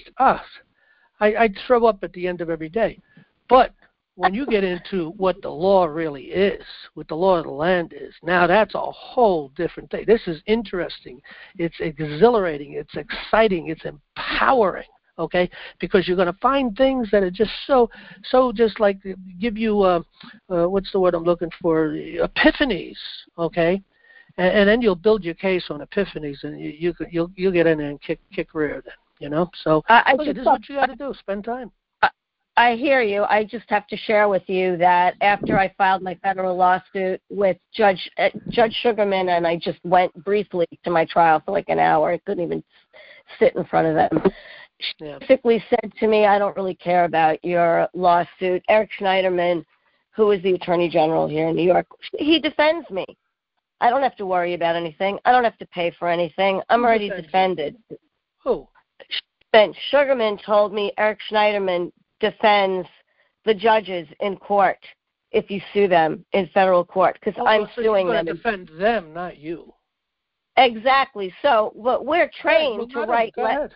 I'd throw up at the end of every day. But when you get into what the law really is, what the law of the land is, now that's a whole different thing. This is interesting. It's exhilarating. It's exciting. It's empowering, okay? Because you're going to find things that are just so just like give you, what's the word I'm looking for, epiphanies, okay? And then you'll build your case on epiphanies, and you'll get in there and kick rear then, So this is what you got to do. Spend time. I hear you. I just have to share with you that after I filed my federal lawsuit with Judge Sugarman, and I just went briefly to my trial for like an hour. I couldn't even sit in front of them. She basically said to me, I don't really care about your lawsuit. Eric Schneiderman, who is the Attorney General here in New York, he defends me. I don't have to worry about anything. I don't have to pay for anything. I'm already defended. Who? Ben Sugarman told me Eric Schneiderman defends the judges in court if you sue them in federal court, because I'm suing them. You're going to defend them, not you. Exactly. So, but we're trained to write.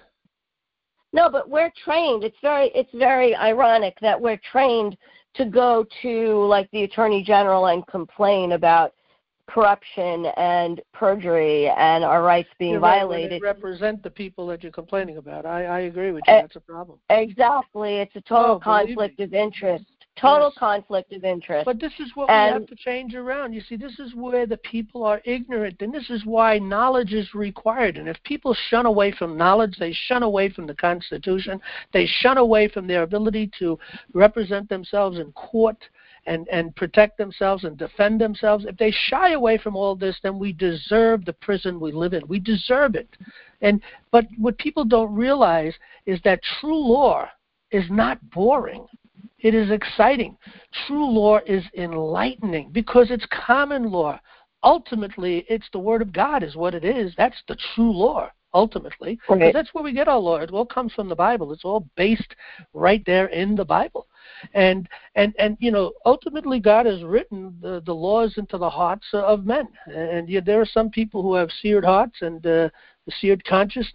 No, but we're trained. It's very ironic that we're trained to go to like the Attorney General and complain about corruption and perjury and our rights being violated. They represent the people that you're complaining about. I agree with you. That's a problem. Exactly. It's a total conflict of interest. Total conflict of interest. But this is what we have to change around. You see, this is where the people are ignorant, and this is why knowledge is required. And if people shun away from knowledge, they shun away from the Constitution, they shun away from their ability to represent themselves in court and protect themselves and defend themselves. If they shy away from all this, then we deserve the prison we live in. We deserve it. But what people don't realize is that true law is not boring. It is exciting. True law is enlightening because it's common law. Ultimately, it's the Word of God is what it is. That's the true law, ultimately. Because that's where we get our law. It all comes from the Bible. It's all based right there in the Bible. And you know, ultimately God has written the laws into the hearts of men. And there are some people who have seared hearts and seared conscience,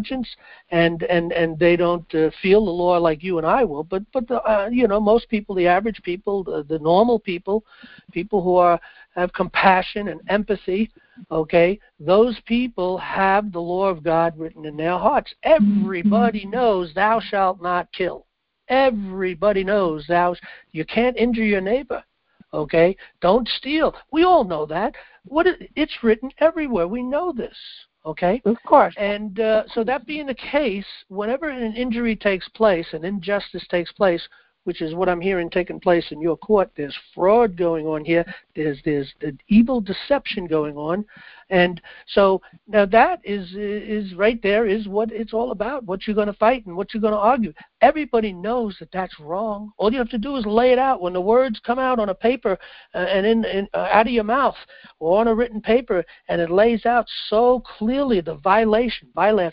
and they don't feel the law like you and I will. But you know, most people, the average people, the normal people who have compassion and empathy, okay, those people have the law of God written in their hearts. Everybody knows thou shalt not kill. Everybody knows you can't injure your neighbor. Okay, don't steal. We all know that. It's written everywhere. We know this. Okay? Of course. And so that being the case, whenever an injury takes place, an injustice takes place, which is what I'm hearing taking place in your court, there's fraud going on here, there's evil deception going on. And so now that is right there is what it's all about, what you're going to fight and what you're going to argue. Everybody knows that that's wrong. All you have to do is lay it out. When the words come out on a paper and out of your mouth or on a written paper, and it lays out so clearly the violation, where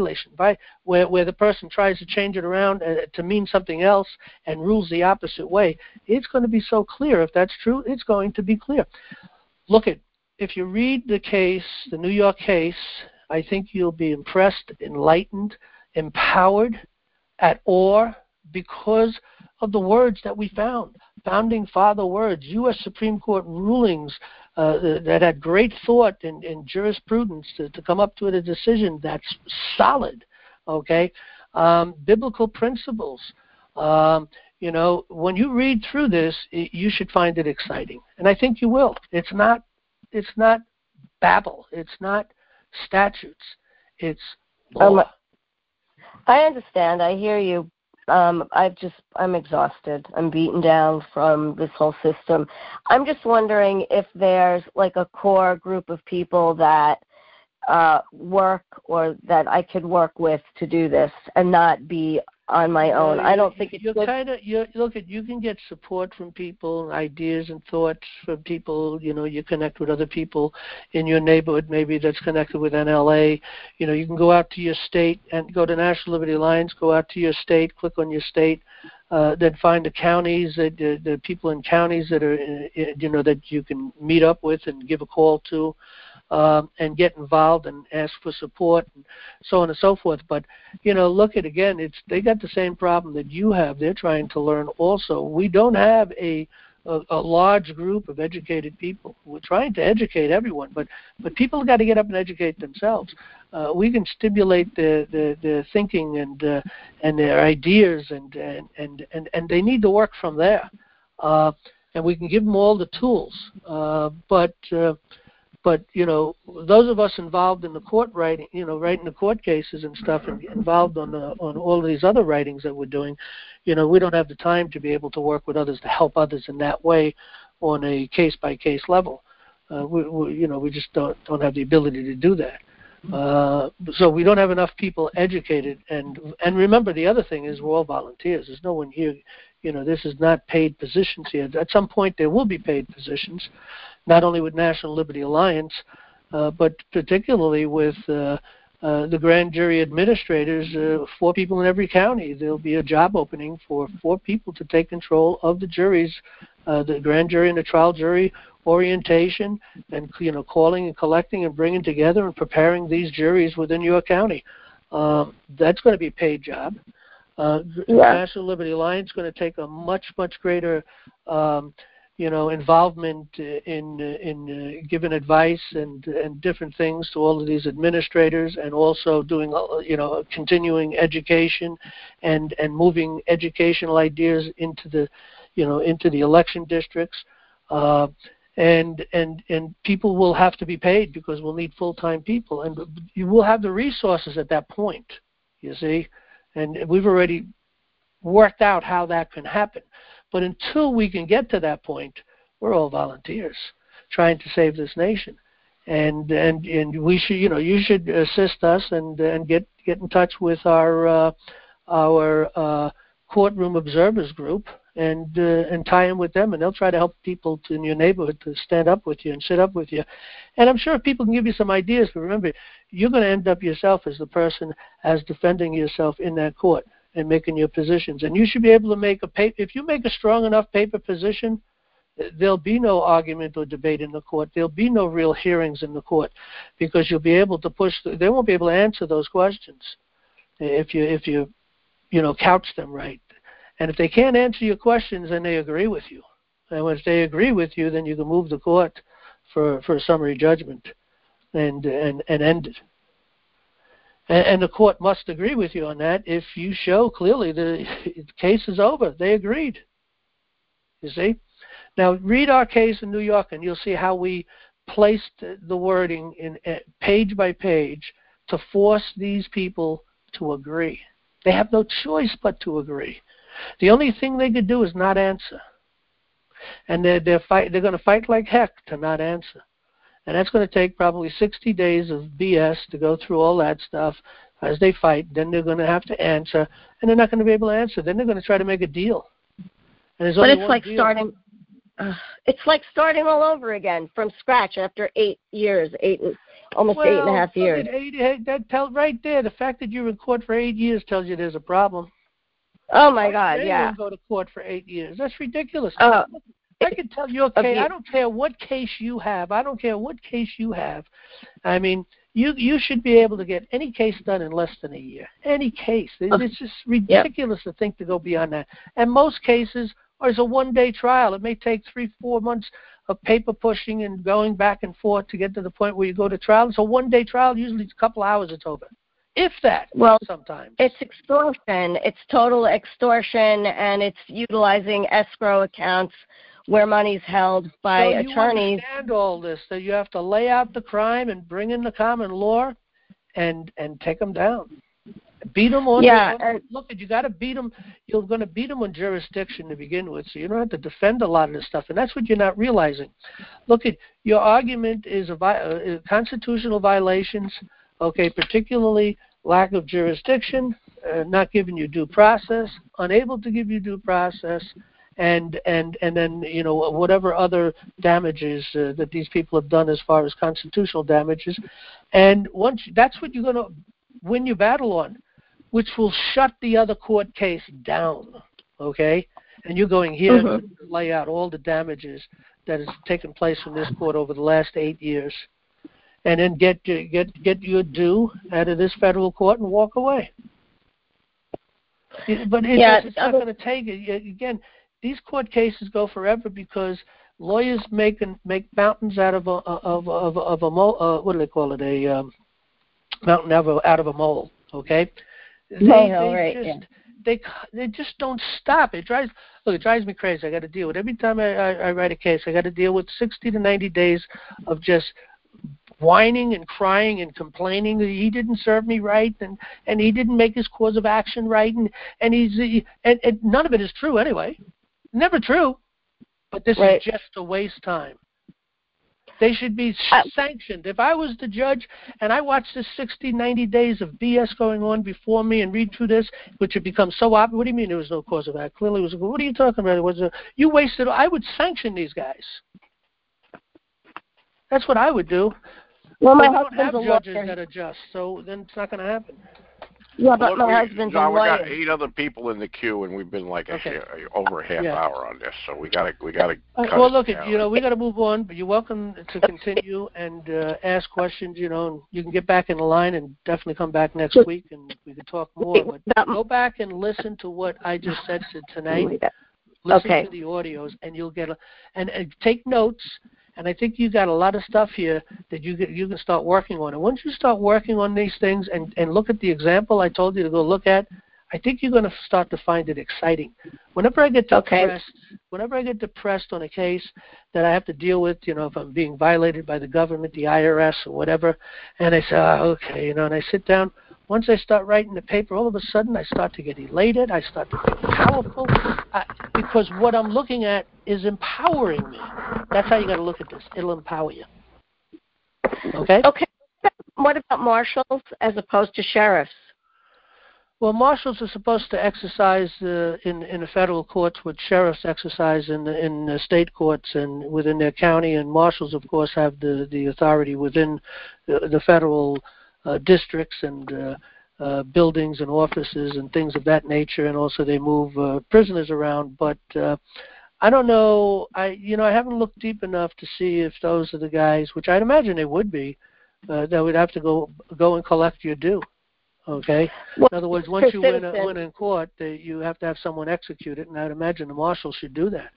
the person tries to change it around to mean something else and rules the opposite way, it's going to be so clear. If that's true, it's going to be clear. Look at, if you read the case, the New York case, I think you'll be impressed, enlightened, empowered, at awe because of the words that we found. Founding Father words, U.S. Supreme Court rulings that had great thought and jurisprudence to come up to a decision that's solid, okay? Biblical principles. You know, when you read through this, you should find it exciting. And I think you will. It's not babble. It's not statutes. It's law. I understand. I hear you. I'm exhausted. I'm beaten down from this whole system. I'm just wondering if there's like a core group of people that work or that I could work with to do this and not be on my own. I don't think it's you can get support from people, ideas and thoughts from people. You know, you connect with other people in your neighborhood, maybe that's connected with NLA. You know, you can go out to your state and go to National Liberty Alliance. Go out to your state, click on your state, then find the counties, the people in counties that are, you know, that you can meet up with and give a call to. And get involved and ask for support and so on and so forth. But, you know, look at, again, they got the same problem that you have. They're trying to learn also. We don't have a large group of educated people. We're trying to educate everyone, but people got to get up and educate themselves. We can stimulate their thinking and their ideas, and they need to work from there. And we can give them all the tools. But but those of us involved in the court writing, writing the court cases and stuff, and involved on all of these other writings that we're doing, we don't have the time to be able to work with others to help others in that way on a case by case level. We just don't have the ability to do that. So we don't have enough people educated, and remember, the other thing is we're all volunteers. There's no one here. This is not paid positions here. At some point there will be paid positions, not only with National Liberty Alliance, but particularly with the grand jury administrators, 4 people in every county. There'll be a job opening for 4 people to take control of the juries, the grand jury and the trial jury orientation, and calling and collecting and bringing together and preparing these juries within your county. That's going to be a paid job. National Liberty Alliance is going to take a much greater involvement in giving advice and different things to all of these administrators, and also doing continuing education and moving educational ideas into the election districts. And people will have to be paid because we'll need full-time people, and you will have the resources at that point, you see, and we've already worked out how that can happen. But until we can get to that point, we're all volunteers trying to save this nation, and we should, you should assist us and get in touch with our courtroom observers group. And tie in with them, and they'll try to help people in your neighborhood to stand up with you and sit up with you. And I'm sure people can give you some ideas, but remember, you're going to end up yourself as the person as defending yourself in that court and making your positions. And you should be able to make if you make a strong enough paper position, there'll be no argument or debate in the court. There'll be no real hearings in the court, because you'll be able to they won't be able to answer those questions if you couch them right. And if they can't answer your questions, then they agree with you. And once they agree with you, then you can move the court for a summary judgment and end it. And the court must agree with you on that if you show clearly the case is over. They agreed. You see? Now, read our case in New York, and you'll see how we placed the wording in page by page to force these people to agree. They have no choice but to agree. The only thing they could do is not answer, and they're going to fight like heck to not answer, and that's going to take probably 60 days of BS to go through all that stuff as they fight. Then they're going to have to answer, and they're not going to be able to answer. Then they're going to try to make a deal, and there's only one deal. It's like starting all over again from scratch after 8 years, almost 8.5 years. Right there, the fact that you're in court for 8 years tells you there's a problem. Oh my God! Yeah. Go to court for 8 years. That's ridiculous. I can tell you, okay, I don't care what case you have. I mean, you should be able to get any case done in less than a year. Any case. It's just ridiculous to think to go beyond that. And most cases are a one-day trial. It may take 3-4 months of paper pushing and going back and forth to get to the point where you go to trial. It's a one-day trial. Usually it's a couple hours. It's over. If that, sometimes. It's extortion. It's total extortion, and it's utilizing escrow accounts where money's held by attorneys. You understand all this, that you have to lay out the crime and bring in the common law and take them down. Beat them on you got to beat them. You're going to beat them on jurisdiction to begin with, so you don't have to defend a lot of this stuff, and that's what you're not realizing. Look, your argument is constitutional violations. Okay, particularly lack of jurisdiction, not giving you due process, unable to give you due process, and then whatever other damages that these people have done as far as constitutional damages, and that's what you're going to win your battle on, which will shut the other court case down. Okay, and you're going here to lay out all the damages that has taken place in this court over the last 8 years. And then get your due out of this federal court and walk away. But it's not going to take it. Again, these court cases go forever because lawyers make mountains out of a mole. What do they call it? A mountain out of a mole. Okay. They just don't stop. It drives me crazy. I got to deal with every time I write a case. I got to deal with 60 to 90 days of just whining and crying and complaining that he didn't serve me right and he didn't make his cause of action right and none of it is true anyway. Never true. But this is just a waste time. They should be sanctioned. If I was the judge and I watched this 60, 90 days of BS going on before me and read through this, which had become so obvious. What do you mean there was no cause of action? Clearly it was. What are you talking about? You wasted. I would sanction these guys. That's what I would do. Well, my husband's husband's don't have judges that are just, so then it's not going to happen. Yeah, but my husband's a lawyer. We got 8 other people in the queue, and we've been like over a half hour on this, so we got to. Well, look, we got to move on. But you're welcome to continue and ask questions. And you can get back in the line and definitely come back next week, and we can talk more. But go back and listen to what I just said tonight. Listen to the audios, and you'll get and take notes. And I think you got a lot of stuff here that you can start working on. And once you start working on these things and look at the example I told you to go look at, I think you're going to start to find it exciting. Whenever I get depressed on a case that I have to deal with, if I'm being violated by the government, the IRS, or whatever, and I say, and I sit down. Once I start writing the paper, all of a sudden I start to get elated. I start to feel powerful because what I'm looking at is empowering me. That's how you got to look at this. It'll empower you. Okay? Okay. What about marshals as opposed to sheriffs? Well, marshals are supposed to exercise in the federal courts what sheriffs exercise in the state courts and within their county. And marshals, of course, have the authority within the federal districts and buildings and offices and things of that nature, and also they move prisoners around. But I don't know. I haven't looked deep enough to see if those are the guys, which I'd imagine they would be, that would have to go and collect your due. Okay. In other words, once you win in court, you have to have someone execute it, and I'd imagine the marshal should do that.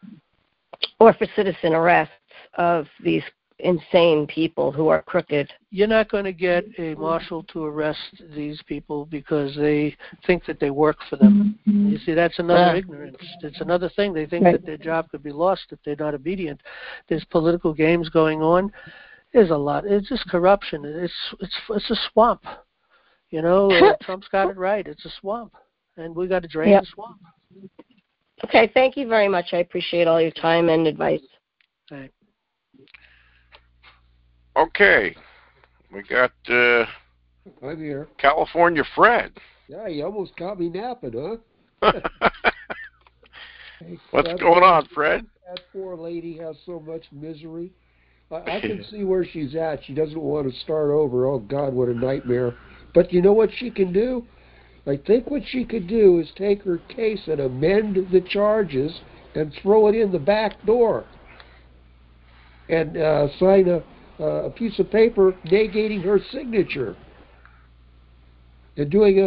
Or for citizen arrests of these insane people who are crooked. You're not going to get a marshal to arrest these people because they think that they work for them. Mm-hmm. You see, that's another ignorance. It's another thing. They think that their job could be lost if they're not obedient. There's political games going on. There's a lot. It's just corruption. It's a swamp. Trump's got it right. It's a swamp, and we got to drain the swamp. Okay, thank you very much. I appreciate all your time and advice. Right. Okay, we got I'm here. California Fred. Yeah, you almost caught me napping, huh? What's going on, Fred? That poor lady has so much misery. I can see where she's at. She doesn't want to start over. Oh, God, what a nightmare. But you know what she can do? I think what she could do is take her case and amend the charges and throw it in the back door and sign a piece of paper negating her signature and doing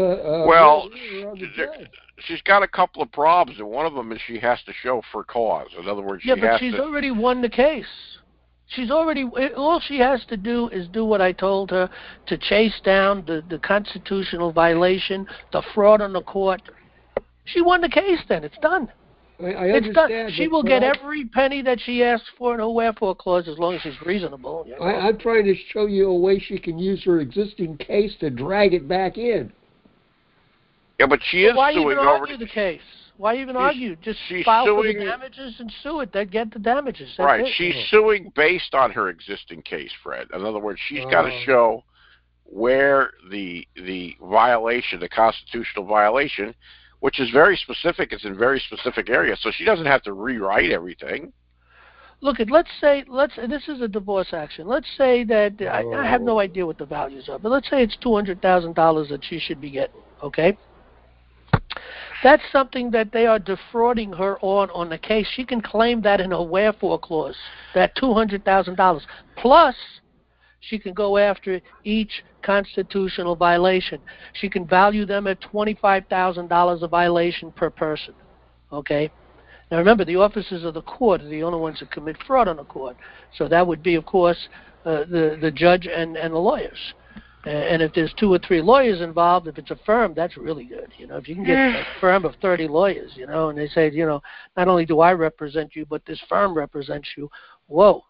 she's got a couple of problems, and one of them is she has to show for cause. In other words, she's already won the case. All she has to do is do what I told her, to chase down the constitutional violation, the fraud on the court. She won the case then. It's done. I understand. Done. She will get every penny that she asks for in her wherefore clause as long as she's reasonable. I'm trying to show you a way she can use her existing case to drag it back in. Yeah, but she is why suing even argue the case? Why even argue? Just file for the damages and sue it. Then get the damages. That's right. it. She's suing based on her existing case, Fred. In other words, she's got to show where the violation, the constitutional violation, which is very specific, it's in very specific areas, so she doesn't have to rewrite everything. Look, let's say this is a divorce action. Let's say that I have no idea what the values are, but let's say it's $200,000 that she should be getting. Okay. That's something that they are defrauding her on the case. She can claim that in her wherefore clause, that $200,000. Plus, she can go after each constitutional violation. She can value them at $25,000 a violation per person. Okay? Now remember, the officers of the court are the only ones that commit fraud on the court. So that would be, of course, the judge and the lawyers. And if there's 2 or 3 lawyers involved, if it's a firm, that's really good. If you can get a firm of 30 lawyers, and they say, not only do I represent you, but this firm represents you, whoa.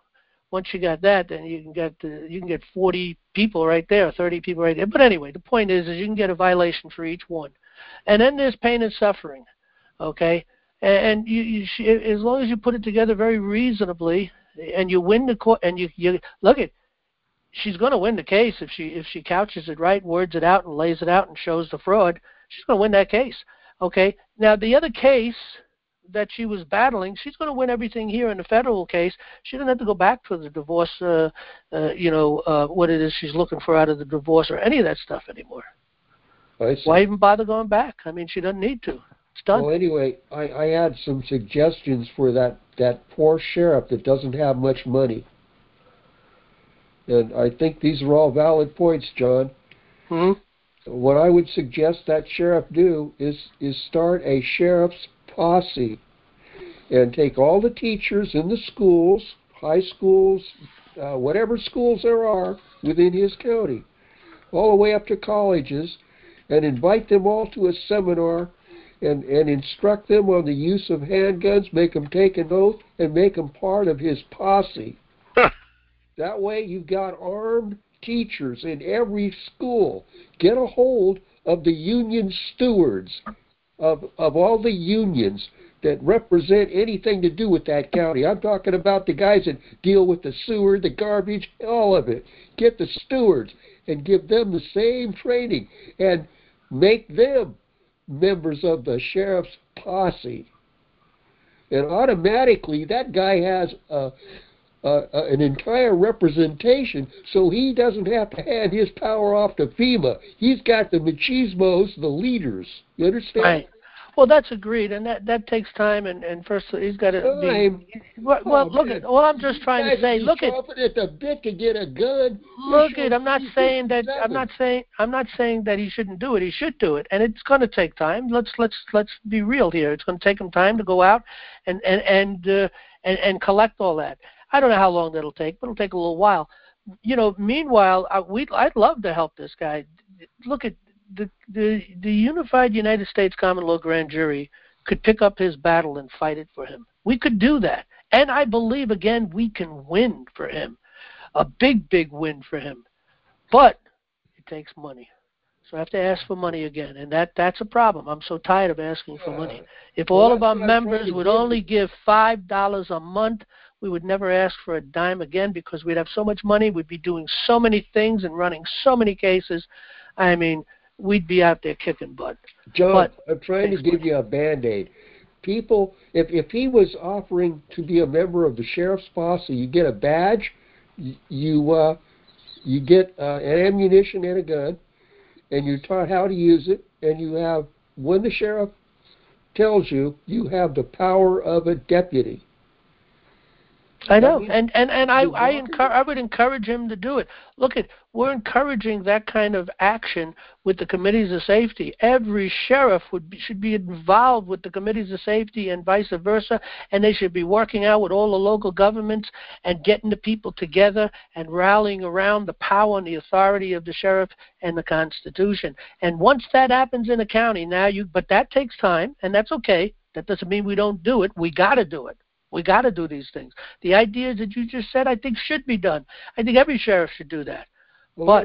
once you got that, then you can get 40 people right there, 30 people right there. But anyway, the point is you can get a violation for each one, and then there's pain and suffering, okay? And as long as you put it together very reasonably, and you win the court, and you look at, she's going to win the case if she couches it right, words it out, and lays it out, and shows the fraud. She's going to win that case, okay? Now the other case that she was battling, she's going to win everything here in the federal case. She doesn't have to go back for the divorce, what it is she's looking for out of the divorce or any of that stuff anymore. Why even bother going back? I mean, she doesn't need to. It's done. Well, anyway, I had some suggestions for that poor sheriff that doesn't have much money. And I think these are all valid points, John. What I would suggest that sheriff do is start a sheriff's posse and take all the teachers in the schools, high schools, whatever schools there are within his county, all the way up to colleges, and invite them all to a seminar and instruct them on the use of handguns, make them take an oath, and make them part of his posse. That way you've got armed teachers in every school. Get a hold of the union stewards of all the unions that represent anything to do with that county. I'm talking about the guys that deal with the sewer, the garbage, all of it. Get the stewards and give them the same training and make them members of the sheriff's posse. And automatically that guy has an entire representation, so he doesn't have to hand his power off to FEMA. He's got the machismos, the leaders. You understand? Right. Well, that's agreed, and that takes time. And first, he's got to be. Well, look at. Well, I'm just trying to say, look at. At the bit to get a gun. Look at. I'm not saying that. I'm not saying that he shouldn't do it. He should do it, and it's going to take time. Let's be real here. It's going to take him time to go out and collect all that. I don't know how long that'll take, but it'll take a little while. Meanwhile, I'd love to help this guy. Look at the Unified United States Common Law Grand Jury could pick up his battle and fight it for him. We could do that. And I believe, again, we can win for him. A big, big win for him. But it takes money. So I have to ask for money again. And that's a problem. I'm so tired of asking for money. If all of our members would only give $5 a month, we would never ask for a dime again because we'd have so much money. We'd be doing so many things and running so many cases. I mean, we'd be out there kicking butt. John, I'm trying to give you a Band-Aid. People, if he was offering to be a member of the sheriff's posse, you get a badge, you get an ammunition and a gun, and you're taught how to use it, and you have, when the sheriff tells you, you have the power of a deputy. I know, and I would encourage him to do it. Look, we're encouraging that kind of action with the committees of safety. Every sheriff should be involved with the committees of safety and vice versa, and they should be working out with all the local governments and getting the people together and rallying around the power and the authority of the sheriff and the Constitution. And once that happens in a county, but that takes time, and that's okay. That doesn't mean we don't do it. We got to do it. We got to do these things. The ideas that you just said, I think, should be done. I think every sheriff should do that. But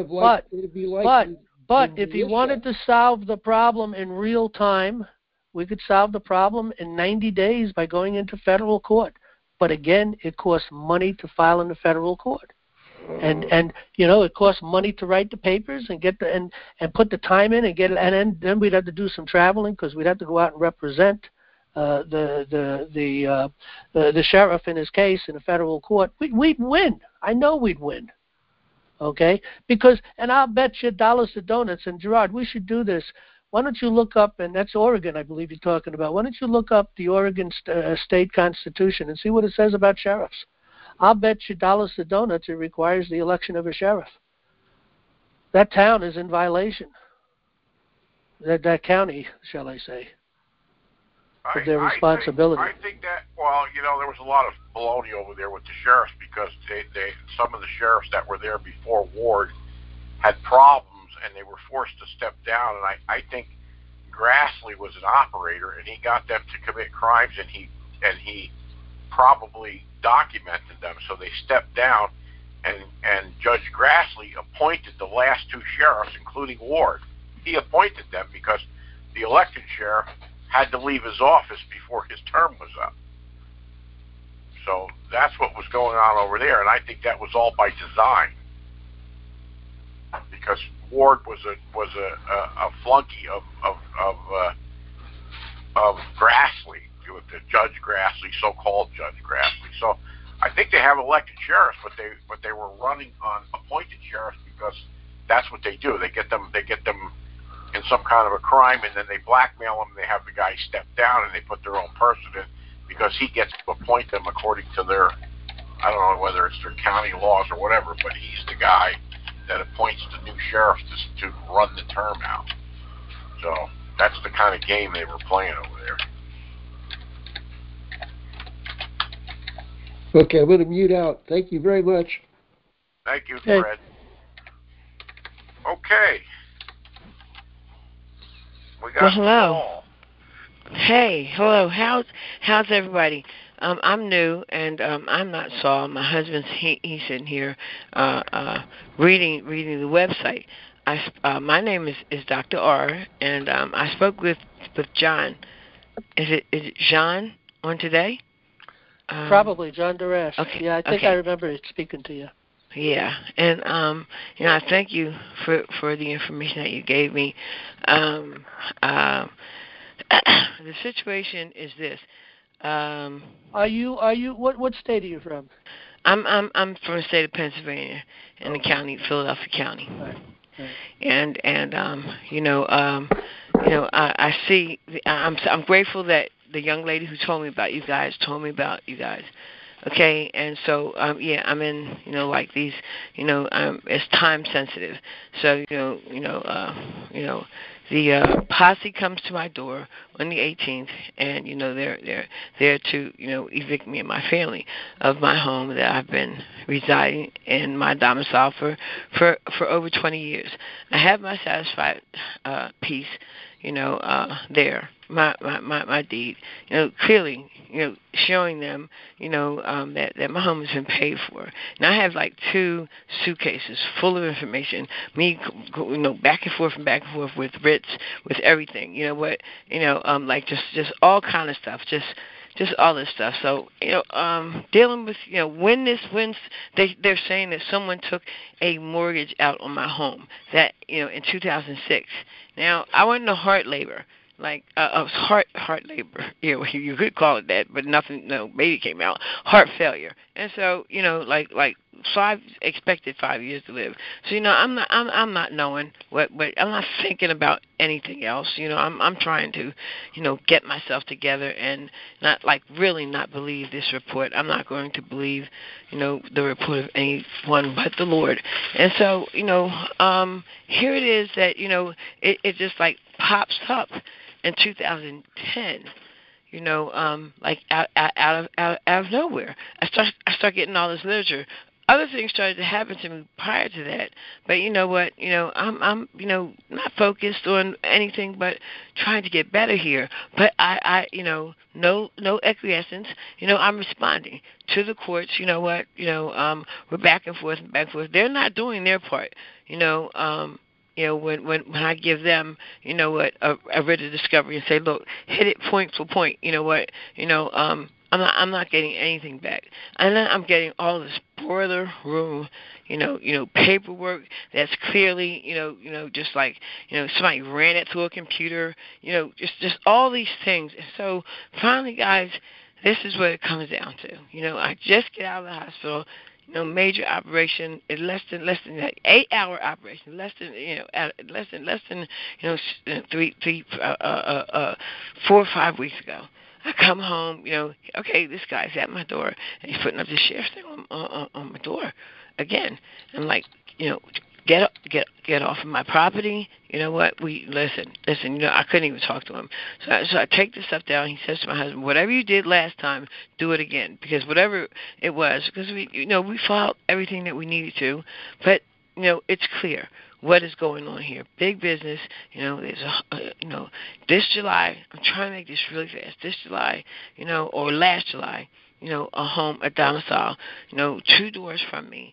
if he wanted to solve the problem in real time, we could solve the problem in 90 days by going into federal court. But again, it costs money to file in the federal court. And it costs money to write the papers and get and put the time in and get it, and then we'd have to do some traveling because we'd have to go out and represent the sheriff in his case in a federal court. We'd win. I know we'd win. Okay? And I'll bet you dollars to donuts. And Gerard, we should do this. Why don't you look up, and that's Oregon, I believe you're talking about. Why don't you look up the Oregon state constitution and see what it says about sheriffs? I'll bet you dollars to donuts it requires the election of a sheriff. That town is in violation. That county, shall I say. Of their responsibility. I think that, there was a lot of baloney over there with the sheriffs because some of the sheriffs that were there before Ward had problems and they were forced to step down. And I think Grassley was an operator and he got them to commit crimes and he probably documented them, so they stepped down, and Judge Grassley appointed the last two sheriffs, including Ward. He appointed them because the elected sheriff had to leave his office before his term was up. So that's what was going on over there, and I think that was all by design, because Ward was a flunky of Grassley, the Judge Grassley, so-called Judge Grassley. So I think they have elected sheriffs, but they were running on appointed sheriffs because that's what they do. They get them in some kind of a crime, and then they blackmail them. They have the guy step down, and they put their own person in because he gets to appoint them according to their, I don't know whether it's their county laws or whatever, but he's the guy that appoints the new sheriff to run the term out. So that's the kind of game they were playing over there. Okay, I'm going to mute out. Thank you very much. Thank you, Fred. Okay. We got hello. Paul. Hey, hello. How's everybody? I'm new, and I'm not Saul. My husband's he's sitting here reading the website. My name is Dr. R, and I spoke with John. Is it John on today? Probably John Durash. Okay, yeah, I think I remember speaking to you. Yeah, and I thank you for the information that you gave me. The situation is this. Are you? What state are you from? I'm from the state of Pennsylvania, in the county, Philadelphia County. Right. And I see. I'm grateful that the young lady who told me about you guys told me about you guys. Okay, and so I'm in like these it's time sensitive. So the posse comes to my door on the 18th, and they're there to evict me and my family of my home that I've been residing in my domicile for over 20 years. I have my satisfied peace there. My deed, clearly, showing them, that my home has been paid for. Now I have like 2 suitcases full of information. Me, back and forth with writs, with everything. Like just all kind of stuff. Just all this stuff. So, dealing with, when they're saying that someone took a mortgage out on my home that, in 2006. Now, I wasn't no hard labor. Like heart labor, you could call it that, but nothing, no baby came out, heart failure, and so like 5 expected 5 years to live. So I'm not knowing what I'm not thinking about anything else. I'm trying to get myself together and not believe this report. I'm not going to believe the report of anyone but the Lord. And so here it is that it just like pops up in 2010, like out of nowhere. I start getting all this literature. Other things started to happen to me prior to that, but you know what? I'm not focused on anything but trying to get better here. But I no acquiescence. I'm responding to the courts. We're back and forth. They're not doing their part. When I give them, a writ of discovery and say, look, hit it point for point. I'm not getting anything back, and then I'm getting all this boiler room, paperwork that's clearly, just like, somebody ran it through a computer, just all these things. And so finally, guys, this is what it comes down to. I just get out of the hospital. Major operation is less than that 8-hour operation, less than 4 or 5 weeks ago. I come home, okay, this guy's at my door, and he's putting up the sheriff's thing on my door again. I'm like, get off of my property. You know what? Listen. I couldn't even talk to him. So I take this stuff down. He says to my husband, whatever you did last time, do it again, because whatever it was, because we filed everything that we needed to, but it's clear. what is going on here. Big business, there's this July, I'm trying to make this really fast. This July, or last July, a home, a domicile, 2 doors from me,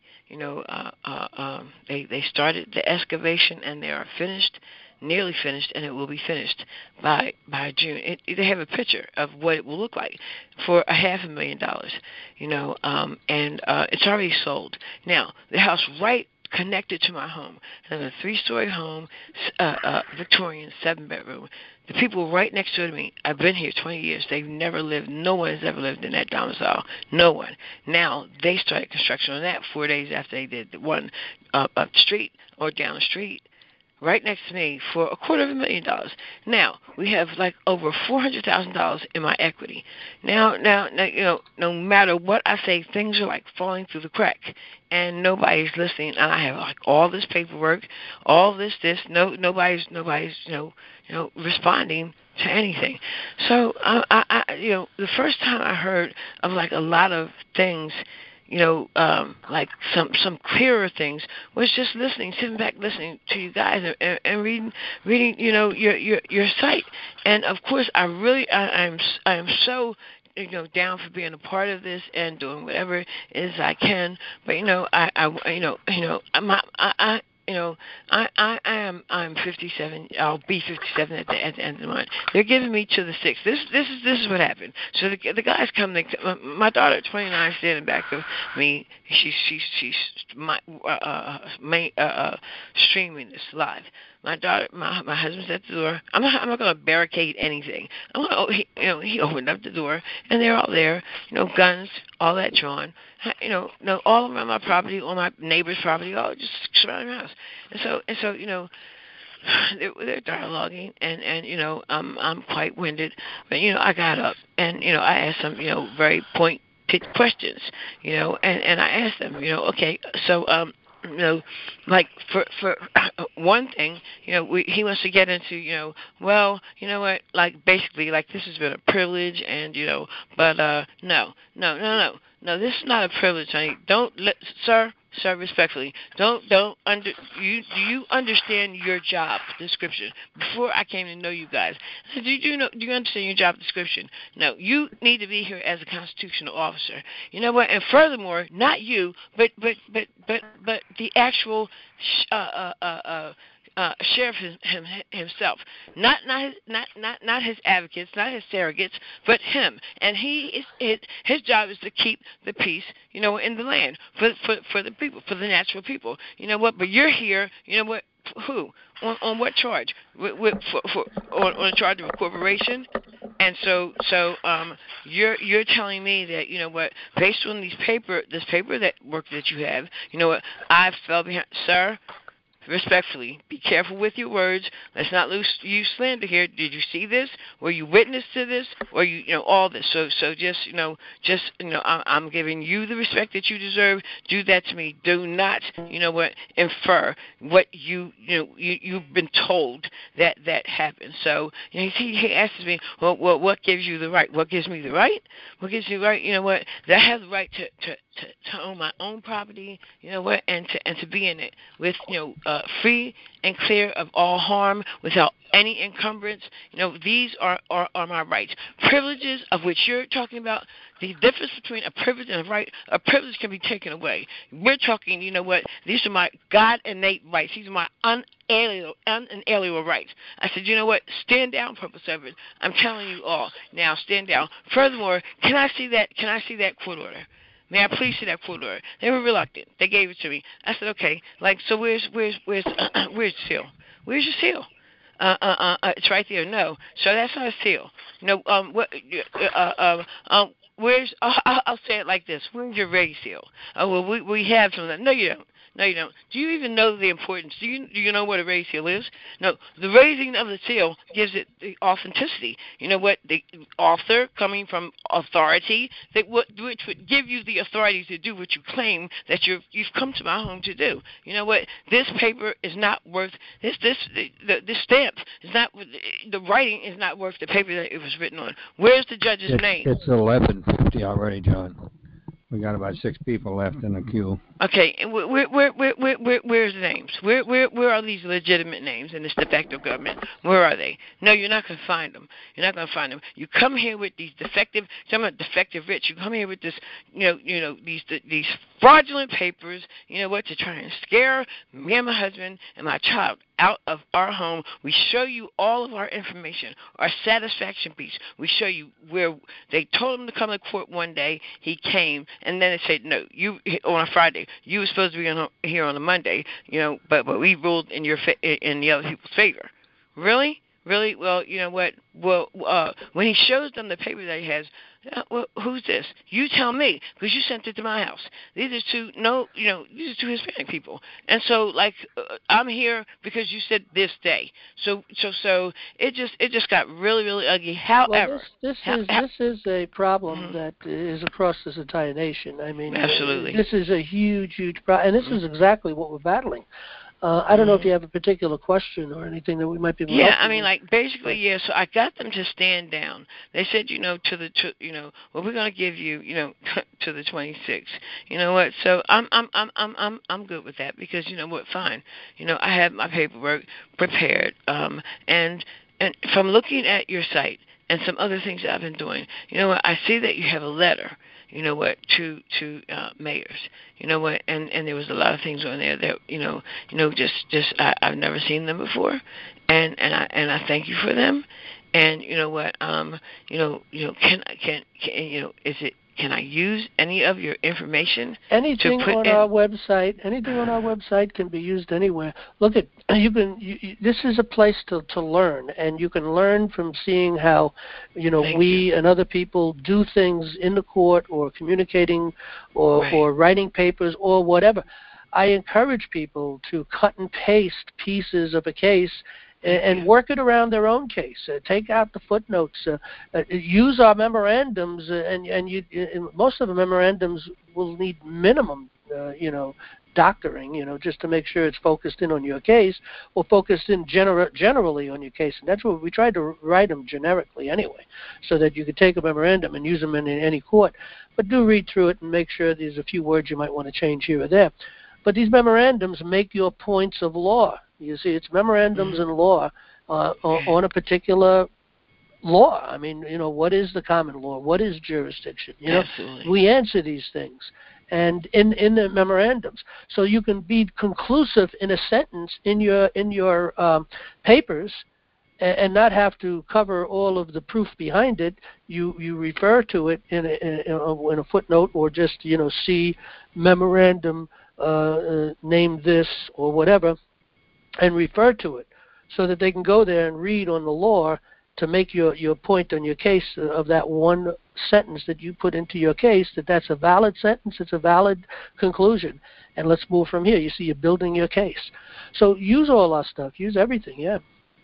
they started the excavation and they are finished, nearly finished, and it will be finished by June. They have a picture of what it will look like for $500,000, and it's already sold. Now, the house right connected to my home, and a 3-story home, Victorian, 7-bedroom. The people right next to me, I've been here 20 years. They've never lived. No one has ever lived in that domicile. No one. Now, they started construction on that 4 days after they did the one up the street or down the street, right next to me, for $250,000. Now, we have like over $400,000 in my equity. Now, no matter what I say, things are like falling through the crack, and nobody's listening. And I have like all this paperwork, all this. Nobody's responding to anything. So, the first time I heard of like a lot of things, like some clearer things, was just listening, sitting back, listening to you guys and reading, your site. And of course, I'm so down for being a part of this and doing whatever it is I can. But I'm 57. I'll be 57 at the end of the month. They're giving me to the 6th. This is what happened. So the guys come. My daughter, 29, standing back of me. She's streaming this live. My daughter, my husband's at the door. I'm not going to barricade anything. He opened up the door, and they're all there. Guns, all that drawn. All around my property, on my neighbor's property, all just surrounding my house. And so, they're dialoguing, and I'm quite winded, but I got up and I asked them very pointed questions, and I asked them, okay, so like for one thing, he wants to get into, well, what, like basically, like this has been a privilege, and but no, this is not a privilege, honey. Sir, respectfully, do you understand your job description? Before I came to know you guys, I said, do you understand your job description? No, you need to be here as a constitutional officer. You know what? And furthermore, not you, but the actual sheriff himself, not his advocates, not his surrogates, but him. And his job is to keep the peace, in the land for the people, for the natural people. You know what? But you're here. You know what? Who? On what charge? On a charge of a corporation? And so you're telling me that based on this paper that work that you have, I fell behind, sir. Respectfully, be careful with your words. Let's not use slander here. Did you see this? Were you witness to this? Or all this? So I'm giving you the respect that you deserve. Do that to me. Do not, infer what you've been told that happened. So he asks me, well, what gives you the right? What gives me the right? What gives you the right? That I have the right to own my own property, and to be in it with, free and clear of all harm, without any encumbrance. These are my rights. Privileges of which you're talking about, the difference between a privilege and a right, a privilege can be taken away. We're talking, these are my God-innate rights. These are my unalienable rights. I said, stand down, purple servant. I'm telling you all. Now, stand down. Furthermore, can I see that court order? May I please see that court order? They were reluctant. They gave it to me. I said, okay. Like, so where's the seal? Where's your seal? It's right there. No. So that's not a seal. No. Where's? I'll say it like this. Where's your raise seal? Oh, well, we have some of that. No, you don't. No, you don't. Do you even know the importance? Do you know what a raised seal is? No. The raising of the seal gives it the authenticity. You know what? The author coming from authority, which would give you the authority to do what you claim that you've come to my home to do. You know what? This paper is not worth this stamp is not, the writing is not worth the paper that it was written on. Where's the judge's name? It's 11:50 already, John. We got about 6 people left in the queue. Okay, and where's the names? Where are these legitimate names in this de facto government? Where are they? No, you're not going to find them. You're not going to find them. You come here with these defective rich. You come here with this, these fraudulent papers. You know what? To try and scare me and my husband and my child out of our home. We show you all of our information, our satisfaction piece. We show you where they told him to come to court one day. He came, and then they said, no, you on a Friday. You were supposed to be here on a Monday, but we ruled in in the other people's favor. Really? Really? Well, you know what? Well, when he shows them the paper that he has, well, who's this? You tell me, because you sent it to my house. These are two Hispanic people, and so I'm here because you said this day. So it just got really, really ugly. However, this is a problem that is across this entire nation. I mean, absolutely, this is a huge problem, and this is exactly what we're battling. I don't know if you have a particular question or anything that we might be able to help you with. Basically, yeah. So I got them to stand down. They said, we're going to give you, to the 26th. You know what? So I'm good with that because you know what? Fine. I have my paperwork prepared. And from looking at your site and some other things that I've been doing, you know what? I see that you have a letter. You know what, to mayors, you know what, and there was a lot of things on there that I've never seen them before, and I thank you for them, and you know what, can I use any of your information? Anything on our website can be used anywhere. Look at this is a place to learn, and you can learn from seeing how we and other people do things in the court or communicating or writing papers or whatever. I encourage people to cut and paste pieces of a case and work it around their own case. Take out the footnotes. Use our memorandums, and most of the memorandums will need minimum, doctoring, just to make sure it's focused in on your case or focused in generally on your case. And that's what we tried to write them generically anyway, so that you could take a memorandum and use them in any court. But do read through it and make sure there's a few words you might want to change here or there. But these memorandums make your points of law. You see, it's memorandums in law on a particular law. I mean, what is the common law? What is jurisdiction? Absolutely. We answer these things, and in the memorandums, so you can be conclusive in a sentence in your papers, and not have to cover all of the proof behind it. You refer to it in a footnote, or just see memorandum name this or whatever, and refer to it, so that they can go there and read on the law to make your point on your case of that one sentence that you put into your case, that's a valid sentence, it's a valid conclusion, and let's move from here. You see, you're building your case. So use all our stuff. Use everything, yeah.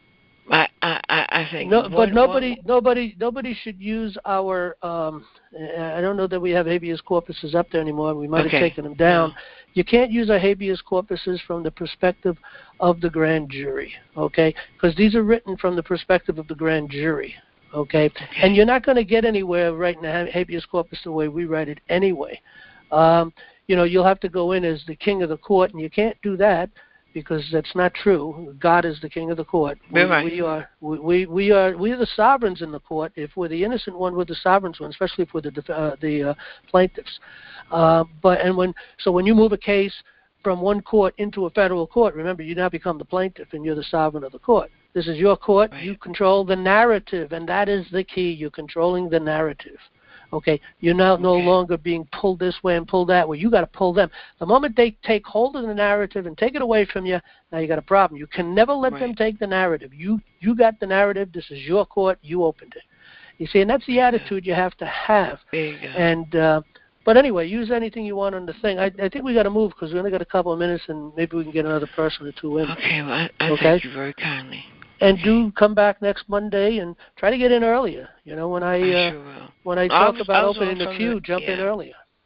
I think nobody should use our. I don't know that we have habeas corpuses up there anymore. We might have taken them down. No. You can't use our habeas corpuses from the perspective of the grand jury, okay? Because these are written from the perspective of the grand jury, okay? And you're not going to get anywhere writing a habeas corpus the way we write it anyway. You'll have to go in as the king of the court, and you can't do that, because that's not true. God is the king of the court. We are the sovereigns in the court. If we're the innocent one, we're the sovereigns one, especially if we're the plaintiffs. When you move a case from one court into a federal court, remember, you now become the plaintiff and you're the sovereign of the court. This is your court. Right. You control the narrative, and that is the key. You're controlling the narrative. Okay, you're now no longer being pulled this way and pulled that way. You got to pull them. The moment they take hold of the narrative and take it away from you, now you got a problem. You can never let them take the narrative. You got the narrative. This is your court. You opened it. You see, and that's the attitude you have to have. There you go. And but anyway, use anything you want on the thing. I think we got to move because we only got a couple of minutes, and maybe we can get another person or two in. Okay, well, I thank you very kindly. And do come back next Monday and try to get in earlier. When I talk about opening the queue, jump in earlier.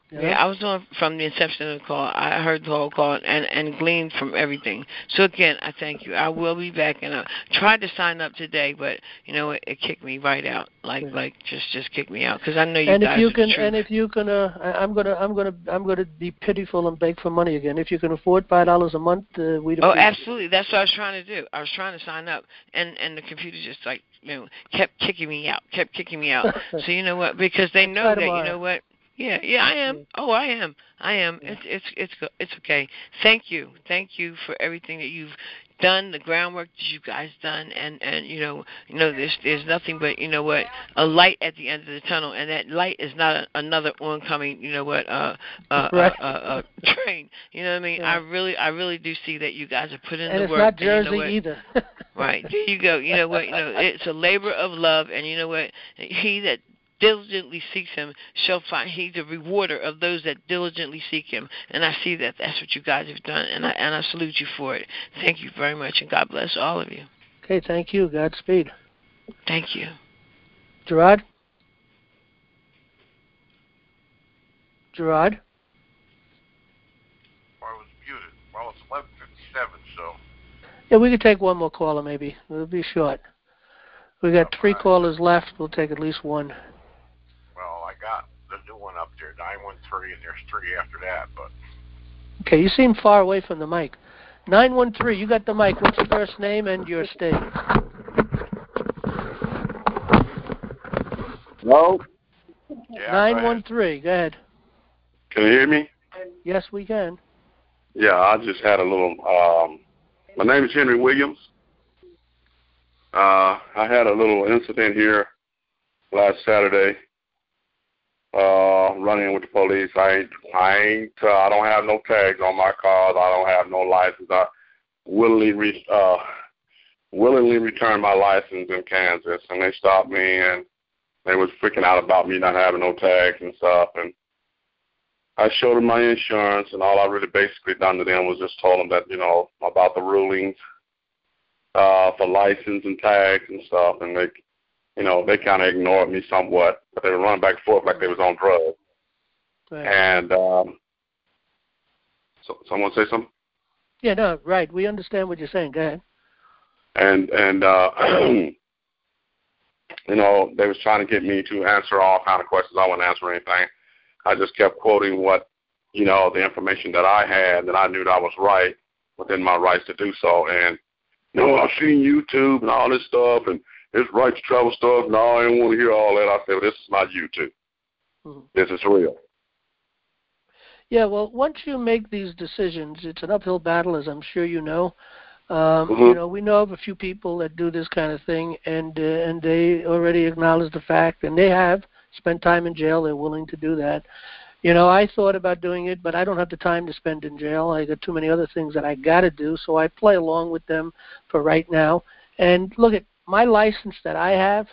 Yeah, I was on from the inception of the call. I heard the whole call and gleaned from everything. So again, I thank you. I will be back, and I tried to sign up today, but it kicked me right out. Like just kicked me out because I know you guys are the truth. And if you can, I'm gonna be pitiful and beg for money again. If you can afford $5 a month, we'd appreciate it. Absolutely. That's what I was trying to do. I was trying to sign up, and the computer just kept kicking me out. So you know what? Because they know that you know what. Yeah, I am. Oh, I am. It's okay. Thank you for everything that you've done, the groundwork that you guys done, and there's nothing but a light at the end of the tunnel, and that light is not another oncoming train. You know what I mean? Yeah. I really do see that you guys are putting in the work. And it's not Jersey either. Right, there you go. You know what? It's a labor of love, and you know what? He that diligently seeks him shall find. He's a rewarder of those that diligently seek him, and I see that that's what you guys have done, and I salute you for it. Thank you very much, and God bless all of you. Okay, thank you. Godspeed. Thank you. Gerard? I was muted. Well, it's 11:57, so. Yeah, we could take one more caller, maybe. It'll be short. We got 3 callers left. We'll take at least one. Well, I got the new one up there, 913, and there's 3 after that, but. Okay, you seem far away from the mic. 913, you got the mic. What's your first name and your state? Hello? Yeah, 913, go ahead. Can you hear me? Yes, we can. Yeah, I just had a little, my name is Henry Williams. I had a little incident here last Saturday, running with the police. I don't have no tags on my cars. I don't have no license. I willingly returned my license in Kansas, and they stopped me, and they was freaking out about me not having no tags and stuff. And I showed them my insurance, and all I really basically done to them was just told them that, about the rulings for license and tags and stuff, and they kind of ignored me somewhat, but they were running back and forth like they was on drugs. Right. And so someone say something? Yeah, no, right. We understand what you're saying. Go ahead. And they was trying to get me to answer all kind of questions. I wouldn't answer anything. I just kept quoting what, the information that I had, that I knew that I was right within my rights to do so. And, I've seen YouTube and all this stuff, and this right to travel stuff. No, I didn't want to hear all that. I said, well, this is not YouTube. Mm-hmm. This is real. Yeah, well, once you make these decisions, it's an uphill battle, as I'm sure you know. We know of a few people that do this kind of thing, and they already acknowledge the fact, and they have spent time in jail. They're willing to do that. I thought about doing it, but I don't have the time to spend in jail. I got too many other things that I got to do, so I play along with them for right now. And look at my license that I have.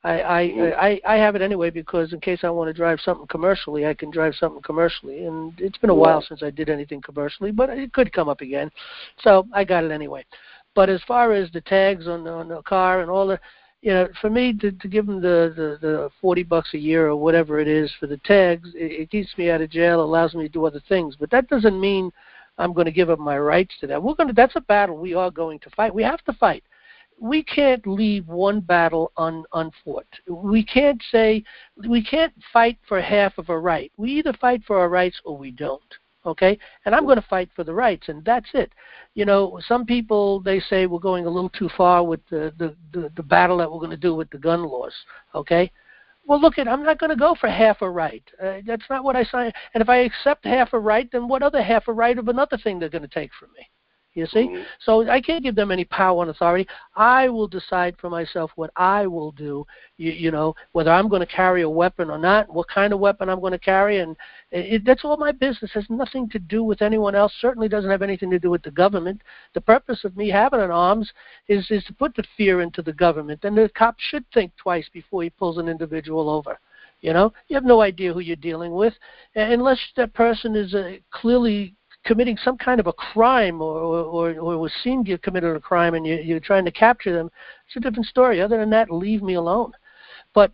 I have it anyway because in case I want to drive something commercially, I can drive something commercially. And it's been a while since I did anything commercially, but it could come up again. So I got it anyway. But as far as the tags on the car and all that, for me to give them the $40 a year or whatever it is for the tags, it keeps me out of jail, allows me to do other things. But that doesn't mean I'm going to give up my rights to that. That's a battle we are going to fight. We have to fight. We can't leave one battle unfought. We can't fight for half of a right. We either fight for our rights or we don't. Okay? And I'm going to fight for the rights, and that's it. Some people, they say we're going a little too far with the battle that we're going to do with the gun laws. Okay? Well, I'm not going to go for half a right. That's not what I signed. And if I accept half a right, then what other half a right of another thing they're going to take from me? You see? Mm-hmm. So I can't give them any power and authority. I will decide for myself what I will do, whether I'm going to carry a weapon or not, what kind of weapon I'm going to carry, and that's all my business. It has nothing to do with anyone else, certainly doesn't have anything to do with the government. The purpose of me having an arms is to put the fear into the government, and the cop should think twice before he pulls an individual over. You have no idea who you're dealing with, unless that person is clearly committing some kind of a crime or was seen to have committed a crime and you're trying to capture them. It's a different story. Other than that, leave me alone. But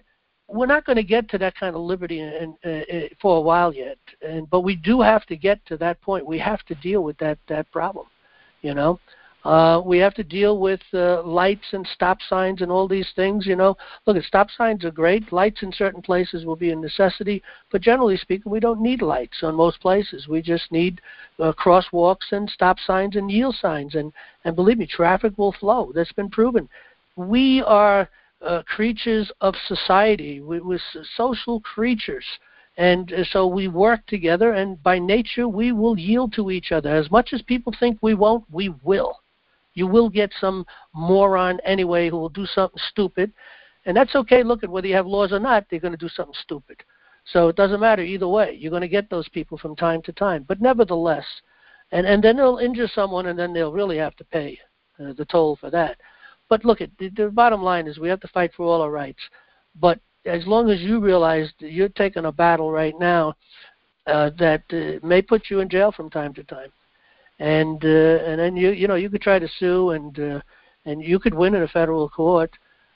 we're not going to get to that kind of liberty for a while yet. But we do have to get to that point. We have to deal with that problem, you know. We have to deal with lights and stop signs and all these things, you know. Look, stop signs are great. Lights in certain places will be a necessity. But generally speaking, we don't need lights on most places. We just need crosswalks and stop signs and yield signs. And believe me, traffic will flow. That's been proven. We are creatures of society. We're social creatures. And so we work together, and by nature, we will yield to each other. As much as people think we won't, we will. You will get some moron anyway who will do something stupid, and that's okay. Look, at whether you have laws or not, they're going to do something stupid. So it doesn't matter either way. You're going to get those people from time to time. But nevertheless, and then they'll injure someone, and then they'll really have to pay the toll for that. But look, the bottom line is we have to fight for all our rights. But as long as you realize that you're taking a battle right now that may put you in jail from time to time. And then you could try to sue, and you could win in a federal court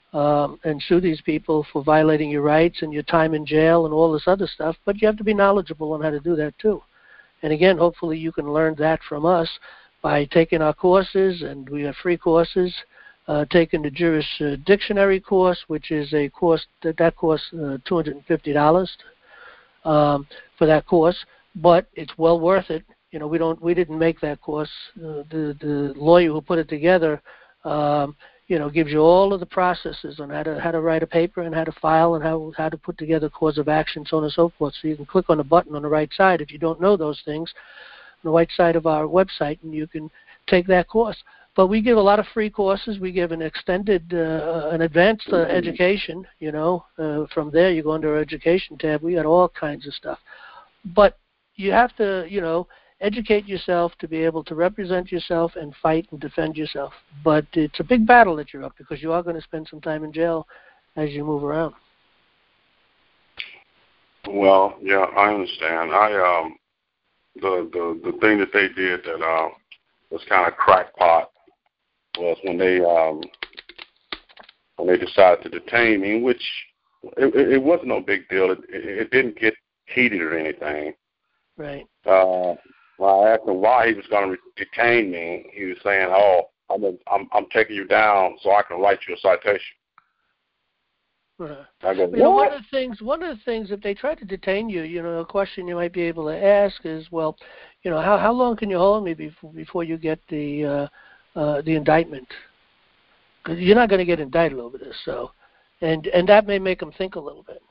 and sue these people for violating your rights and your time in jail and all this other stuff. But you have to be knowledgeable on how to do that too. And again, hopefully you can learn that from us by taking our courses, and we have free courses. Taking the Juris Dictionary course, which is a course that costs $250 for that course, but it's well worth it. You know, we didn't make that course. The lawyer who put it together, gives you all of the processes on how to write a paper and how to file and how to put together cause of action, so on and so forth. So you can click on the button on the right side if you don't know those things, on the right side of our website, and you can take that course. But we give a lot of free courses. We give an extended, an advanced education. From there you go under our education tab. We got all kinds of stuff. But you have to, educate yourself to be able to represent yourself and fight and defend yourself. But it's a big battle that you're up, because you are going to spend some time in jail as you move around. Well, yeah, I understand. The thing that they did that was kind of crackpot was when they decided to detain me, which it wasn't no big deal. It didn't get heated or anything. Right. When I asked him why he was going to detain me, he was saying, "Oh, I'm taking you down so I can write you a citation." I go, one of the things, if they try to detain you, a question you might be able to ask is, well, how long can you hold me before you get the indictment? Because you're not going to get indicted over this, so, and that may make them think a little bit.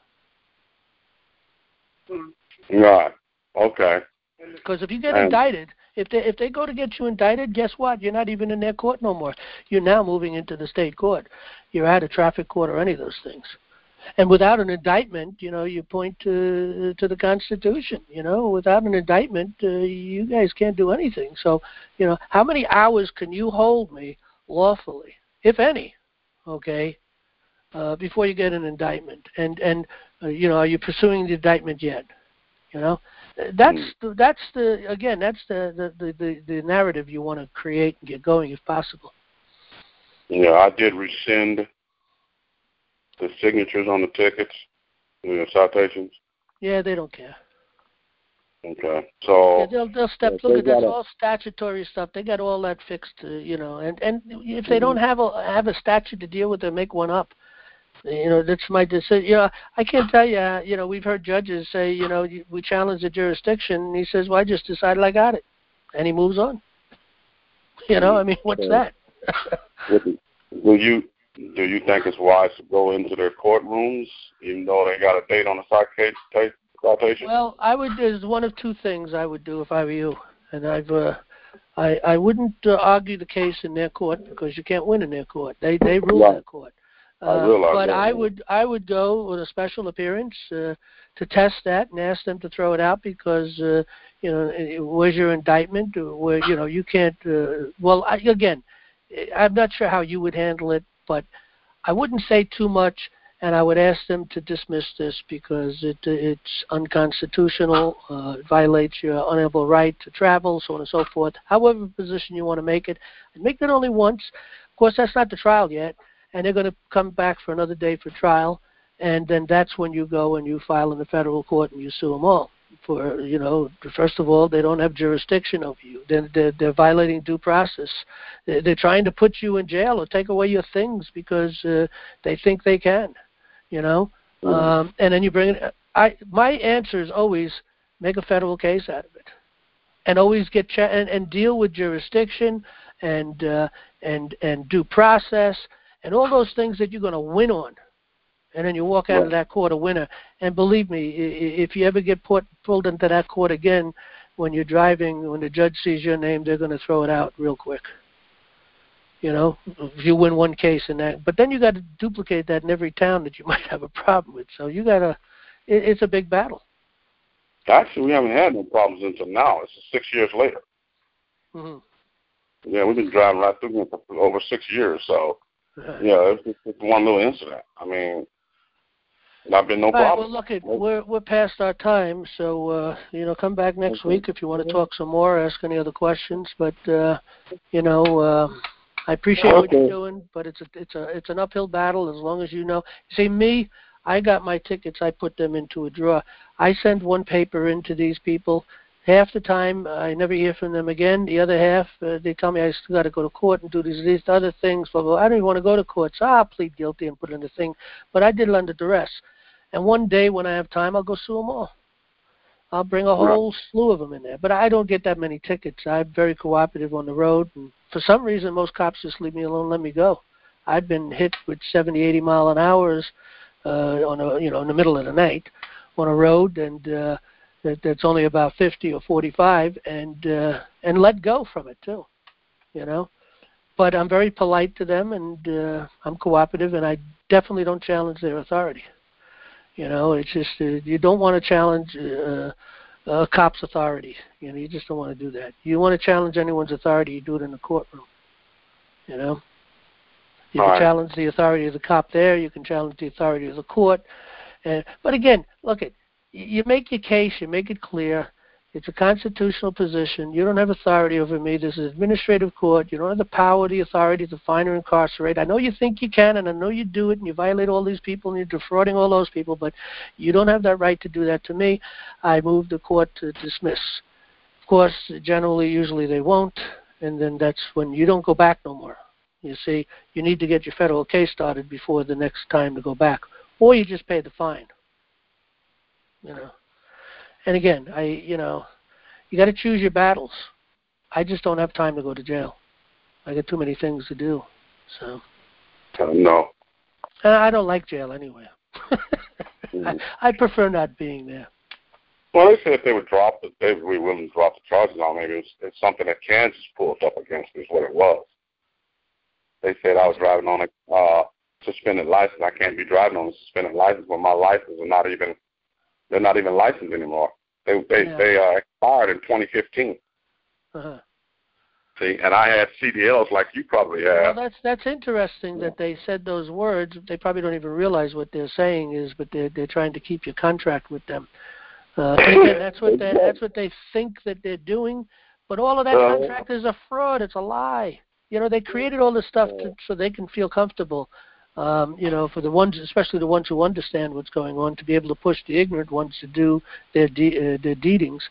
Right. Okay. Because if you get indicted, if they go to get you indicted, guess what? You're not even in their court no more. You're now moving into the state court. You're at a traffic court or any of those things. And without an indictment, you point to the Constitution. Without an indictment, you guys can't do anything. So, how many hours can you hold me lawfully, if any, okay, before you get an indictment? And are you pursuing the indictment yet? That's the narrative you want to create and get going if possible. Yeah, I did rescind the signatures on the tickets, the citations. Yeah, they don't care. Okay, so yeah, they'll step. Look at that's all statutory stuff. They got all that fixed, And if they don't have a statute to deal with, they make one up. That's my decision. I can't tell you. We've heard judges say, we challenge the jurisdiction, and he says, "Well, I just decided I got it," and he moves on. What's that? Do you think it's wise to go into their courtrooms, even though they got a date on the citation? Well, there's one of two things I would do if I were you, and I wouldn't argue the case in their court, because you can't win in their court. They rule their court. But I would go with a special appearance to test that and ask them to throw it out, because where's your indictment? Where you can't. I'm not sure how you would handle it, but I wouldn't say too much, and I would ask them to dismiss this because it's unconstitutional. It violates your unalienable right to travel, so on and so forth. However position you want to make it, and make it only once. Of course, that's not the trial yet. And they're going to come back for another day for trial. and then that's when you go and you file in the federal court and you sue them all. For, first of all, they don't have jurisdiction over you. They're violating due process. They're trying to put you in jail or take away your things because they think they can, And then you bring it. My answer is always make a federal case out of it, and always get and deal with jurisdiction and due process and all those things that you're going to win on. And then you walk out of that court a winner. And believe me, if you ever get pulled into that court again when you're driving, when the judge sees your name, they're going to throw it out real quick. If you win one case in that. But then you got to duplicate that in every town that you might have a problem with. So you got to, it's a big battle. Actually, we haven't had no problems until now. It's 6 years later. Mm-hmm. Yeah, we've been driving right through them for over 6 years. So, it's one little incident. I mean, not been no problem. Well, look, we're past our time, so come back next week if you want to talk some more, ask any other questions. But I appreciate what you're doing, but it's an uphill battle. As long as you see me, I got my tickets. I put them into a drawer. I send one paper into these people. Half the time, I never hear from them again. The other half, they tell me I still got to go to court and do these other things. Blah, blah. I don't even want to go to court, so I'll plead guilty and put in the thing. But I did it under duress. And one day when I have time, I'll go sue them all. I'll bring a whole slew of them in there. But I don't get that many tickets. I'm very cooperative on the road. And for some reason, most cops just leave me alone and let me go. I've been hit with 70, 80 mile an hours in the middle of the night on a road, and that's only about 50 or 45, and let go from it too, But I'm very polite to them, and I'm cooperative, and I definitely don't challenge their authority. It's just you don't want to challenge a cop's authority. You just don't want to do that. You want to challenge anyone's authority, you do it in the courtroom. You can challenge the authority of the cop there. You can challenge the authority of the court. But again, look at. You make your case, you make it clear. It's a constitutional position. You don't have authority over me. This is administrative court. You don't have the power, the authority to fine or incarcerate. I know you think you can, and I know you do it, and you violate all these people, and you're defrauding all those people, but you don't have that right to do that to me. I move the court to dismiss. Of course, usually they won't, and then that's when you don't go back no more. You see, you need to get your federal case started before the next time to go back, or you just pay the fine. And again, you got to choose your battles. I just don't have time to go to jail. I got too many things to do. So. No. I don't like jail anyway. I prefer not being there. Well, they said if they would they would be willing to drop the charges on me. It's something that Kansas pulled up against me is what it was. They said I was driving on a suspended license. I can't be driving on a suspended license when my license is not even. They're not even licensed anymore. They expired in 2015. Uh-huh. See, and I had CDLs like you probably have. Well, that's interesting that they said those words. They probably don't even realize what they're saying is, but they're trying to keep your contract with them. Again, that's what they think that they're doing. But all of that contract is a fraud. It's a lie. They created all this stuff so they can feel comfortable. For the ones, especially the ones who understand what's going on, to be able to push the ignorant ones to do their deedings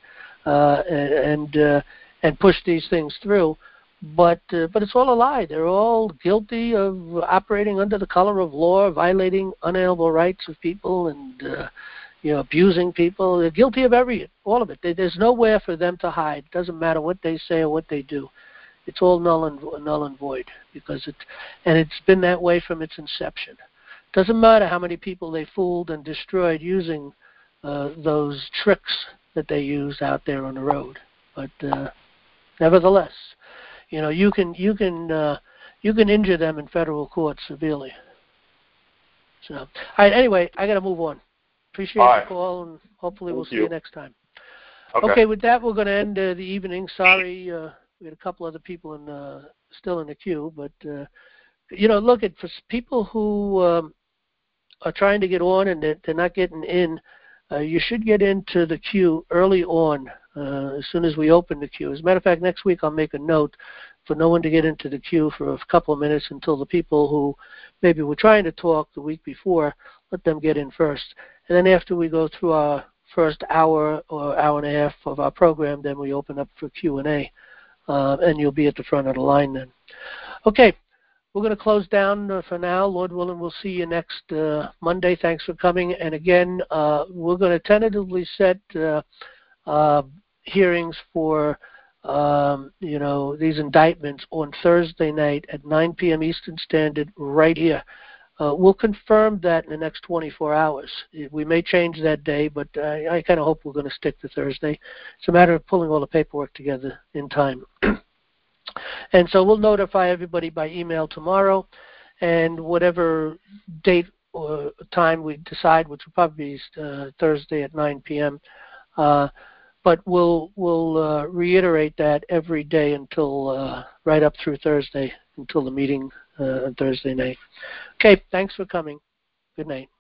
and push these things through. But it's all a lie. They're all guilty of operating under the color of law, violating unalienable rights of people, and abusing people. They're guilty of all of it. There's nowhere for them to hide. It doesn't matter what they say or what they do. It's all null and void because it's been that way from its inception. Doesn't matter how many people they fooled and destroyed using those tricks that they used out there on the road. But nevertheless, you can injure them in federal court severely. So, all right. Anyway, I got to move on. Appreciate the call, and hopefully we'll see you next time. Okay. With that, we're going to end the evening. Sorry. We had a couple other people still in the queue, but look at for people who are trying to get on and they're not getting in. You should get into the queue early on, as soon as we open the queue. As a matter of fact, next week I'll make a note for no one to get into the queue for a couple of minutes until the people who maybe were trying to talk the week before, let them get in first. And then after we go through our first hour or hour and a half of our program, then we open up for Q&A, and you'll be at the front of the line then. Okay, we're going to close down for now. Lord willing, we'll see you next Monday. Thanks for coming. And again, we're going to tentatively set hearings for these indictments on Thursday night at 9 p.m. Eastern Standard right here. We'll confirm that in the next 24 hours. We may change that day, but I kind of hope we're going to stick to Thursday. It's a matter of pulling all the paperwork together in time. And so we'll notify everybody by email tomorrow, and whatever date or time we decide, which will probably be Thursday at 9 p.m., but we'll reiterate that every day until right up through Thursday, until the meeting on Thursday night. Okay, thanks for coming. Good night.